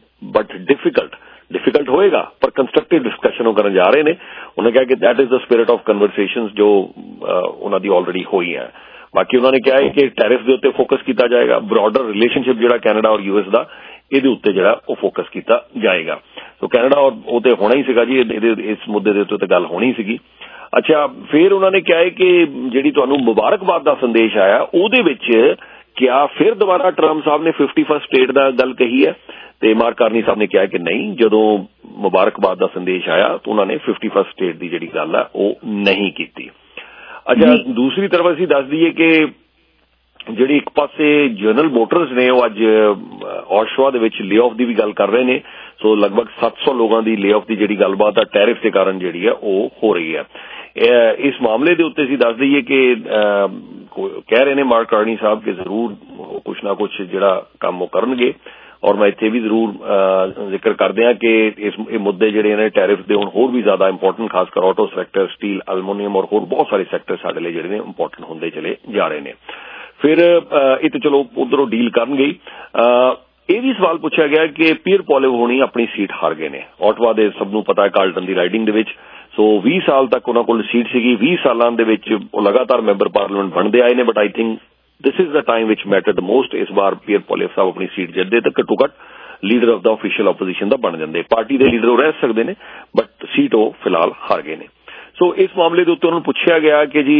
but difficult ਹੋਏਗਾ ਪਰ ਕੰਸਟਰਕਟਿਵ ਡਿਸਕਸ਼ਨ ਉਹ ਕਰਨ ਜਾ ਰਹੇ ਨੇ। ਉਹਨੇ ਕਿਹਾ ਕਿ that is the spirit of conversations ਜੋ ਉਹਨਾਂ ਦੀ ਆਲਰੇਡੀ ਹੋਈ ਹੈ। ਬਾਕੀ ਉਹਨਾਂ ਨੇ ਕਿਹਾ ਹੈ ਕਿ ਟੈਰਿਫ ਦੇ ਉੱਤੇ ਫੋਕਸ ਕੀਤਾ ਜਾਏਗਾ, ਬ੍ਰੌਡਰ ਰਿਲੇਸ਼ਨਸ਼ਿਪ ਜਿਹੜਾ ਕੈਨੇਡਾ ਔਰ US ਦਾ ਇਹਦੇ ਉੱਤੇ ਜਿਹੜਾ ਉਹ ਫੋਕਸ ਕੀਤਾ ਜਾਏਗਾ। ਸੋ ਕੈਨੇਡਾ ਔਰ ਉਹ ਤੇ ਹੋਣਾ ਹੀ ਸੀਗਾ ਜੀ, ਇਸ ਮੁੱਦੇ ਦੇ ਉੱਤੇ ਗੱਲ ਹੋਣੀ ਸੀਗੀ। ਅੱਛਾ, ਫਿਰ ਉਹਨਾਂ ਨੇ ਕਿਹਾ ਹੈ ਕਿ ਜਿਹੜੀ ਤੁਹਾਨੂੰ ਮੁਬਾਰਕਬਾਦ ਦਾ ਸੰਦੇਸ਼ ਆਇਆ ਉਹਦੇ ਵਿੱਚ ਕਿਹਾ ਫਿਰ ਦੁਬਾਰਾ ਟਰੰਪ ਸਾਹਿਬ ਨੇ 51st ਸਟੇਟ ਦਾ ਗੱਲ ਕਹੀ ਹੈ ਤੇ ਮਾਰਕ ਕਾਰਨੀ ਸਾਹਿਬ ਨੇ ਕਿਹਾ ਕਿ ਨਹੀਂ, ਜਦੋਂ ਮੁਬਾਰਕਬਾਦ ਦਾ ਸੰਦੇਸ਼ ਆਇਆ ਤਾਂ ਉਹਨਾਂ ਨੇ 51st ਸਟੇਟ ਦੀ ਜਿਹੜੀ ਗੱਲ ਹੈ ਉਹ ਨਹੀਂ ਕੀਤੀ। ਅੱਛਾ, ਦੂਸਰੀ ਤਰਫ ਅਸੀਂ ਦੱਸ ਦਈਏ ਕਿ ਜਿਹੜੀ ਇੱਕ ਪਾਸੇ ਜਨਰਲ ਮੋਟਰਸ ਨੇ ਉਹ ਅੱਜ ਔਸ਼ਵਾ ਦੇ ਵਿੱਚ ਲੇ ਆਫ ਦੀ ਵੀ ਗੱਲ ਕਰ ਰਹੇ ਨੇ। ਸੋ ਲਗਭਗ 700 ਲੋਕਾਂ ਦੀ ਲੇ ਆਫ ਦੀ ਜਿਹੜੀ ਗੱਲਬਾਤ ਆ ਟੈਰਿਫ ਦੇ ਕਾਰਨ ਜਿਹੜੀ ਹੈ ਉਹ ਹੋ ਰਹੀ ਹੈ। ਇਸ ਮਾਮਲੇ ਦੇ ਉੱਤੇ ਅਸੀਂ ਦੱਸ ਦਈਏ ਕਿ ਕਹਿ ਰਹੇ ਨੇ ਮਾਰਕ ਕਾਰਨੀ ਸਾਹਿਬ ਕਿ ਜ਼ਰੂਰ ਕੁਛ ਨਾ ਕੁਛ ਜਿਹੜਾ ਕੰਮ ਉਹ ਕਰਨਗੇ ਔਰ ਮੈਂ ਇੱਥੇ ਵੀ ਜ਼ਰੂਰ ਜ਼ਿਕਰ ਕਰਦੇ ਹਾਂ ਕਿ ਇਹ ਮੁੱਦੇ ਜਿਹੜੇ ਨੇ ਟੈਰਿਫ ਦੇ ਹੁਣ ਹੋਰ ਵੀ ਜ਼ਿਆਦਾ ਇੰਪੋਰਟੈਂਟ, ਖਾਸ ਕਰ ਆਟੋ ਸੈਕਟਰ, ਸਟੀਲ, ਐਲੂਮੀਨੀਅਮ ਔਰ ਹੋਰ ਬਹੁਤ ਸਾਰੇ ਸੈਕਟਰ ਸਾਡੇ ਲਈ ਜਿਹੜੇ ਨੇ ਇੰਪੋਰਟੈਂਟ ਹੁੰਦੇ ਚਲੇ ਜਾ ਰਹੇ ਨੇ। ਫਿਰ ਇਹ ਤਾਂ ਚਲੋ ਉਧਰੋਂ ਡੀਲ ਕਰਨਗੇ। ਇਹ ਵੀ ਸਵਾਲ ਪੁੱਛਿਆ ਗਿਆ ਕਿ ਪੀਅਰ ਪੋਲਿਵ ਹੋਣੀ ਆਪਣੀ ਸੀਟ ਹਾਰ ਗਏ ਨੇ। ਆਟਵਾ ਦੇ ਸਭ ਨੂੰ ਪਤਾ ਹੈ ਕਾਰਲਟਨ ਦੀ ਰਾਈਡਿੰਗ ਦੇ ਵਿੱਚ। ਸੋ 20 ਸਾਲ ਤੱਕ ਉਹਨਾਂ ਕੋਲ ਸੀਟ ਸੀਗੀ, 20 ਸਾਲਾਂ ਦੇ ਵਿੱਚ ਉਹ ਲਗਾਤਾਰ ਮੈਂਬਰ ਪਾਰਲੀਮੈਂਟ ਬਣਦੇ ਆਏ ਨੇ, but I think this is the time which matter the most. ਇਸ ਵਾਰ ਪੀਅਰ ਪੋਲੀਐਫ ਸਾਹਿਬ ਆਪਣੀ ਸੀਟ ਜਿੱਤਦੇ ਤਾਂ ਘੱਟੋ ਘੱਟ leader of the official opposition ਦਾ ਬਣ ਜਾਂਦੇ। ਪਾਰਟੀ ਦੇ ਲੀਡਰ ਉਹ ਰਹਿ ਸਕਦੇ ਨੇ, ਬਟ ਸੀਟ ਉਹ ਫਿਲਹਾਲ ਹਾਰ ਗਏ ਨੇ। ਸੋ ਇਸ ਮਾਮਲੇ ਦੇ ਉੱਤੇ ਉਹਨਾਂ ਨੂੰ ਪੁੱਛਿਆ ਗਿਆ ਕਿ ਜੀ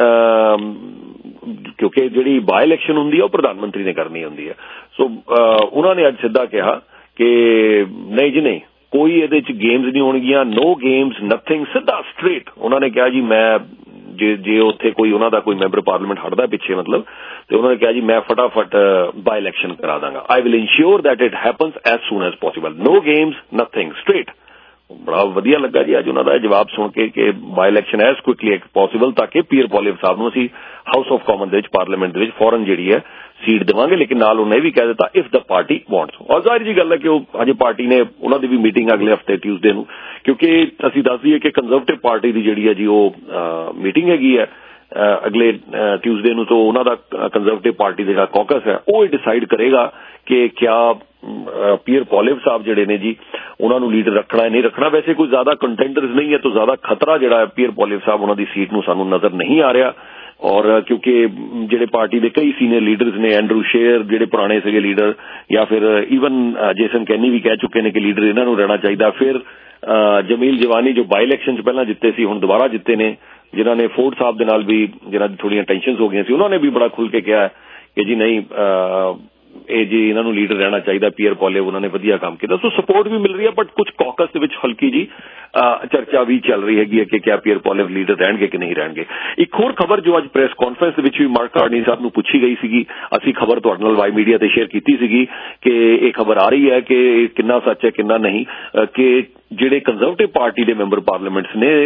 ਕਿਉਂਕਿ ਜਿਹੜੀ ਬਾਈ ਇਲੈਕਸ਼ਨ ਹੁੰਦੀ ਹੈ ਉਹ ਪ੍ਰਧਾਨ ਮੰਤਰੀ ਨੇ ਕਰਨੀ ਹੁੰਦੀ ਹੈ, ਸੋ ਉਹਨਾਂ ਨੇ ਅੱਜ ਸਿੱਧਾ ਕਿਹਾ ਕਿ ਨਹੀਂ ਜੀ ਨਹੀਂ, ਕੋਈ ਇਹਦੇ ਚ ਗੇਮਸ ਨਹੀਂ ਹੋਣਗੀਆਂ, ਨੋ ਗੇਮਸ ਨਥਿੰਗ, ਸਿੱਧਾ ਸਟ੍ਰੇਟ ਉਹਨਾਂ ਨੇ ਕਿਹਾ ਜੀ ਮੈਂ ਜੇ ਉੱਥੇ ਕੋਈ ਉਹਨਾਂ ਦਾ ਕੋਈ ਮੈਂਬਰ ਪਾਰਲੀਮੈਂਟ ਹਟਦਾ ਪਿੱਛੇ ਮਤਲਬ, ਤੇ ਉਹਨਾਂ ਨੇ ਕਿਹਾ ਜੀ ਮੈਂ ਫਟਾਫਟ ਬਾਈ ਇਲੈਕਸ਼ਨ ਕਰਾ ਦਾਂਗਾ, I will ensure that it happens as soon as possible, no games nothing, straight. ਬੜਾ ਵਧੀਆ ਲੱਗਾ ਜੀ ਅੱਜ ਉਹਨਾਂ ਦਾ ਜਵਾਬ ਸੁਣ ਕੇ ਕਿ by election as quickly as possible, ਤਾਂ ਕਿ ਪੀਅਰ ਪੋਲੀਐਫ ਸਾਹਿਬ ਨੂੰ ਅਸੀਂ ਹਾਊਸ ਆਫ ਕਾਮਨ ਦੇ ਵਿੱਚ ਪਾਰਲੀਮੈਂਟ ਦੇ ਵਿੱਚ ਫੌਰਨ ਜਿਹੜੀ ਹੈ ਸੀਟ ਦੇਵਾਂਗੇ। ਲੇਕਿਨ ਨਾਲ ਉਹਨੇ ਇਹ ਵੀ ਕਹਿ ਦਿੱਤਾ ਇਫ ਦ ਪਾਰਟੀ ਵਾਂਟਸ। ਔਰ ਜ਼ਾਹਿਰ ਜੀ ਗੱਲ ਹੈ ਕਿ ਉਹ ਅਜੇ ਪਾਰਟੀ ਨੇ ਉਹਨਾਂ ਦੀ ਵੀ ਮੀਟਿੰਗ ਅਗਲੇ ਹਫਤੇ ਟਿਊਜ਼ਡੇ ਨੂੰ, ਕਿਉਂਕਿ ਅਸੀਂ ਦੱਸ ਦਈਏ ਕਿ ਕੰਜ਼ਰਵੇਟਿਵ ਪਾਰਟੀ ਦੀ ਜਿਹੜੀ ਹੈ ਜੀ ਉਹ ਮੀਟਿੰਗ ਹੈਗੀ ਹੈ ਅਗਲੇ ਟਿਊਜ਼ਡੇ ਨੂੰ, ਤੋਂ ਉਹਨਾਂ ਦਾ ਕੰਜ਼ਰਵੇਟਿਵ ਪਾਰਟੀ ਦਾ ਜਿਹੜਾ ਕੌਕਸ ਹੈ ਉਹ ਡਿਸਾਈਡ ਕਰੇਗਾ ਕਿ ਕਿਆ ਪੀਅਰ ਪੋਲੀਐਫ ਸਾਹਿਬ ਜਿਹੜੇ ਨੇ ਜੀ ਉਹਨਾਂ ਨੂੰ ਲੀਡਰ ਰੱਖਣਾ ਹੈ ਨਹੀਂ ਰੱਖਣਾ। ਵੈਸੇ ਕੋਈ ਜ਼ਿਆਦਾ ਕੰਟੈਂਡਰਸ ਨਹੀਂ ਹੈ, ਤਾਂ ਜ਼ਿਆਦਾ ਖਤਰਾ ਜਿਹੜਾ ਹੈ ਪੀਅਰ ਪੋਲੀਐਫ ਸਾਹਿਬ ਉਹਨਾਂ ਦੀ ਸੀਟ ਨੂੰ ਸਾਨੂੰ ਨਜ਼ਰ ਨਹੀਂ ਆ ਰਿਹਾ। ਔਰ ਕਿਉਂਕਿ ਜਿਹੜੇ ਪਾਰਟੀ ਦੇ ਕਈ ਸੀਨੀਅਰ ਲੀਡਰਸ ਨੇ, ਐਂਡਰੂ ਸ਼ੇਰ ਜਿਹੜੇ ਪੁਰਾਣੇ ਸੀਗੇ ਲੀਡਰ, ਜਾਂ ਫਿਰ ਈਵਨ ਜੇਸਨ ਕੈਨੀ ਵੀ ਕਹਿ ਚੁੱਕੇ ਨੇ ਕਿ ਲੀਡਰ ਇਹਨਾਂ ਨੂੰ ਰਹਿਣਾ ਚਾਹੀਦਾ। ਫਿਰ ਜਮੀਲ ਜਵਾਨੀ ਜੋ ਬਾਈ ਇਲੈਕਸ਼ਨ 'ਚ ਪਹਿਲਾਂ ਜਿੱਤੇ ਸੀ ਹੁਣ ਦੁਬਾਰਾ ਜਿੱਤੇ ਨੇ, ਜਿਨ੍ਹਾਂ ਨੇ ਫੋਰਡ ਸਾਹਿਬ ਦੇ ਨਾਲ ਵੀ ਜਿਹਨਾਂ ਦੀ ਥੋੜ੍ਹੀਆਂ ਟੈਨਸ਼ਨਸ ਹੋ ਗਈਆਂ ਸੀ, ਉਹਨਾਂ ਨੇ ਵੀ ਬੜਾ ਖੁੱਲ੍ਹ ਕੇ ਕਿਹਾ ਕਿ ਜੀ ਨਹੀਂ ਇਹ ਜੀ ਇਹਨਾਂ ਨੂੰ ਲੀਡਰ ਰਹਿਣਾ ਚਾਹੀਦਾ, ਪੀਅਰ ਪੋਲੀਐਫ ਉਹਨਾਂ ਨੇ ਵਧੀਆ ਕੰਮ ਕੀਤਾ। ਸੋ ਸਪੋਰਟ ਵੀ ਮਿਲ ਰਹੀ ਹੈ, ਬਟ ਕੁਝ ਕੌਕਸ ਦੇ ਵਿੱਚ ਹਲਕੀ ਜੀ ਚਰਚਾ ਵੀ ਚੱਲ ਰਹੀ ਹੈਗੀ ਹੈ ਕਿ ਕਿਆ ਪੀਅਰ ਪੋਲੀਐਫ ਲੀਡਰ ਰਹਿਣਗੇ ਕਿ ਨਹੀਂ ਰਹਿਣਗੇ। ਇੱਕ ਹੋਰ ਖਬਰ ਜੋ ਅੱਜ ਪ੍ਰੈਸ ਕਾਨਫਰੰਸ ਦੇ ਵਿੱਚ ਵੀ ਮਾਰਕ ਕਾਰਨੀ ਸਾਹਿਬ ਨੂੰ ਪੁੱਛੀ ਗਈ ਸੀਗੀ, ਅਸੀਂ ਖਬਰ ਤੁਹਾਡੇ ਨਾਲ ਵਾਈ ਮੀਡੀਆ ਤੇ ਸ਼ੇਅਰ ਕੀਤੀ ਸੀਗੀ ਕਿ ਇਹ ਖਬਰ ਆ ਰਹੀ ਹੈ ਕਿ ਕਿੰਨਾ ਸੱਚ ਹੈ ਕਿੰਨਾ ਨਹੀਂ, ਕਿ ਜਿਹੜੇ ਕੰਜ਼ਰਵੇਟਿਵ ਪਾਰਟੀ ਦੇ ਮੈਂਬਰ ਪਾਰਲੀਮੈਂਟਸ ਨੇ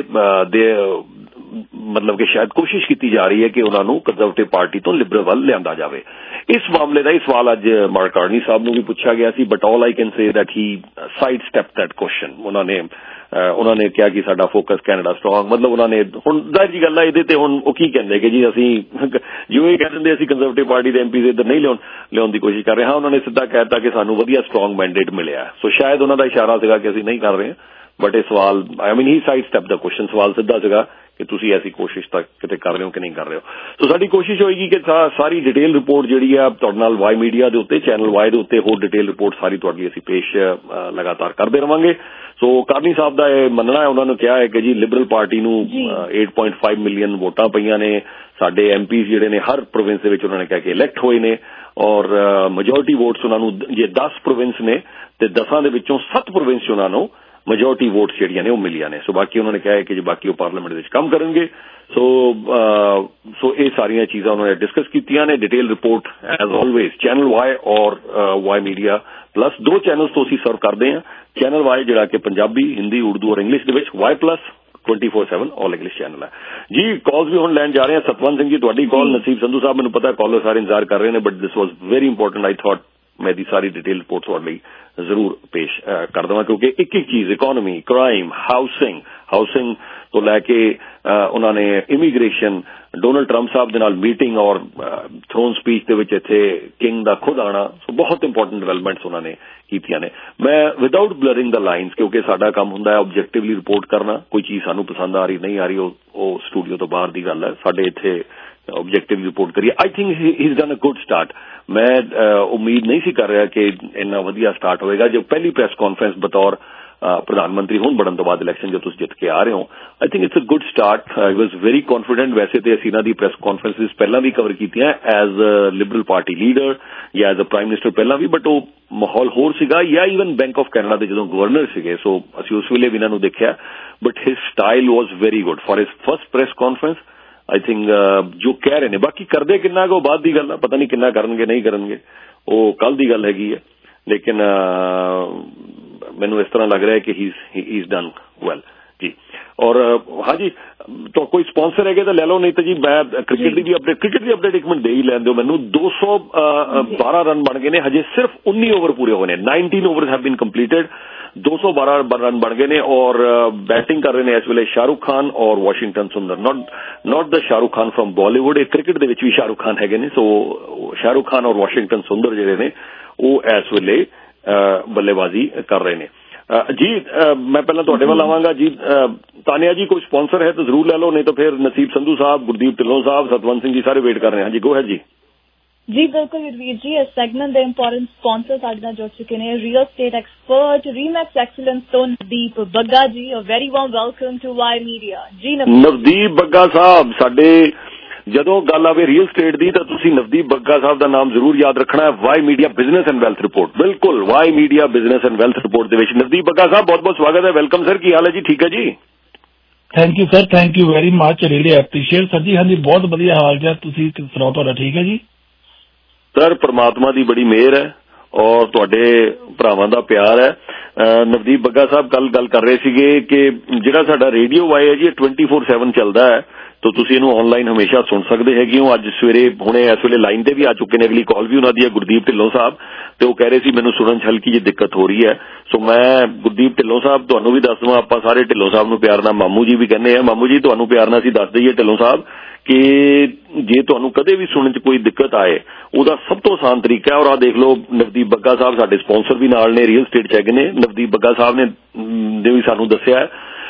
ਮਤਲਬ ਕਿ ਸ਼ਾਇਦ ਕੋਸ਼ਿਸ਼ ਕੀਤੀ ਜਾ ਰਹੀ ਹੈ ਕਿ ਉਹਨਾਂ ਨੂੰ ਕੰਜ਼ਰਵੇਟਿਵ ਪਾਰਟੀ ਤੋਂ ਲਿਬਰਲ ਵੱਲ ਲਿਆਂਦਾ ਜਾਵੇ। ਇਸ ਮਾਮਲੇ ਦਾ ਇਹ ਸਵਾਲ ਅੱਜ ਮਾਰਕ ਕਾਰਨੀ ਸਾਹਿਬ ਨੂੰ ਵੀ ਪੁੱਛਿਆ ਗਿਆ ਸੀ, but all I can say that he sidestep that question. ਉਹਨਾਂ ਨੇ ਕਿਹਾ ਕਿ ਸਾਡਾ ਫੋਕਸ ਕੈਨੇਡਾ ਸਟਰੋਂਗ, ਮਤਲਬ ਉਹਨਾਂ ਨੇ ਹੁਣ ਜ਼ਾਹਿਰ ਜੀ ਗੱਲ ਹੈ ਇਹਦੇ ਤੇ ਹੁਣ ਉਹ ਕੀ ਕਹਿੰਦੇ ਕਿ ਜੀ ਅਸੀਂ ਜਿਵੇਂ ਕਹਿ ਦਿੰਦੇ ਅਸੀਂ ਕੰਜ਼ਰਵੇਟਿਵ ਪਾਰਟੀ ਦੇ ਐਮਪੀਜ਼ ਇੱਧਰ ਨਹੀਂ ਲਿਆਉਣ ਦੀ ਕੋਸ਼ਿਸ਼ ਕਰ ਰਹੇ ਹਾਂ, ਉਹਨਾਂ ਨੇ ਸਿੱਧਾ ਕਹਿ ਦਿੱਤਾ ਕਿ ਸਾਨੂੰ ਵਧੀਆ ਸਟਰੋਂਗ ਮੈਂਡੇਟ ਮਿਲਿਆ। ਸੋ ਸ਼ਾਇਦ ਉਹਨਾਂ ਦਾ ਇਸ਼ਾਰਾ ਸੀਗਾ ਕਿ ਅਸੀਂ ਨਹੀਂ ਕਰ ਰਹੇ, ਬਟ ਇਹ ਸਵਾਲ I mean he sidestep the question, ਸਵਾਲ ਸਿੱਧਾ ਸੀਗਾ ਕਿ ਤੁਸੀਂ ਐਸੀ ਕੋਸ਼ਿਸ਼ ਤਾਂ ਕਿਤੇ ਕਰ ਰਹੇ ਹੋ ਕਿ ਨਹੀਂ ਕਰ ਰਹੇ ਹੋ। ਸੋ ਸਾਡੀ ਕੋਸ਼ਿਸ਼ ਹੋਏਗੀ ਕਿ ਸਾਰੀ ਡਿਟੇਲ ਰਿਪੋਰਟ ਜਿਹੜੀ ਆ ਤੁਹਾਡੇ ਨਾਲ ਵਾਈ ਮੀਡੀਆ ਦੇ ਉੱਤੇ, ਚੈਨਲ ਵਾਈ ਦੇ ਉੱਤੇ ਹੋਰ ਡਿਟੇਲ ਰਿਪੋਰਟ ਸਾਰੀ ਤੁਹਾਡੀ ਅਸੀਂ ਪੇਸ਼ ਲਗਾਤਾਰ ਕਰਦੇ ਰਵਾਂਗੇ। ਸੋ ਕਾਰਨੀ ਸਾਹਿਬ ਦਾ ਇਹ ਮੰਨਣਾ ਹੈ, ਉਹਨਾਂ ਨੂੰ ਕਿਹਾ ਹੈ ਕਿ ਜੀ ਲਿਬਰਲ ਪਾਰਟੀ ਨੂੰ 8.5 ਮਿਲੀਅਨ ਵੋਟਾਂ ਪਈਆਂ ਨੇ, ਸਾਡੇ ਐਮਪੀਜ਼ ਜਿਹੜੇ ਨੇ ਹਰ ਪ੍ਰੋਵਿੰਸ ਦੇ ਵਿੱਚ ਉਹਨਾਂ ਨੇ ਕਿਹਾ ਕਿ ਇਲੈਕਟ ਹੋਏ ਨੇ, ਔਰ ਮੈਜੋਰਟੀ ਵੋਟਸ ਉਹਨਾਂ ਨੂੰ ਜੇ 10 ਪ੍ਰੋਵਿੰਸ ਨੇ ਤੇ 10 ਦੇ ਵਿੱਚੋਂ 7 ਪ੍ਰੋਵਿੰਸ 'ਚ ਉਹਨਾਂ ਨੂੰ ਮੈਜੋਰਟੀ ਵੋਟਸ ਜਿਹੜੀਆਂ ਨੇ ਉਹ ਮਿਲੀਆਂ ਨੇ। ਸੋ ਬਾਕੀ ਉਹਨਾਂ ਨੇ ਕਿਹਾ ਹੈ ਕਿ ਜੀ ਬਾਕੀ ਉਹ ਪਾਰਲੀਮੈਂਟ ਵਿੱਚ ਕੰਮ ਕਰਨਗੇ। ਸੋ ਇਹ ਸਾਰੀਆਂ ਚੀਜ਼ਾਂ ਉਹਨਾਂ ਨੇ ਡਿਸਕਸ ਕੀਤੀਆਂ ਨੇ। Detail report as always channel Y ਔਰ ਵਾਈ ਮੀਡੀਆ ਪਲੱਸ, ਦੋ ਚੈਨਲਸ ਤੋਂ ਅਸੀਂ ਸਰਵ ਕਰਦੇ ਹਾਂ। ਚੈਨਲ ਵਾਈ ਜਿਹੜਾ ਕਿ ਪੰਜਾਬੀ, ਹਿੰਦੀ, ਉਰਦੂ ਔਰ ਇੰਗਲਿਸ਼ ਦੇ ਵਿੱਚ, Y Plus 24/7 all English channel ਹੈ ਜੀ। ਕਾਲਸ ਵੀ ਹੁਣ ਲੈਣ ਜਾ ਰਹੇ ਹਾਂ। ਸਤਵੰਤ ਸਿੰਘ ਜੀ ਤੁਹਾਡੀ ਕਾਲ, ਨਸੀਬ ਸੰਧੂ ਸਾਹਿਬ ਮੈਨੂੰ ਪਤਾ ਕਾਲਰ ਸਾਰੇ ਇੰਤਜ਼ਾਰ ਕਰ ਰਹੇ ਨੇ, but this was very important. I thought ਮੈਂ ਦੀ ਸਾਰੀ ਡਿਟੇਲ ਰਿਪੋਰਟ ਤੁਹਾਡੇ ਲਈ ਜ਼ਰੂਰ ਪੇਸ਼ ਕਰ ਦੇਵਾਂ, ਕਿਉਂਕਿ ਇੱਕ ਚੀਜ਼ ਇਕੋਨਮੀ, ਕ੍ਰਾਈਮ, ਹਾਊਸਿੰਗ ਤੋਂ ਲੈ ਕੇ ਉਹਨਾਂ ਨੇ ਇਮੀਗ੍ਰੇਸ਼ਨ, ਡੋਨਲਡ ਟਰੰਪ ਸਾਹਿਬ ਦੇ ਨਾਲ ਮੀਟਿੰਗ ਔਰ ਥਰੋਨ ਸਪੀਚ ਦੇ ਵਿੱਚ ਇੱਥੇ ਕਿੰਗ ਦਾ ਖੁਦ ਆਉਣਾ, ਸੋ ਬਹੁਤ ਇੰਪੋਰਟੈਂਟ ਡਿਵੈਲਪਮੈਂਟਸ ਉਹਨਾਂ ਨੇ ਕੀਤੀਆਂ ਨੇ। ਮੈਂ ਵਿਦਆਊਟ ਬਲਰਿੰਗ ਦਾ ਲਾਈਨਸ, ਕਿਉਂਕਿ ਸਾਡਾ ਕੰਮ ਹੁੰਦਾ ਹੈ ਆਬਜੈਕਟਿਵਲੀ ਰਿਪੋਰਟ ਕਰਨਾ, ਕੋਈ ਚੀਜ਼ ਸਾਨੂੰ ਪਸੰਦ ਆ ਰਹੀ ਨਹੀਂ ਆ ਰਹੀ ਉਹ ਸਟੂਡੀਓ ਤੋਂ ਬਾਹਰ ਦੀ ਗੱਲ ਹੈ, ਸਾਡੇ ਇੱਥੇ ਆਬਜੈਕਟਿਵ ਰਿਪੋਰਟ ਕਰੀਏ। I think he is done a good start. ਮੈਂ ਉਮੀਦ ਨਹੀਂ ਸੀ ਕਰ ਰਿਹਾ ਕਿ ਇੰਨਾ ਵਧੀਆ ਸਟਾਰਟ ਹੋਏਗਾ। ਜੋ ਪਹਿਲੀ ਪ੍ਰੈਸ ਕਾਨਫਰੰਸ ਬਤੌਰ ਪ੍ਰਧਾਨ ਮੰਤਰੀ ਹੁਣ ਬਣਨ ਤੋਂ ਬਾਅਦ ਇਲੈਕਸ਼ਨ ਜੋ ਤੁਸੀਂ ਜਿੱਤ ਕੇ ਆ ਰਹੇ ਹੋ, I think it's a good start. I was very confident. ਵੈਸੇ ਤੇ ਅਸੀਂ ਇਹਨਾਂ ਦੀ ਪ੍ਰੈਸ ਕਾਨਫਰੰਸਿਸ ਪਹਿਲਾਂ ਵੀ ਕਵਰ ਕੀਤੀਆਂ as a Liberal Party leader ਜਾਂ ਐਜ਼ ਅ ਪ੍ਰਾਈਮ ਮਿਨਿਸਟਰ ਪਹਿਲਾਂ ਵੀ, ਬਟ ਉਹ ਮਾਹੌਲ ਹੋਰ ਸੀਗਾ, ਜਾਂ ਈਵਨ ਬੈਂਕ ਆਫ ਕੈਨੇਡਾ ਦੇ ਜਦੋਂ ਗਵਰਨਰ ਸੀਗੇ, ਸੋ ਅਸੀਂ ਉਸ ਵੇਲੇ ਵੀ ਇਹਨਾਂ ਨੂੰ ਦੇਖਿਆ, but his style was very good for his first press conference. I think ਜੋ ਕਹਿ ਰਹੇ ਨੇ, ਬਾਕੀ ਕਰਦੇ ਕਿੰਨਾ ਕੁ ਬਾਅਦ ਦੀ ਗੱਲ ਆ, ਪਤਾ ਨਹੀਂ ਕਿੰਨਾ ਕਰਨਗੇ ਨਹੀਂ ਕਰਨਗੇ, ਉਹ ਕੱਲ ਦੀ ਗੱਲ ਹੈਗੀ ਹੈ, ਲੇਕਿਨ ਮੈਨੂੰ ਇਸ ਤਰ੍ਹਾਂ ਲੱਗ ਰਿਹਾ ਹੈ ਕਿ ਹੀ ਇਜ਼ ਡਨ ਵੈਲ ਜੀ। ਔਰ ਹਾਂਜੀ ਤਾਂ ਕੋਈ ਸਪਾਂਸਰ ਹੈਗੇ ਤਾਂ ਲੈ ਲਓ, ਨਹੀਂ ਤਾਂ ਜੀ ਮੈਂ ਕ੍ਰਿਕਟ ਦੀ ਅਪਡੇਟ ਇੱਕ ਮਿੰਟ ਦੇ ਹੀ ਲੈਣ ਦਿਓ ਮੈਨੂੰ। 212 ਰਨ ਬਣ ਗਏ ਨੇ, ਹਜੇ ਸਿਰਫ 19 ਓਵਰ ਪੂਰੇ ਹੋਏ ਨੇ, 19 overs have been completed, 212 run ਬਣ ਗਏ ਨੇ। ਔਰ ਬੈਟਿੰਗ ਕਰ ਰਹੇ ਨੇ ਇਸ ਵੇਲੇ ਸ਼ਾਹਰੁਖ ਖਾਨ ਔਰ Washington Sundar, not the Shahrukh Khan from Bollywood. ਇਹ ਕ੍ਰਿਕਟ ਦੇ ਵਿੱਚ ਵੀ ਸ਼ਾਹਰੁਖ ਖਾਨ ਹੈਗੇ ਨੇ, ਸੋ ਸ਼ਾਹਰੁਖ ਖਾਨ ਔਰ ਵਾਸ਼ਿੰਗਟਨ ਸੁੰਦਰ ਜਿਹੜੇ ਨੇ ਉਹ ਇਸ ਵੇਲੇ ਬੱਲੇਬਾਜ਼ੀ ਕਰ ਰਹੇ ਨੇ। ਜੀ ਮੈਂ ਪਹਿਲਾਂ ਤੁਹਾਡੇ ਵੱਲ ਆਵਾਂਗਾ ਜੀ। ਤਾਨੀਆ ਜੀ ਕੋਈ ਸਪਾਂਸਰ ਹੈ ਤਾਂ ਜ਼ਰੂਰ ਲੈ ਲਓ, ਨਹੀਂ ਤਾਂ ਫਿਰ ਨਸੀਬ ਸੰਧੂ ਸਾਹਿਬ, ਗੁਰਦੀਪ ਢਿੱਲੋਂ ਸਾਹਿਬ, ਸਤਵੰਤ ਸਿੰਘ ਜੀ ਸਾਰੇ ਵੇਟ ਕਰ ਰਹੇ ਹਾਂ ਜੀ। ਗੋ ਹੈ ਜੀ। ਜੀ ਬਿਲਕੁਲ ਵੀਰ ਜੀ, ਇਸ ਸੈਗਮੈਂਟ ਦੇ ਇੰਪੋਰਟੈਂਟ ਸਪਾਂਸਰ ਸਾਡੇ ਨਾਲ ਜੁੜ ਚੁੱਕੇ ਨੇ real estate expert Remax Excellence ਤੋਂ Navdeep Bagga ji. A very warm welcome to Y Media. ਜੀ ਨਵਦੀਪ ਬੱਗਾ ਸਾਹਿਬ, ਸਾਡੇ ਜਦੋਂ ਗੱਲ ਆਵੇ ਰੀਅਲ ਸਟੇਟ ਦੀ ਤਾਂ ਤੁਸੀਂ ਨਵਦੀਪ ਬੱਗਾ ਸਾਹਿਬ ਦਾ ਨਾਮ ਜ਼ਰੂਰ ਯਾਦ ਰੱਖਣਾ ਹੈ। Y media business and wealth report, ਬਿਲਕੁਲ Y media business and wealth report ਦੇ ਵਿੱਚ ਨਵਦੀਪ ਬੱਗਾ ਸਾਹਿਬ ਬਹੁਤ ਬਹੁਤ ਸਵਾਗਤ ਹੈ। ਵੈਲਕਮ ਸਰ, ਕੀ ਹਾਲ ਹੈ ਜੀ? ਠੀਕ ਹੈ ਜੀ। Thank you sir, thank you very much, really appreciate sir ਜੀ। ਹਾਂਜੀ ਬਹੁਤ ਵਧੀਆ ਹਾਲ ਚਾਲ, ਤੁਸੀਂ ਸੁਣਾਓ, ਤੁਹਾਡਾ ਠੀਕ ਹੈ ਜੀ? ਸਰ ਪਰਮਾਤਮਾ ਦੀ ਬੜੀ ਮਿਹਰ ਹੈ ਔਰ ਤੁਹਾਡੇ ਭਰਾਵਾਂ ਦਾ ਪਿਆਰ ਹੈ। ਨਵਦੀਪ ਬੱਗਾ ਸਾਹਿਬ ਕੱਲ ਗੱਲ ਕਰ ਰਹੇ ਸੀਗੇ ਕਿ ਜਿਹੜਾ ਸਾਡਾ ਰੇਡੀਓ ਵਾਈ ਹੈ ਜੀ ਇਹ 24/7 ਚੱਲਦਾ ਹੈ, ਤਾਂ ਤੁਸੀਂ ਇਹਨੂੰ ਆਨਲਾਈਨ ਹਮੇਸ਼ਾ ਸੁਣ ਸਕਦੇ ਹੈਗੇ ਹੋ। ਅੱਜ ਸਵੇਰੇ ਹੁਣੇ ਇਸ ਵੇਲੇ ਲਾਈਨ ਤੇ ਵੀ ਆ ਚੁੱਕੇ ਨੇ, ਅਗਲੀ ਕਾਲ ਵੀ ਉਹਨਾਂ ਦੀ ਹੈ, ਗੁਰਦੀਪ ਢਿੱਲੋਂ ਸਾਹਿਬ, ਤੇ ਉਹ ਕਹਿ ਰਹੇ ਸੀ ਮੈਨੂੰ ਸੁਣਨ 'ਚ ਹਲਕੀ ਜਿਹੀ ਦਿੱਕਤ ਹੋ ਰਹੀ ਹੈ। ਸੋ ਮੈਂ ਗੁਰਦੀਪ ਢਿੱਲੋਂ ਸਾਹਿਬ ਤੁਹਾਨੂੰ ਵੀ ਦੱਸ ਦਵਾਂ, ਆਪਾਂ ਸਾਰੇ ਢਿੱਲੋਂ ਸਾਹਿਬ ਨੂੰ ਪਿਆਰ ਨਾਲ ਮਾਮੂ ਜੀ ਵੀ ਕਹਿੰਦੇ ਆ। ਮਾਮੂ ਜੀ ਤੁਹਾਨੂੰ ਪਿਆਰ ਨਾਲ ਅਸੀਂ ਦੱਸ ਦਈਏ ਢਿੱਲੋਂ ਸਾਹਿਬ ਕਿ ਜੇ ਤੁਹਾਨੂੰ ਕਦੇ ਵੀ ਸੁਣਨ 'ਚ ਕੋਈ ਦਿੱਕਤ ਆਏ ਉਹਦਾ ਸਭ ਤੋਂ ਆਸਾਨ ਤਰੀਕਾ ਹੈ, ਔਰ ਆਹ ਦੇਖ ਲਓ ਨਵਦੀਪ ਬੱਗਾ ਸਾਹਿਬ ਸਾਡੇ ਸਪਾਂਸਰ ਵੀ ਨਾਲ ਨੇ, ਰੀਅਲ ਸਟੇਟ 'ਚ ਹੈਗੇ ਨੇ। ਨਵਦੀਪ ਬੱਗਾ ਸਾਹਿਬ ਨੇ ਵੀ ਸਾਨੂੰ ਦੱਸਿਆ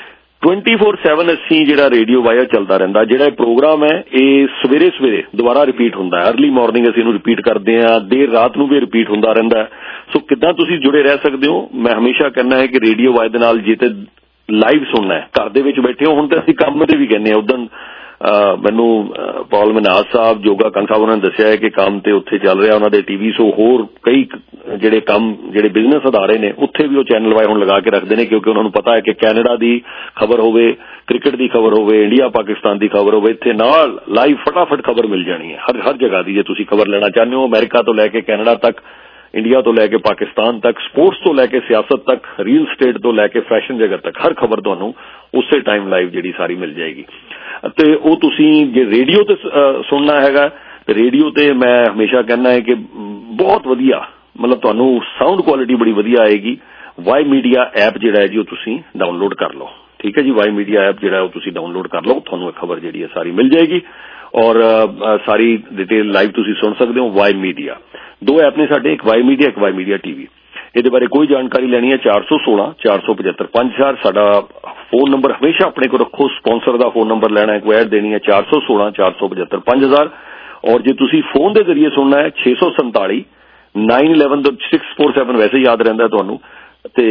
24/7 ਅਸੀਂ ਜਿਹੜਾ ਰੇਡੀਓ ਵਾਇਆ ਚੱਲਦਾ ਰਹਿੰਦਾ। ਜਿਹੜਾ ਇਹ ਪ੍ਰੋਗਰਾਮ ਹੈ ਇਹ ਸਵੇਰੇ ਸਵੇਰੇ ਦੁਬਾਰਾ ਰਿਪੀਟ ਹੁੰਦਾ ਹੈ, ਅਰਲੀ ਮਾਰਨਿੰਗ ਅਸੀਂ ਇਹਨੂੰ ਰਿਪੀਟ ਕਰਦੇ ਹਾਂ, ਦੇਰ ਰਾਤ ਨੂੰ ਵੀ ਰਿਪੀਟ ਹੁੰਦਾ ਰਹਿੰਦਾ। ਸੋ ਕਿੱਦਾਂ ਤੁਸੀਂ ਜੁੜੇ ਰਹਿ ਸਕਦੇ ਹੋ? ਮੈਂ ਹਮੇਸ਼ਾ ਕਹਿੰਦਾ ਹੈ ਕਿ ਰੇਡੀਓ ਵਾਇਆ ਦੇ ਨਾਲ ਜੇ ਤੇ ਲਾਈਵ ਸੁਣਨਾ ਹੈ, ਘਰ ਦੇ ਵਿੱਚ ਬੈਠੇ ਹੋ, ਹੁਣ ਤਾਂ ਅਸੀਂ ਕੰਮ ਤੇ ਵੀ ਕਹਿੰਦੇ ਹਾਂ, ਉਦੋਂ ਮੈਨੂੰ ਪੌਲ ਮਨਾਸ ਸਾਹਿਬ, ਜੋਗਾ ਕੰਗ ਸਾਹਿਬ ਉਹਨਾਂ ਨੇ ਦੱਸਿਆ ਹੈ ਕਿ ਕੰਮ ਤੇ ਉੱਥੇ ਚੱਲ ਰਿਹਾ ਉਹਨਾਂ ਦੇ ਟੀਵੀ ਸ਼ੋ, ਹੋਰ ਕਈ ਜਿਹੜੇ ਕੰਮ ਜਿਹੜੇ ਬਿਜ਼ਨਸ ਅਦਾਰੇ ਨੇ ਉੱਥੇ ਵੀ ਉਹ ਚੈਨਲ ਵਾਈ ਹੁਣ ਲਗਾ ਕੇ ਰੱਖਦੇ ਨੇ, ਕਿਉਂਕਿ ਉਹਨਾਂ ਨੂੰ ਪਤਾ ਹੈ ਕਿ ਕੈਨੇਡਾ ਦੀ ਖਬਰ ਹੋਵੇ, ਕ੍ਰਿਕਟ ਦੀ ਖਬਰ ਹੋਵੇ, ਇੰਡੀਆ ਪਾਕਿਸਤਾਨ ਦੀ ਖਬਰ ਹੋਵੇ, ਇੱਥੇ ਨਾਲ ਲਾਈਵ ਫਟਾਫਟ ਖਬਰ ਮਿਲ ਜਾਣੀ ਹੈ ਹਰ ਜਗ੍ਹਾ ਦੀ। ਜੇ ਤੁਸੀਂ ਖਬਰ ਲੈਣਾ ਚਾਹੁੰਦੇ ਹੋ ਅਮਰੀਕਾ ਤੋਂ ਲੈ ਕੇ ਕੈਨੇਡਾ ਤੱਕ, ਇੰਡੀਆ ਤੋਂ ਲੈ ਕੇ ਪਾਕਿਸਤਾਨ ਤੱਕ, ਸਪੋਰਟਸ ਤੋਂ ਲੈ ਕੇ ਸਿਆਸਤ ਤੱਕ, ਰੀਅਲ ਸਟੇਟ ਤੋਂ ਲੈ ਕੇ ਫੈਸ਼ਨ ਜਗਤ ਤੱਕ, ਹਰ ਖਬਰ ਤੁਹਾਨੂੰ ਉਸੇ ਟਾਈਮ ਲਾਈਵ ਜਿਹੜੀ ਸਾਰੀ ਮਿਲ ਜਾਏਗੀ। ਤੇ ਉਹ ਤੁਸੀਂ ਜੇ ਰੇਡੀਓ ਤੇ ਸੁਣਨਾ ਹੈਗਾ, ਰੇਡੀਓ ਤੇ ਮੈਂ ਹਮੇਸ਼ਾ ਕਹਿੰਦਾ ਹੈ ਕਿ ਬਹੁਤ ਵਧੀਆ, ਮਤਲਬ ਤੁਹਾਨੂੰ ਸਾਊਂਡ ਕੁਆਲਿਟੀ ਬੜੀ ਵਧੀਆ ਆਏਗੀ। ਵਾਈ ਮੀਡੀਆ ਐਪ ਜਿਹੜਾ ਹੈ ਜੀ ਉਹ ਤੁਸੀਂ ਡਾਊਨਲੋਡ ਕਰ ਲਓ, ਠੀਕ ਹੈ ਜੀ। ਵਾਈ ਮੀਡੀਆ ਐਪ ਜਿਹੜਾ ਉਹ ਤੁਸੀਂ ਡਾਊਨਲੋਡ ਕਰ ਲਓ, ਤੁਹਾਨੂੰ ਇਹ ਖਬਰ ਜਿਹੜੀ ਹੈ ਸਾਰੀ ਮਿਲ ਜਾਏਗੀ ਔਰ ਸਾਰੀ ਡਿਟੇਲ ਲਾਈਵ ਤੁਸੀਂ ਸੁਣ ਸਕਦੇ ਹੋ। ਵਾਈ ਮੀਡੀਆ ਦੋ ਐਪ ਨੇ ਸਾਡੇ, ਇੱਕ ਵਾਈ ਮੀਡੀਆ, ਇੱਕ ਵਾਈ ਮੀਡੀਆ ਟੀਵੀ। ਇਹਦੇ ਬਾਰੇ ਕੋਈ ਜਾਣਕਾਰੀ ਲੈਣੀ ਹੈ 416 475 5000 ਸਾਡਾ ਫੋਨ ਨੰਬਰ ਹਮੇਸ਼ਾ ਆਪਣੇ ਕੋਲ ਰੱਖੋ। ਸਪਾਂਸਰ ਦਾ ਫੋਨ ਨੰਬਰ ਲੈਣਾ ਹੈ, ਕੋਈ ਐਡ ਦੇਣੀ ਹੈ 416 475 5000। ਔਰ ਜੇ ਤੁਸੀਂ ਫੋਨ ਦੇ ਜ਼ਰੀਏ ਸੁਣਨਾ ਹੈ 647 911 647 ਵੈਸੇ ਯਾਦ ਰਹਿੰਦਾ ਤੁਹਾਨੂੰ, ਤੇ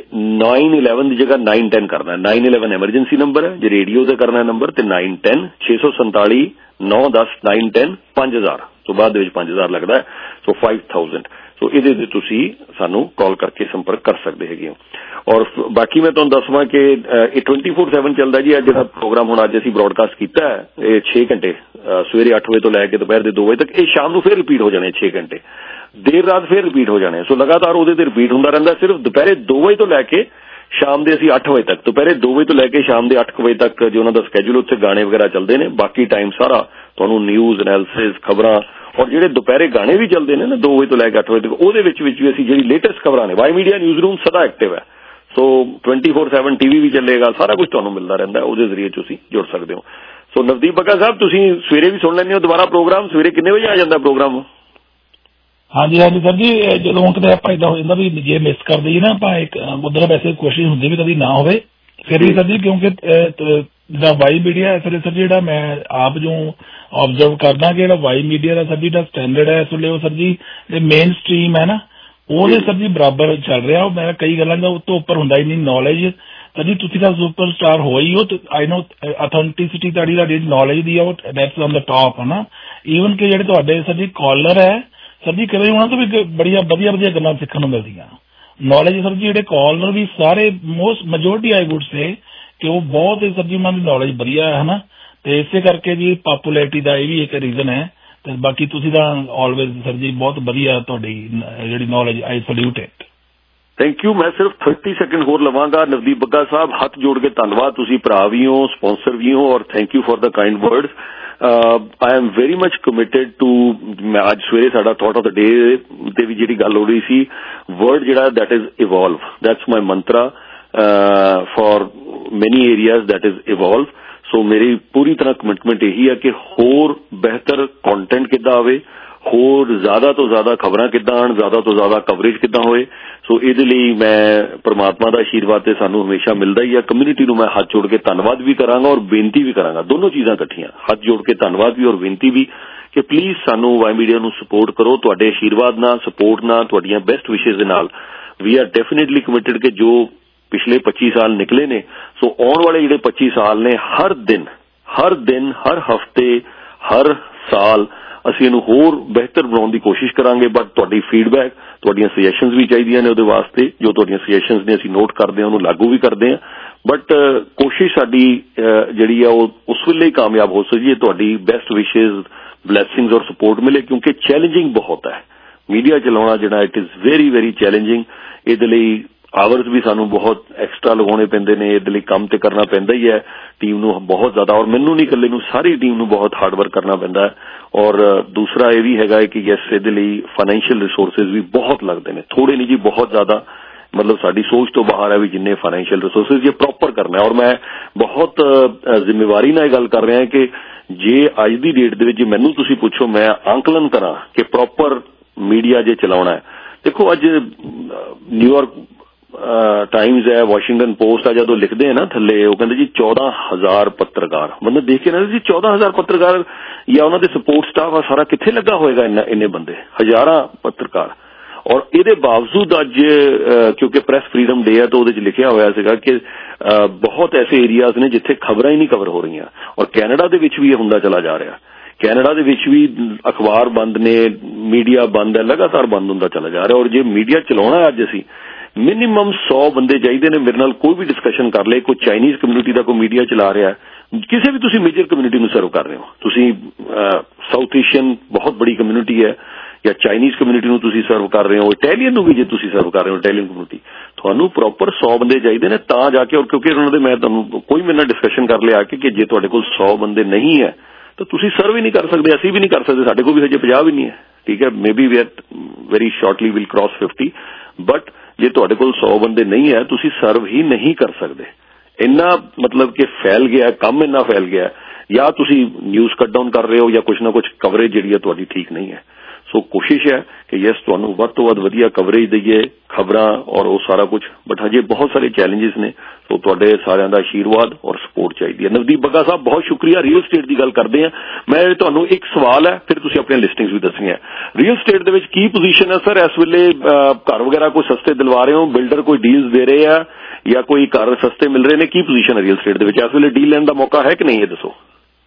911 ਦੀ ਜਗ੍ਹਾ 910 ਕਰਨਾ। 911 ਐਮਰਜੈਂਸੀ ਨੰਬਰ ਹੈ, ਜੇ ਰੇਡੀਓ ਤੇ ਕਰਨਾ ਨੰਬਰ ਤੇ 910 647 910 910 5000 ਤੋਂ ਬਾਅਦ ਦੇ ਵਿੱਚ 5000 ਲੱਗਦਾ ਹੈ, ਸੋ 5000। ਸੋ ਇਹਦੇ ਤੇ ਤੁਸੀਂ ਸਾਨੂੰ ਕਾਲ ਕਰਕੇ ਸੰਪਰਕ ਕਰ ਸਕਦੇ ਹੈਗੇ ਹੋ। ਔਰ ਬਾਕੀ ਮੈਂ ਤੁਹਾਨੂੰ ਦੱਸਵਾਂ ਕਿ ਇਹ 24/7 ਚੱਲਦਾ ਜੀ। ਜਿਹੜਾ ਪ੍ਰੋਗਰਾਮ ਹੁਣ ਅੱਜ ਅਸੀਂ ਬ੍ਰੌਡਕਾਸਟ ਕੀਤਾ ਹੈ ਇਹ 6 ਘੰਟੇ ਸਵੇਰੇ 8 ਵਜੇ ਤੋਂ ਲੈ ਕੇ ਦੁਪਹਿਰ ਦੇ 2 ਵਜੇ ਤੱਕ, ਇਹ ਸ਼ਾਮ ਨੂੰ ਫਿਰ ਰਿਪੀਟ ਹੋ ਜਾਣੇ 6 ਘੰਟੇ, ਦੇਰ ਰਾਤ ਫਿਰ ਰਿਪੀਟ ਹੋ ਜਾਣੇ। ਸੋ ਲਗਾਤਾਰ ਉਹਦੇ ਤੇ ਰਿਪੀਟ ਹੁੰਦਾ ਰਹਿੰਦਾ। ਸਿਰਫ ਦੁਪਹਿਰੇ 2 ਵਜੇ ਤੋਂ ਲੈ ਕੇ ਸ਼ਾਮ ਦੇ ਅਸੀਂ 8 ਵਜੇ ਤੱਕ, ਦੁਪਹਿਰੇ 2 ਵਜੇ ਤੋਂ ਲੈ ਕੇ ਸ਼ਾਮ ਦੇ 8 ਵਜੇ ਤੱਕ ਜੋ ਉਹਨਾਂ ਦਾ ਸਕੈਜੂਲ ਉੱਥੇ ਗਾਣੇ ਵਗੈਰਾ ਚੱਲਦੇ ਨੇ। ਬਾਕੀ ਟਾਈਮ ਸਾਰਾ ਤੁਹਾਨੂੰ ਨਿਊਜ਼ ਐਨਾਲਿਸਿਸ, ਖਬਰਾਂ, ਔਰ ਜਿਹੜੇ ਦੁਪਹਿਰੇ ਗਾਣੇ ਵੀ ਚੱਲਦੇ ਨੇ ਨਾ 2 ਵਜੇ ਤੋਂ ਲੈ ਕੇ 8 ਵਜੇ ਤੱਕ, ਉਹਦੇ ਵਿੱਚ ਵੀ ਅਸੀਂ ਜਿਹੜੀ ਲੇਟੈਸਟ ਖਬਰਾਂ ਨੇ, ਵਾਈ ਮੀਡੀਆ ਨਿਊਜ਼ ਰੂਮ ਸਦਾ ਐਕਟਿਵ ਹੈ। ਸੋ 24/7 ਟੀਵੀ ਵੀ ਚੱਲੇਗਾ, ਸਾਰਾ ਕੁਝ ਤੁਹਾਨੂੰ ਮਿਲਦਾ ਰਹਿੰਦਾ, ਉਹਦੇ ਜ਼ਰੀਏ ਤੁਸੀਂ ਜੁੜ ਸਕਦੇ ਹੋ। ਸੋ ਨਵਦੀਪ ਬੱਗਾ ਸਾਹਿਬ ਤੁਸੀਂ ਸਵੇਰੇ ਵੀ ਸੁਣ ਲੈਂਦੇ ਹੋ ਦੁਬਾਰਾ ਪ੍ਰੋਗਰਾਮ? ਸਵੇਰੇ ਕਿੰਨੇ ਵਜੇ ਆ ਜਾਂਦਾ ਪ੍ਰੋਗਰਾਮ? ਹਾਂਜੀ ਹਾਂਜੀ ਸਰ ਜੀ, ਜਦੋਂ ਹੁਣ ਕਦੇ ਆਪਾਂ ਇਦਾਂ ਹੋ ਜਾਂਦਾ ਵੀ ਜੇ ਮਿਸ ਕਰ ਦਈਏ ਨਾ ਆਪਾਂ, ਇੱਕ ਉਧਰ ਵੈਸੇ ਕੋਸ਼ਿਸ਼ ਹੁੰਦੀ ਵੀ ਕਦੀ ਨਾ ਹੋਵੇ ਫਿਰ ਵੀ ਸਰ ਜੀ, ਕਿਉਂਕਿ ਜਿਹੜਾ ਵਾਈ ਮੀਡੀਆ ਹੈ ਸਰ ਜਿਹੜਾ ਮੈਂ ਆਪ ਜੋ ਆਬਜ਼ਰਵ ਕਰਦਾ ਕਿ ਜਿਹੜਾ ਵਾਈ ਮੀਡੀਆ ਦਾ ਸਰ ਜੀ ਦਾ ਸਟੈਂਡਰਡ ਹੈ ਇਸ ਵੇਲੇ ਉਹ ਸਰ ਜੀ ਮੇਨ ਸਟ੍ਰੀਮ ਹੈ ਨਾ, ਉਹਦੇ ਸਰ ਜੀ ਬਰਾਬਰ ਚੱਲ ਰਿਹਾ। ਉਹ ਮੈਂ ਕਈ ਗੱਲਾਂ ਦਾ ਉਸ ਤੋਂ ਉੱਪਰ ਹੁੰਦਾ ਹੀ ਨਹੀਂ। ਨੌਲੇਜ ਸਰ ਜੀ ਤੁਸੀਂ ਤਾਂ ਸੁਪਰ ਸਟਾਰ ਹੋ ਹੀ ਹੋ, ਆਈ ਨੋ ਅਥੈਂਟਿਸਿਟੀ ਤੁਹਾਡੀ ਨੌਲੇਜ ਦੀ ਉਹ ਦੈਟਸ ਔਨ ਦਾ ਟਾਪ ਹੈ ਨਾ। ਈਵਨ ਕਿ ਜਿਹੜੇ ਤੁਹਾਡੇ ਸਰ ਜੀ ਕਾਲਰ ਹੈ ਸਰ ਜੀ, ਕਦੇ ਉਹਨਾਂ ਤੋਂ ਵੀ ਬੜੀਆਂ ਵਧੀਆ ਗੱਲਾਂ ਸਿੱਖਣ ਨੂੰ ਮਿਲਦੀਆਂ। ਨੌਲੇਜ ਸਰ ਜੀ ਜਿਹੜੇ ਕਾਲਰ ਵੀ ਸਾਰੇ most majority I would say ਕਿ ਉਹ ਬਹੁਤ ਸਰ ਜੀ ਉਹਨਾਂ ਦੀ ਨੌਲੇਜ ਵਧੀਆ ਹੈ ਨਾ, ਤੇ ਇਸੇ ਕਰਕੇ ਜੀ ਪਪੂਲੈਰਿਟੀ ਦਾ ਇਹ ਵੀ ਇੱਕ ਰੀਜ਼ਨ ਹੈ। ਤੇ ਬਾਕੀ ਤੁਸੀਂ ਤਾਂ ਆਲਵੇਜ਼ ਸਰ ਜੀ ਬਹੁਤ ਵਧੀਆ ਤੁਹਾਡੀ ਜਿਹੜੀ knowledge, I salute it. Thank you. ਮੈਂ ਸਿਰਫ 30 ਸੈਕਿੰਡ ਹੋਰ ਲਵਾਂਗਾ। ਨਵਦੀਪ ਬੱਗਾ ਸਾਹਿਬ ਹੱਥ ਜੋੜ ਕੇ ਧੰਨਵਾਦ, ਤੁਸੀਂ ਭਰਾ ਵੀ ਹੋ, ਸਪਾਂਸਰ ਵੀ ਹੋ, ਔਰ thank you for the kind words. I am very much committed to, ਅੱਜ ਸਵੇਰੇ ਸਾਡਾ ਥਾਟ ਆਫ ਦ ਡੇ ਤੇ ਵੀ ਜਿਹੜੀ ਗੱਲ ਹੋ ਰਹੀ ਸੀ, ਵਰਡ ਜਿਹੜਾ that is evolve, that's my mantra for many areas, that is evolve. So ਮੇਰੀ ਪੂਰੀ ਤਰ੍ਹਾਂ ਕਮਿਟਮੈਂਟ ਇਹੀ ਹੈ ਕਿ ਹੋਰ ਬਿਹਤਰ ਕੰਟੈਂਟ ਕਿੱਦਾਂ ਆਵੇ, ਹੋਰ ਜ਼ਿਆਦਾ ਤੋਂ ਜ਼ਿਆਦਾ ਖਬਰਾਂ ਕਿੱਦਾਂ ਆਉਣ, ਜ਼ਿਆਦਾ ਤੋਂ ਜ਼ਿਆਦਾ ਕਵਰੇਜ ਕਿੱਦਾਂ ਹੋਏ। ਸੋ ਇਹਦੇ ਲਈ ਮੈਂ ਪ੍ਰਮਾਤਮਾ ਦਾ ਆਸ਼ੀਰਵਾਦ ਤੇ ਸਾਨੂੰ ਹਮੇਸ਼ਾ ਮਿਲਦਾ ਹੀ ਆ। ਕਮਿਊਨਿਟੀ ਨੂੰ ਮੈਂ ਹੱਥ ਜੋੜ ਕੇ ਧੰਨਵਾਦ ਵੀ ਕਰਾਂਗਾ ਔਰ ਬੇਨਤੀ ਵੀ ਕਰਾਂਗਾ, ਦੋਨੋਂ ਚੀਜ਼ਾਂ ਇਕੱਠੀਆਂ, ਹੱਥ ਜੋੜ ਕੇ ਧੰਨਵਾਦ ਵੀ ਔਰ ਬੇਨਤੀ ਵੀ ਕਿ ਪਲੀਜ਼ ਸਾਨੂੰ ਵਾਈ ਮੀਡੀਆ ਨੂੰ ਸਪੋਰਟ ਕਰੋ। ਤੁਹਾਡੇ ਆਸ਼ੀਰਵਾਦ ਨਾਲ, ਸਪੋਰਟ ਨਾਲ, ਤੁਹਾਡੀਆਂ ਬੈਸਟ ਵਿਸ਼ੇਜ਼ ਦੇ ਨਾਲ ਵੀ ਆਰ ਡੈਫੀਨੇਟਲੀ ਕਮਿਟਡ ਕਿ ਜੋ ਪਿਛਲੇ 25 ਸਾਲ ਨਿਕਲੇ ਨੇ, ਸੋ ਆਉਣ ਵਾਲੇ ਜਿਹੜੇ 25 ਸਾਲ ਨੇ ਹਰ ਦਿਨ, ਹਰ ਹਫਤੇ, ਹਰ ਸਾਲ ਅਸੀਂ ਇਹਨੂੰ ਹੋਰ ਬਿਹਤਰ ਬਣਾਉਣ ਦੀ ਕੋਸ਼ਿਸ਼ ਕਰਾਂਗੇ। ਬਟ ਤੁਹਾਡੀ ਫੀਡਬੈਕ, ਤੁਹਾਡੀਆਂ ਸੁਜੈਸ਼ਨਸ ਵੀ ਚਾਹੀਦੀਆਂ ਨੇ ਉਹਦੇ ਵਾਸਤੇ। ਜੋ ਤੁਹਾਡੀਆਂ ਸੁਜੈਸ਼ਨਸ ਨੇ ਅਸੀਂ ਨੋਟ ਕਰਦੇ ਹਾਂ, ਉਹਨੂੰ ਲਾਗੂ ਵੀ ਕਰਦੇ ਹਾਂ। ਬਟ ਕੋਸ਼ਿਸ਼ ਸਾਡੀ ਜਿਹੜੀ ਆ ਉਹ ਉਸ ਵੇਲੇ ਹੀ ਕਾਮਯਾਬ ਹੋ ਸਕਦੀ ਹੈ ਤੁਹਾਡੀ ਬੈਸਟ ਵਿਸ਼ੇਜ਼, ਬਲੈਸਿੰਗਸ ਔਰ ਸਪੋਰਟ ਮਿਲੇ, ਕਿਉਂਕਿ ਚੈਲੰਜਿੰਗ ਬਹੁਤ ਹੈ ਮੀਡੀਆ ਚਲਾਉਣਾ ਜਿਹੜਾ, it is very very challenging. ਇਹਦੇ ਲਈ ਆਵਰਸ ਵੀ ਸਾਨੂੰ ਬਹੁਤ ਐਕਸਟਰਾ ਲਗਾਉਣੇ ਪੈਂਦੇ ਨੇ, ਇਹਦੇ ਲਈ ਕੰਮ ਤੇ ਕਰਨਾ ਪੈਂਦਾ ਹੀ ਹੈ ਟੀਮ ਨੂੰ ਬਹੁਤ ਜ਼ਿਆਦਾ, ਔਰ ਮੈਨੂੰ ਨਹੀਂ ਇਕੱਲੇ ਨੂੰ, ਸਾਰੀ ਟੀਮ ਨੂੰ ਬਹੁਤ ਹਾਰਡ ਵਰਕ ਕਰਨਾ ਪੈਂਦਾ ਹੈ। ਔਰ ਦੂਸਰਾ ਇਹ ਵੀ ਹੈਗਾ ਕਿ ਯੈਸ ਇਹਦੇ ਲਈ ਫਾਈਨੈਂਸ਼ੀਅਲ ਰਿਸੋਰਸਿਸ ਵੀ ਬਹੁਤ ਲੱਗਦੇ ਨੇ, ਥੋੜੇ ਨਹੀਂ ਜੀ, ਬਹੁਤ ਜ਼ਿਆਦਾ। ਮਤਲਬ ਸਾਡੀ ਸੋਚ ਤੋਂ ਬਾਹਰ ਹੈ ਵੀ ਜਿੰਨੇ ਫਾਈਨੈਂਸ਼ੀਅਲ ਰਿਸੋਰਸਿਸ ਜੇ ਪ੍ਰੋਪਰ ਕਰਨਾ। ਔਰ ਮੈਂ ਬਹੁਤ ਜ਼ਿੰਮੇਵਾਰੀ ਨਾਲ ਇਹ ਗੱਲ ਕਰ ਰਿਹਾ ਕਿ ਜੇ ਅੱਜ ਦੀ ਡੇਟ ਦੇ ਵਿੱਚ ਜੇ ਮੈਨੂੰ ਤੁਸੀਂ ਪੁੱਛੋ ਮੈਂ ਆਂਕਲਨ ਕਰਾਂ ਕਿ ਪ੍ਰੋਪਰ ਮੀਡੀਆ ਜੇ ਚਲਾਉਣਾ ਹੈ, ਦੇਖੋ ਅੱਜ ਨਿਊਯਾਰਕ ਟਾਈਮਜ਼ ਹੈ, ਵਾਸ਼ਿੰਗਟਨ ਪੋਸਟ ਆ, ਜਦੋਂ ਲਿਖਦੇ ਆ ਨਾ ਥੱਲੇ ਉਹ ਕਹਿੰਦੇ ਜੀ 14,000 ਪੱਤਰਕਾਰ, ਮਤਲਬ ਦੇਖ ਕੇ ਨਾ ਜੀ 14,000 ਪੱਤਰਕਾਰ ਜਾਂ ਉਹਨਾਂ ਦੇ ਸਪੋਰਟ ਸਟਾਫ ਆ ਸਾਰਾ ਕਿੱਥੇ ਲੱਗਾ ਹੋਏਗਾ ਇੰਨੇ ਬੰਦੇ, ਹਜ਼ਾਰਾਂ ਪੱਤਰਕਾਰ। ਔਰ ਇਹਦੇ ਬਾਵਜੂਦ ਅੱਜ ਕਿਉਂਕਿ ਪ੍ਰੈਸ ਫਰੀडम ਡੇ ਹੈ ਤਾਂ ਉਹਦੇ 'ਚ ਲਿਖਿਆ ਹੋਇਆ ਸੀਗਾ ਕਿ ਬਹੁਤ ਐਸੇ ਏਰੀਆਜ਼ ਨੇ ਜਿੱਥੇ ਖਬਰਾਂ ਹੀ ਨਹੀਂ ਕਵਰ ਹੋ ਰਹੀਆਂ। ਔਰ ਕੈਨੇਡਾ ਦੇ ਵਿੱਚ ਵੀ ਇਹ ਹੁੰਦਾ ਚਲਾ ਜਾ ਰਿਹਾ, ਕੈਨੇਡਾ ਦੇ ਵਿੱਚ ਵੀ ਅਖਬਾਰ ਬੰਦ ਨੇ, ਮੀਡੀਆ ਬੰਦ ਹੈ, ਲਗਾਤਾਰ ਬੰਦ ਹੁੰਦਾ ਚਲਾ ਜਾ ਰਿਹਾ। ਔਰ ਜੇ ਮੀਡੀਆ ਚਲਾਉਣਾ ਅੱਜ ਅਸੀਂ ਮਿਨੀਮਮ 100 ਬੰਦੇ ਚਾਹੀਦੇ ਨੇ। ਮੇਰੇ ਨਾਲ ਕੋਈ ਵੀ ਡਿਸਕਸ਼ਨ ਕਰ ਲਏ, ਕੋਈ ਚਾਈਨੀਜ਼ ਕਮਿਊਨਿਟੀ ਦਾ ਕੋਈ ਮੀਡੀਆ ਚਲਾ ਰਿਹਾ, ਕਿਸੇ ਵੀ ਤੁਸੀਂ ਮੇਜਰ ਕਮਿਊਨਿਟੀ ਨੂੰ ਸਰਵ ਕਰ ਰਹੇ ਹੋ, ਤੁਸੀਂ ਸਾਊਥ ਏਸ਼ੀਅਨ ਬਹੁਤ ਬੜੀ ਕਮਿਊਨਿਟੀ ਹੈ ਜਾਂ ਚਾਈਨੀਜ਼ ਕਮਿਊਨਿਟੀ ਨੂੰ ਤੁਸੀਂ ਸਰਵ ਕਰ ਰਹੇ ਹੋ, ਇਟਾਲੀਅਨ ਨੂੰ ਵੀ ਜੇ ਤੁਸੀਂ ਸਰਵ ਕਰ ਰਹੇ ਹੋ, ਇਟਾਲੀਅਨ ਕਮਿਊਨਿਟੀ, ਤੁਹਾਨੂੰ ਪ੍ਰੋਪਰ 100 ਬੰਦੇ ਚਾਹੀਦੇ ਨੇ ਤਾਂ ਜਾ ਕੇ। ਔਰ ਕਿਉਂਕਿ ਉਹਨਾਂ ਦੇ ਮੈਂ ਤੁਹਾਨੂੰ ਕੋਈ ਮੇਰੇ ਨਾਲ ਡਿਸਕਸ਼ਨ ਕਰ ਲਿਆ ਕਿ ਜੇ ਤੁਹਾਡੇ ਕੋਲ 100 ਬੰਦੇ ਨਹੀਂ ਹੈ ਤਾਂ ਤੁਸੀਂ ਸਰਵ ਹੀ ਨਹੀਂ ਕਰ ਸਕਦੇ, ਅਸੀਂ ਵੀ ਨਹੀਂ ਕਰ ਸਕਦੇ, ਸਾਡੇ ਕੋਲ ਵੀ ਹਜੇ 50 ਵੀ ਨਹੀਂ ਹੈ, ਠੀਕ ਹੈ। Maybe we very shortly will cross 50, but ਜੇ ਤੁਹਾਡੇ ਕੋਲ 100 ਬੰਦੇ ਨਹੀਂ ਹੈ ਤੁਸੀਂ ਸਰਵ ਹੀ ਨਹੀਂ ਕਰ ਸਕਦੇ। ਇੰਨਾ ਮਤਲਬ ਕਿ ਫੈਲ ਗਿਆ ਕੰਮ, ਇੰਨਾ ਫੈਲ ਗਿਆ, ਜਾਂ ਤੁਸੀਂ ਨਿਊਜ਼ ਕੱਟ ਡਾਊਨ ਕਰ ਰਹੇ ਹੋ ਜਾਂ ਕੁਛ ਨਾ ਕੁਛ ਕਵਰੇਜ ਜਿਹੜੀ ਹੈ ਤੁਹਾਡੀ ਠੀਕ ਨਹੀਂ ਹੈ। ਸੋ ਕੋਸ਼ਿਸ਼ ਹੈ ਕਿ ਯੈਸ ਤੁਹਾਨੂੰ ਵੱਧ ਤੋਂ ਵੱਧ ਵਧੀਆ ਕਵਰੇਜ ਦਈਏ, ਖਬਰਾਂ ਔਰ ਉਹ ਸਾਰਾ ਕੁਝ, ਬਟ ਹਜੇ ਬਹੁਤ ਸਾਰੇ ਚੈਲੰਜਸ ਨੇ। ਸੋ ਤੁਹਾਡੇ ਸਾਰਿਆਂ ਦਾ ਆਸ਼ੀਰਵਾਦ ਔਰ ਸਪੋਰਟ ਚਾਹੀਦੀ ਹੈ। ਨਵਦੀਪ ਬੱਗਾ ਸਾਹਿਬ ਬਹੁਤ ਸ਼ੁਕਰੀਆ। ਰੀਅਲ ਸਟੇਟ ਦੀ ਗੱਲ ਕਰਦੇ ਹਾਂ, ਮੈਂ ਤੁਹਾਨੂੰ ਇੱਕ ਸਵਾਲ ਹੈ, ਫਿਰ ਤੁਸੀਂ ਆਪਣੀਆਂ ਲਿਸਟਿੰਗਸ ਵੀ ਦੱਸਣੀਆਂ। ਰੀਅਲ ਸਟੇਟ ਦੇ ਵਿੱਚ ਕੀ ਪੋਜੀਸ਼ਨ ਹੈ ਸਰ ਇਸ ਵੇਲੇ? ਘਰ ਵਗੈਰਾ ਕੋਈ ਸਸਤੇ ਦਿਲਵਾ ਰਹੇ ਹੋ, ਬਿਲਡਰ ਕੋਈ ਡੀਲਸ ਦੇ ਰਹੇ ਆ ਜਾਂ ਕੋਈ ਘਰ ਸਸਤੇ ਮਿਲ ਰਹੇ ਨੇ, ਕੀ ਪੋਜੀਸ਼ਨ ਹੈ ਰੀਅਲ ਸਟੇਟ ਦੇ ਵਿੱਚ ਇਸ ਵੇਲੇ? ਡੀਲ ਲੈਣ ਦਾ ਮੌਕਾ ਹੈ ਕਿ ਨਹੀਂ, ਇਹ ਦੱਸੋ।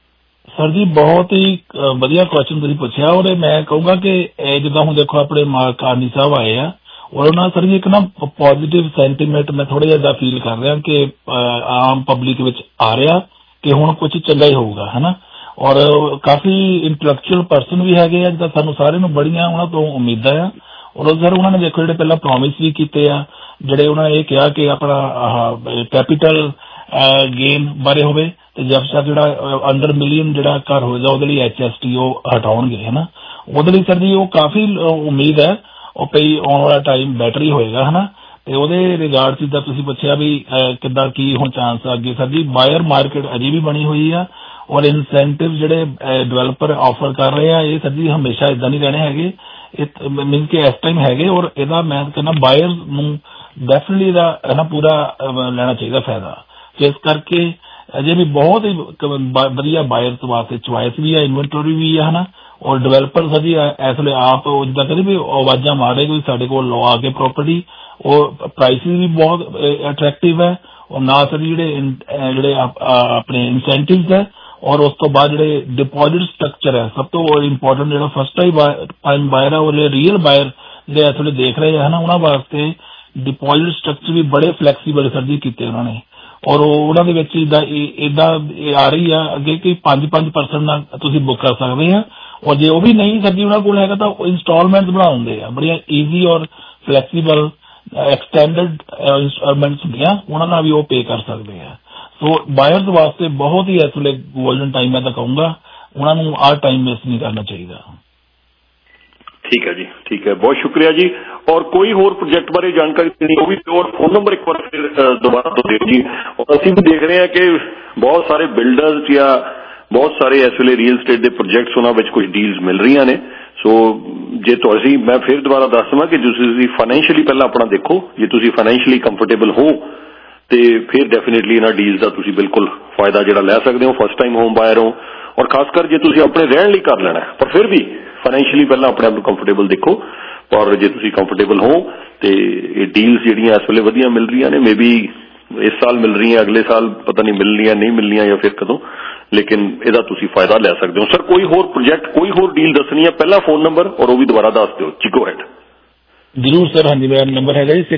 ਸਰ ਜੀ ਬਹੁਤ ਹੀ ਵਧੀਆ ਕੁਐਸਚਨ ਤੁਸੀਂ ਪੁੱਛਿਆ। ਔਰ ਮੈਂ ਕਹੂੰਗਾ ਕਿ ਜਿੱਦਾਂ ਹੁਣ ਦੇਖੋ ਆਪਣੇ ਕਾਰਨੀ ਸਾਹਿਬ ਆਏ ਆ, ਔਰ ਉਹਨਾਂ ਸਰ ਜੀ ਇੱਕ ਨਾ ਪੋਜ਼ਿਟਿਵ ਸੈਂਟੀਮੈਂਟ ਮੈਂ ਥੋੜਾ ਜਿਹਾ ਫੀਲ ਕਰ ਰਿਹਾ ਕਿ ਆਮ ਪਬਲਿਕ ਵਿੱਚ ਆ ਰਿਹਾ ਕਿ ਹੁਣ ਕੁਝ ਚੰਗਾ ਹੀ ਹੋਊਗਾ, ਹੈ ਨਾ। ਔਰ ਕਾਫੀ ਇੰਟੈਲੈਕਚੁਅਲ ਪਰਸਨ ਵੀ ਹੈਗੇ ਆ ਜਿੱਦਾਂ ਸਾਨੂੰ ਸਾਰਿਆਂ ਨੂੰ ਬੜੀਆਂ ਉਹਨਾਂ ਤੋਂ ਉਮੀਦਾਂ ਆ। ਔਰ ਸਰ ਉਹਨਾਂ ਨੇ ਦੇਖੋ ਜਿਹੜੇ ਪਹਿਲਾਂ ਪ੍ਰੋਮਿਸ ਵੀ ਕੀਤੇ ਆ, ਜਿਹੜੇ ਉਹਨਾਂ ਨੇ ਇਹ ਕਿਹਾ ਕਿ ਆਪਣਾ ਕੈਪੀਟਲ ਗੇਨ ਬਾਰੇ ਹੋਵੇ ਤੇ ਜਬ ਤੱਕ ਜਿਹੜਾ ਅੰਡਰ ਮਿਲੀਅਨ ਜਿਹੜਾ ਘਰ ਹੋਏਗਾ ਉਹਦੇ ਲਈ HST ਉਹ ਹਟਾਉਣਗੇ, ਹੈ ਨਾ। ਉਹਦੇ ਲਈ ਸਰ ਜੀ ਉਹ ਕਾਫੀ ਉਮੀਦ ਹੈ, ਉਹ ਪਈ ਆਉਣ ਵਾਲਾ ਟਾਈਮ ਬੈਟਰ ਹੀ ਹੋਏਗਾ, ਹੈ ਨਾ। ਤੇ ਉਹਦੇ ਰਿਗਾਰਡ ਚ ਜਿੱਦਾਂ ਤੁਸੀਂ ਪੁੱਛਿਆ ਵੀ ਕਿੱਦਾਂ ਕੀ ਹੁਣ ਚਾਂਸ ਆ ਅੱਗੇ, ਸਰ ਜੀ ਬਾਇਰ ਮਾਰਕੀਟ ਅਜੇ ਵੀ ਬਣੀ ਹੋਈ ਆ। ਔਰ ਇਨਸੈਂਟਿਵ ਜਿਹੜੇ ਡਿਵੈਲਪਰ ਆਫਰ ਕਰ ਰਹੇ ਆ ਇਹ ਸਰ ਜੀ ਹਮੇਸ਼ਾ ਇਦਾਂ ਨਹੀਂ ਰਹਿਣੇ ਹੈਗੇ, ਇਹ ਮੀਨ ਕਿ ਇਸ ਟਾਈਮ ਹੈਗੇ। ਔਰ ਇਹਦਾ ਮੈਂ ਕਹਿੰਦਾ ਬਾਇਰ ਨੂੰ ਡੈਫੀਨਿਟਲੀ ਇਹਦਾ ਹੈ ਨਾ ਪੂਰਾ ਲੈਣਾ ਚਾਹੀਦਾ ਫਾਇਦਾ। ਇਸ ਕਰਕੇ ਅਜੇ ਵੀ ਬਹੁਤ ਹੀ ਵਧੀਆ ਬਾਇਰਸ ਵਾਸਤੇ ਚੁਆਇਸ ਵੀ ਹੈ, ਇਨਵੈਂਟਰੀ ਵੀ ਹੈ, ਹੈ ਨਾ। ਔਰ ਡਿਵੈਲਪਰ ਸਰ ਜੀ ਇਸ ਵੇਲੇ ਆਪ ਜਿੱਦਾਂ ਕਹਿੰਦੇ ਵੀ ਆਵਾਜ਼ਾਂ ਮਾਰੇ ਕੋਈ ਸਾਡੇ ਕੋਲ ਲਵਾ ਕੇ ਪ੍ਰੋਪਰਟੀ, ਉਹ ਪ੍ਰਾਈਸਿਸ ਵੀ ਬਹੁਤ ਅਟਰੈਕਟਿਵ ਹੈ। ਔਰ ਨਾ ਸਰ ਜਿਹੜੇ ਆਪਣੇ ਇਨਸੈਂਟਿਵਸ ਹੈ, ਔਰ ਉਸ ਤੋਂ ਬਾਅਦ ਜਿਹੜੇ ਡਿਪੋਜ਼ਿਟ ਸਟਰਕਚਰ ਹੈ ਸਭ ਤੋਂ ਇੰਪੋਰਟੈਂਟ, ਜਿਹੜਾ ਫਸਟ ਟਾਈਮ ਬਾਇਰ ਹੈ ਉਹ ਰੀਅਲ ਬਾਇਰ ਜਿਹੜੇ ਇਸ ਵੇਲੇ ਦੇਖ ਰਹੇ ਹੈ ਨਾ, ਉਹਨਾਂ ਵਾਸਤੇ ਡਿਪੋਜ਼ਿਟ ਸਟਰਕਚਰ ਵੀ ਬੜੇ ਫਲੈਕਸੀਬਲ ਸਰ ਜੀ ਕੀਤੇ ਉਹਨਾਂ ਨੇ। ਔਰ ਉਹਨਾਂ ਦੇ ਵਿੱਚ ਇਦਾਂ ਆ ਰਹੀ ਆ ਅੱਗੇ ਕਿ 5% ਨਾਲ ਤੁਸੀਂ ਬੁੱਕ ਕਰ ਸਕਦੇ ਆ। ਔਰ ਜੇ ਉਹ ਵੀ ਨਹੀਂ ਸਰ ਜੀ ਉਹਨਾਂ ਕੋਲ ਹੈਗਾ ਤਾਂ ਇੰਸਟਾਲਮੈਂਟ ਬਣਾ ਦਿੰਦੇ ਆ, ਬੜੀਆਂ ਈਜ਼ੀ ਔਰ ਫਲੈਕਸੀਬਲ ਐਕਸਟੈਂਡਡ ਇੰਸਟਾਲਮੈਂਟਸ ਹੁੰਦੀਆਂ, ਉਹਨਾਂ ਨਾਲ ਵੀ ਉਹ ਪੇ ਕਰ ਸਕਦੇ ਆ। ਸੋ ਬਾਇਰਸ ਵਾਸਤੇ ਬਹੁਤ ਹੀ ਇਸ ਵੇਲੇ ਗੋਲਡਨ ਟਾਈਮ ਮੈਂ ਤਾਂ ਕਹੂੰਗਾ, ਉਹਨਾਂ ਨੂੰ ਆਹ ਟਾਈਮ ਮਿਸ ਨਹੀਂ ਕਰਨਾ ਚਾਹੀਦਾ। ਠੀਕ ਹੈ ਜੀ, ਠੀਕ ਹੈ, ਬਹੁਤ ਸ਼ੁਕਰੀਆ ਜੀ। ਔਰ ਕੋਈ ਹੋਰ ਪ੍ਰੋਜੈਕਟ ਬਾਰੇ ਜਾਣਕਾਰੀ ਦੇਣੀ ਉਹ ਵੀ ਔਰ ਫੋਨ ਨੰਬਰ ਇੱਕ ਵਾਰ ਫਿਰ ਦੁਬਾਰਾ ਤੋਂ ਦਿਓ ਜੀ। ਔਰ ਅਸੀਂ ਵੀ ਦੇਖ ਰਹੇ ਹਾਂ ਕਿ ਬਹੁਤ ਸਾਰੇ ਬਿਲਡਰਸ ਜਾਂ ਬਹੁਤ ਸਾਰੇ ਇਸ ਵੇਲੇ ਰੀਅਲ ਸਟੇਟ ਦੇ ਪ੍ਰੋਜੈਕਟਸ ਉਹਨਾਂ ਵਿੱਚ ਕੁਝ ਡੀਲਸ ਮਿਲ ਰਹੀਆਂ ਨੇ। ਸੋ ਜੇ ਤੁਸੀਂ ਮੈਂ ਫਿਰ ਦੁਬਾਰਾ ਦੱਸ ਦਵਾਂ ਕਿ ਤੁਸੀਂ ਫਾਈਨੈਂਸ਼ੀਅਲੀ ਪਹਿਲਾਂ ਆਪਣਾ ਦੇਖੋ, ਜੇ ਤੁਸੀਂ ਫਾਈਨੈਂਸ਼ੀਅਲੀ ਕੰਫਰਟੇਬਲ ਹੋ ਤੇ ਫਿਰ ਡੈਫੀਨੇਟਲੀ ਇਹਨਾਂ ਡੀਲਸ ਦਾ ਤੁਸੀਂ ਬਿਲਕੁਲ ਫਾਇਦਾ ਜਿਹੜਾ ਲੈ ਸਕਦੇ ਹੋ ਫਸਟ ਟਾਈਮ ਹੋਮ ਬਾਇਰ ਹੋ, ਔਰ ਖਾਸ ਕਰ ਜੇ ਤੁਸੀਂ ਆਪਣੇ ਰਹਿਣ ਲਈ ਕਰ ਲੈਣਾ ਪਰ ਫਿਰ ਵੀ ਫਾਈਨੈਂਸ਼ੀਅਲੀ ਪਹਿਲਾਂ ਆਪਣੇ ਆਪ ਨੂੰ ਕੰਫਰਟੇਬਲ ਦੇਖੋ। ਪਰ ਜੇ ਤੁਸੀਂ ਕੰਫਰਟੇਬਲ ਹੋ ਤੇ ਇਹ ਡੀਲਸ ਜਿਹੜੀਆਂ ਇਸ ਵੇਲੇ ਵਧੀਆ ਮਿਲ ਰਹੀਆਂ ਨੇ, ਮੇਬੀ ਇਸ ਸਾਲ ਮਿਲ ਰਹੀਆਂ, ਅਗਲੇ ਸਾਲ ਪਤਾ ਨਹੀਂ ਮਿਲਣੀਆਂ ਨਹੀਂ ਮਿਲਣੀਆਂ ਜਾਂ ਫਿਰ ਕਦੋਂ, ਲੇਕਿਨ ਇਹਦਾ ਤੁਸੀਂ ਫਾਇਦਾ ਲੈ ਸਕਦੇ ਹੋ। ਸਰ ਕੋਈ ਹੋਰ ਪ੍ਰੋਜੈਕਟ ਕੋਈ ਹੋਰ ਡੀਲ ਦੱਸਣੀ ਹੈ, ਪਹਿਲਾ ਫੋਨ ਨੰਬਰ ਔਰ ਉਹ ਵੀ ਦੁਬਾਰਾ ਦੱਸ ਦਿਓ ਜੀ। Go ahead. ਜ਼ਰੂਰ ਸਰ। ਹਾਂਜੀ ਮੇਰਾ ਨੰਬਰ ਹੈਗਾ ਜੀ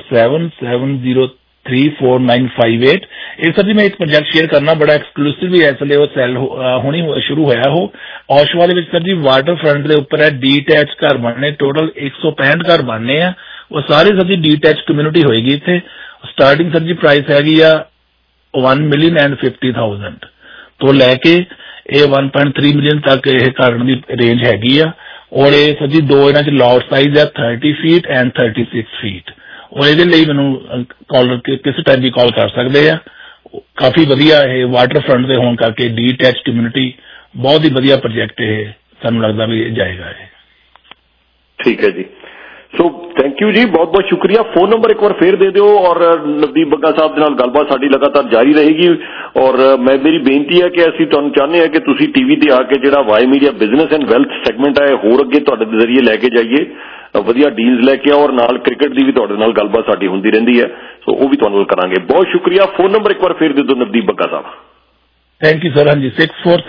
6477034958। ਇਹ ਸਰ ਜੀ ਮੈਂ ਇੱਕ ਪ੍ਰੋਜੈਕਟ ਸ਼ੇਅਰ ਕਰਨਾ ਬੜਾ ਐਕਸਕਲੂਸਿਵ ਹੀ ਇਸ ਵੇਲੇ ਉਹ ਸੈਲ ਹੋਣੀ ਸ਼ੁਰੂ ਹੋਇਆ। ਉਹ ਔਸ਼ਵਾ ਦੇ ਵਿੱਚ ਸਰ ਜੀ ਵਾਟਰ ਫਰੰਟ ਦੇ ਉੱਪਰ ਹੈ, ਡੀਟੈਚ ਘਰ ਬਣਨੇ, ਟੋਟਲ 165 ਘਰ ਬਣਨੇ ਆ। ਉਹ ਸਾਰੇ ਸਰ ਜੀ ਡੀਟੈਚ ਕਮਿਊਨਿਟੀ ਹੋਏਗੀ ਇੱਥੇ। ਸਟਾਰਟਿੰਗ ਸਰ ਜੀ ਪ੍ਰਾਈਸ ਹੈਗੀ ਆ 1,50,000 ਤੋਂ ਲੈ ਕੇ ਇਹ 1.3 ਮਿਲੀਅਨ ਤੱਕ ਇਹ ਘਰ ਦੀ ਰੇਂਜ ਹੈਗੀ ਆ। ਔਰ ਇਹ ਸਰ ਜੀ ਦੋ ਇਹਨਾਂ ਚ ਲੌਟ ਸਾਈਜ਼ ਹੈ 30 ਫੀਟ ਐਂਡ 36 ਫੀਟ। ਔਰ ਇਹਦੇ ਲਈ ਮੈਨੂੰ ਕਾਲਰ ਕਿਸੇ ਟਾਈਮ ਵੀ ਕਾਲ ਕਰ ਸਕਦੇ ਆ। ਕਾਫੀ ਵਧੀਆ ਇਹ ਵਾਟਰ ਫਰੰਟ ਦੇ ਹੋਣ ਕਰਕੇ ਡੀਟੈਚ ਕਮਿਊਨਿਟੀ ਬਹੁਤ ਹੀ ਵਧੀਆ ਪ੍ਰੋਜੈਕਟ ਇਹ ਸਾਨੂੰ ਲੱਗਦਾ ਵੀ ਜਾਏਗਾ ਇਹ। ਠੀਕ ਹੈ ਜੀ। ਸੋ ਥੈਂਕ ਯੂ ਜੀ, ਬਹੁਤ ਬਹੁਤ ਸ਼ੁਕਰੀਆ। ਫੋਨ ਨੰਬਰ ਇੱਕ ਵਾਰ ਫੇਰ ਦੇ ਦਿਓ ਔਰ ਨਵਦੀਪ ਬੱਗਾ ਸਾਹਿਬ ਦੇ ਨਾਲ ਗੱਲਬਾਤ ਸਾਡੀ ਲਗਾਤਾਰ ਜਾਰੀ ਰਹੇਗੀ। ਔਰ ਮੇਰੀ ਬੇਨਤੀ ਹੈ ਕਿ ਅਸੀਂ ਤੁਹਾਨੂੰ ਚਾਹੁੰਦੇ ਹਾਂ ਕਿ ਤੁਸੀਂ ਟੀਵੀ ਤੇ ਆ ਕੇ ਜਿਹੜਾ Y media business and wealth segment ਹੈ ਹੋਰ ਅੱਗੇ ਤੁਹਾਡੇ ਦੇ ਜ਼ਰੀਏ ਲੈ ਕੇ ਜਾਈਏ, ਵਧੀਆ ਡੀਲਸ ਲੈ ਕੇ ਆਓ ਔਰ ਨਾਲ ਕ੍ਰਿਕਟ ਦੀ ਵੀ ਤੁਹਾਡੇ ਨਾਲ ਗੱਲਬਾਤ ਸਾਡੀ ਹੁੰਦੀ ਰਹਿੰਦੀ ਹੈ, ਸੋ ਉਹ ਵੀ ਤੁਹਾਨੂੰ ਕਰਾਂਗੇ। ਬਹੁਤ ਸ਼ੁਕਰੀਆ। ਫੋਨ ਨੰਬਰ ਇੱਕ ਵਾਰ ਫੇਰ ਦੇ ਦਿਓ Navdeep Bagga Sahib. Thank you sir. ਹਾਂਜੀ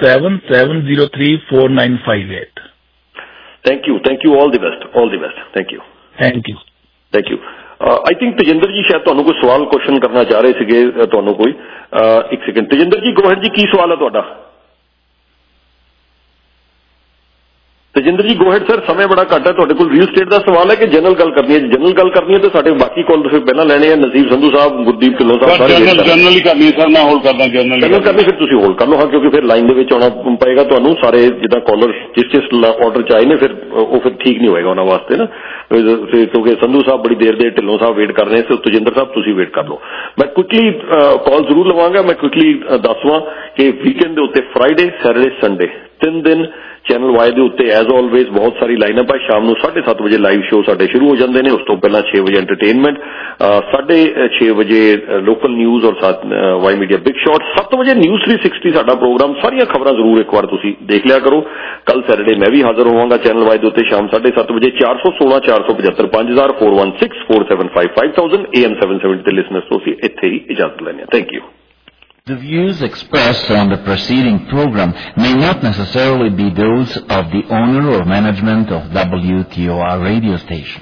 6477034958। Thank you all the best thank you thank you. I think Tajinder ji ਸ਼ਾਇਦ ਤੁਹਾਨੂੰ ਕੋਈ ਸਵਾਲ ਕੁਐਸਚਨ ਕਰਨਾ ਚਾਹ ਰਹੇ ਸੀਗੇ ਤੁਹਾਨੂੰ ਕੋਈ। ਇੱਕ ਸੈਕਿੰਡ ਤਜਿੰਦਰ ਜੀ, ਗੋ ਹੈਡ ਜੀ, ਕੀ ਸਵਾਲ ਹੈ ਤੁਹਾਡਾ? ਤਜਿੰਦਰ ਜੀ ਗੋ ਹੈਡ ਸਰ। ਸਮੇਂ ਬੜਾ ਘੱਟ ਹੈ ਤੁਹਾਡੇ ਕੋਲ। ਰੀਅਲ ਸਟੇਟ ਦਾ ਸਵਾਲ ਹੈ ਕਿ ਜਨਰਲ ਗੱਲ ਕਰਨੀ ਹੈ? ਜਨਰਲ ਗੱਲ ਕਰਨੀ ਹੈ ਤਾਂ ਸਾਡੇ ਬਾਕੀ ਕਾਲ ਫਿਰ ਪਹਿਲਾਂ ਲੈਣੇ ਆ। ਨਜ਼ੀਰ ਸੰਧੂ ਸਾਹਿਬ, ਗੁਰਦੀਪ ਢਿੱਲੋਂ ਸਾਹਿਬ, ਜਨਰਲ ਹੀ ਕਰਨੀ ਸਰ। ਮੈਂ ਹੋਲਡ ਕਰਦਾ ਜਨਰਲ ਕਰਨੀ। ਫਿਰ ਤੁਸੀਂ ਹੋਲਡ ਕਰ ਲਓ ਹਾਂ, ਕਿਉਂਕਿ ਫਿਰ ਲਾਈਨ ਦੇ ਵਿੱਚ ਆਉਣਾ ਪਏਗਾ ਤੁਹਾਨੂੰ। ਸਾਰੇ ਜਿੱਦਾਂ ਕਾਲਰ ਜਿਸ ਆਰਡਰ ਚ ਆਏ ਨੇ ਫਿਰ ਉਹ ਫਿਰ ਠੀਕ ਨਹੀਂ ਹੋਏਗਾ ਉਹਨਾਂ ਵਾਸਤੇ ਨਾ, ਕਿਉਂਕਿ ਸੰਧੂ ਸਾਹਿਬ ਬੜੀ ਦੇਰ ਦੇ, ਢਿੱਲੋਂ ਸਾਹਿਬ ਵੇਟ ਕਰ ਰਹੇ ਸੀ, ਤਜਿੰਦਰ ਸਾਹਿਬ ਤੁਸੀਂ ਵੇਟ ਕਰ ਲਓ। ਮੈਂ ਕੁਇਕਲੀ ਕਾਲ ਜ਼ਰੂਰ ਲਵਾਂਗਾ। ਮੈਂ ਕੁਇਕਲੀ ਦੱਸਵਾਂ ਕਿ ਵੀਕਐਂਡ ਦੇ ਉੱਤੇ ਫਰਾਈਡੇ, ਸੈਟਰਡੇ, ਸੰਡੇ 3 ਦਿਨ ਚੈਨਲ ਵਾਈ ਦੇ ਉੱਤੇ ਐਜ਼ ਆਲਵੇਜ਼ ਬਹੁਤ ਸਾਰੀ ਲਾਈਨਅਪ ਹੈ। ਸ਼ਾਮ ਨੂੰ 7:30 ਵਜੇ ਲਾਈਵ ਸ਼ੋਅ ਸਾਡੇ ਸ਼ੁਰੂ ਹੋ ਜਾਂਦੇ ਨੇ। ਉਸ ਤੋਂ ਪਹਿਲਾਂ 6 ਵਜੇ ਐਂਟਰਟੇਨਮੈਂਟ, 6:30 ਵਜੇ ਲੋਕਲ ਨਿਊਜ਼ ਔਰ ਵਾਈ ਮੀਡੀਆ ਬਿਗ ਸ਼ਾਟ, 7 ਵਜੇ ਨਿਊਜ਼ 360 ਸਾਡਾ ਪ੍ਰੋਗਰਾਮ। ਸਾਰੀਆਂ ਖਬਰਾਂ ਜ਼ਰੂਰ ਇੱਕ ਵਾਰ ਤੁਸੀਂ ਦੇਖ ਲਿਆ ਕਰੋ। ਕੱਲ ਸੈਟਰਡੇ ਮੈਂ ਵੀ ਹਾਜ਼ਰ ਹੋਵਾਂਗਾ ਚੈਨਲ ਵਾਈ ਦੇ ਉੱਤੇ ਸ਼ਾਮ 7:30 ਵਜੇ। 416 475 5000 416 475 5000 AM 770 ਦੇ ਲਿਸਨਰਸ ਤੋਂ ਅਸੀਂ ਇੱਥੇ ਹੀ ਇਜਾਜ਼ਤ ਲੈਂਦੇ ਹਾਂ। Thank you. The views expressed on the preceding program may not necessarily be those of the owner or management of WTOR radio station.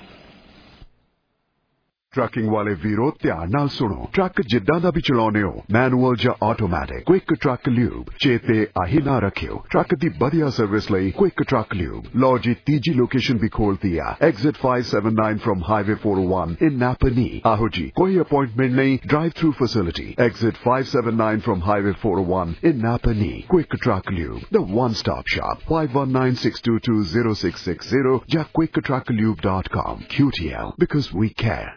Trucking ਵਾਲੇ ਵੀਰੋ ਧਿਆਨ ਨਾਲ ਸੁਣੋ। ਟਰੱਕ ਜਿੱਦਾਂ ਦਾ ਵੀ ਚਲਾਉਨੇ ਹੋ, ਮੈਨੂਅਲ ਜਾਂ ਆਟੋਮੈਟਿਕ, ਕੁਇਕ ਟਰੱਕ ਲਿਊਬ ਚੇਤੇ ਆਹੀ ਨਾ ਰੱਖਿਓ। ਟਰੱਕ ਦੀ ਵਧੀਆ ਸਰਵਿਸ ਲਈ ਕੁਇਕ ਟਰੱਕ ਲਿਊਬ। ਲਓ ਜੀ ਤੀਜੀ ਲੋਕੇਸ਼ਨ ਵੀ ਖੋਲਤੀ ਆ, exit 579 from highway 401 in Napanee. ਆਹੋ ਜੀ, ਕੋਈ ਅਪਾਇੰਟਮੈਂਟ ਨਹੀਂ, drive through facility. Exit 579 from highway 401 in Napanee. Quick truck lube, the one stop shop। 5196220660 ਜਾਂ quicktrucklube.com। QTL, because we care।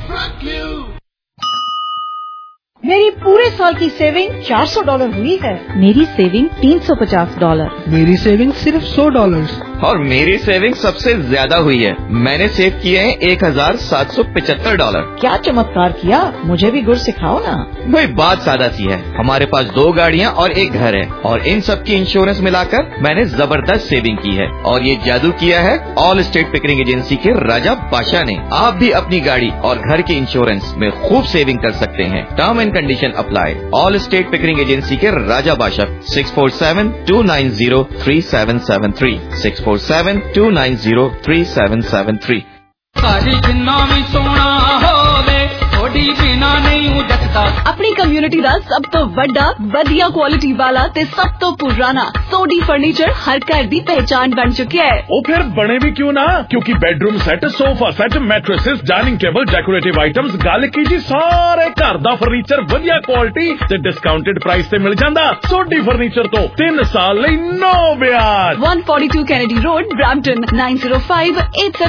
मेरी पूरे साल की सेविंग $400 हुई है। मेरी सेविंग $350। मेरी सेविंग सिर्फ $100। और मेरी सेविंग सबसे ज्यादा हुई है। मैंने सेव किए हैं $1,775। क्या चमत्कार किया, मुझे भी गुर सिखाओ ना। भाई बात सादा सी है, हमारे पास 2 गाड़ियाँ और 1 घर है और इन सब की इंश्योरेंस मिलाकर मैंने जबरदस्त सेविंग की है। और ये जादू किया है ऑल स्टेट पिकरिंग एजेंसी के राजा बादशाह ने। आप भी अपनी गाड़ी और घर के इंश्योरेंस में खूब सेविंग कर सकते हैं। Term and condition apply. Allstate Pickering agency के राजा बादशाह 647-290-3773 647-290-3773। सारी जिन्ना भी सोना होवे थोड़ी बिना नहीं जगता। अपनी कम्युनिटी दा सब तो वड्डा वधिया क्वालिटी वाला ते सब तो पुराना सोडी फर्नीचर हर घर दी पहचान बन चुका है। ओ फिर बने भी क्यों ना, क्योंकि bedroom set, sofa set, mattresses, dining table, decorative items, गल की जी सारे घर दा फर्नीचर वधिया क्वालिटी ते डिस्काउंटेड प्राइस ते मिल जांदा। सोडी फर्नीचर तो 3 साल लई नो ब्याज। 142 कैनेडी रोड, ब्रैम्पटन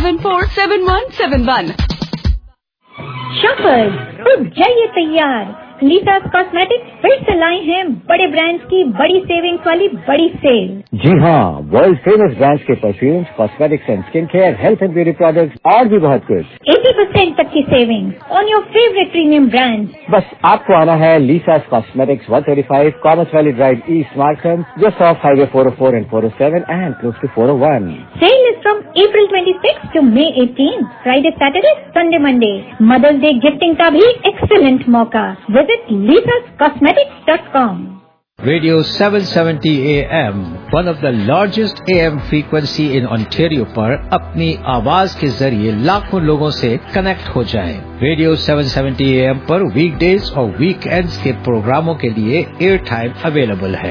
9058747171। शॉपर्स, अब जाइए तैयार। लीसास कॉस्मेटिक्स फिर से लाए हैं बड़े ब्रांड्स की बड़ी सेविंग्स वाली बड़ी सेल। जी हाँ, वर्ल्ड फेमस ब्रांड्स के perfumes, cosmetics and skin care, health and beauty products और भी बहुत कुछ। 80% तक की savings on your favourite premium brands. बस आपको आना है Lisa's cosmetics 135 Commerce Valley Drive East Markham, just off highway 404 and 407 and close to 401. Sale is from April 26 to May 18, Friday, Saturday, Sunday, Monday. Mother's Day gifting का भी excellent मौका। Visit lisascosmetics.com. Radio 770 AM, one of the largest AM frequency in Ontario पर अपनी आवाज के जरिए लाखों लोगों से कनेक्ट हो जाएं। रेडियो 770 AM पर वीकडेज और वीकेंड्स के प्रोग्रामों के लिए एयर टाइम अवेलेबल है।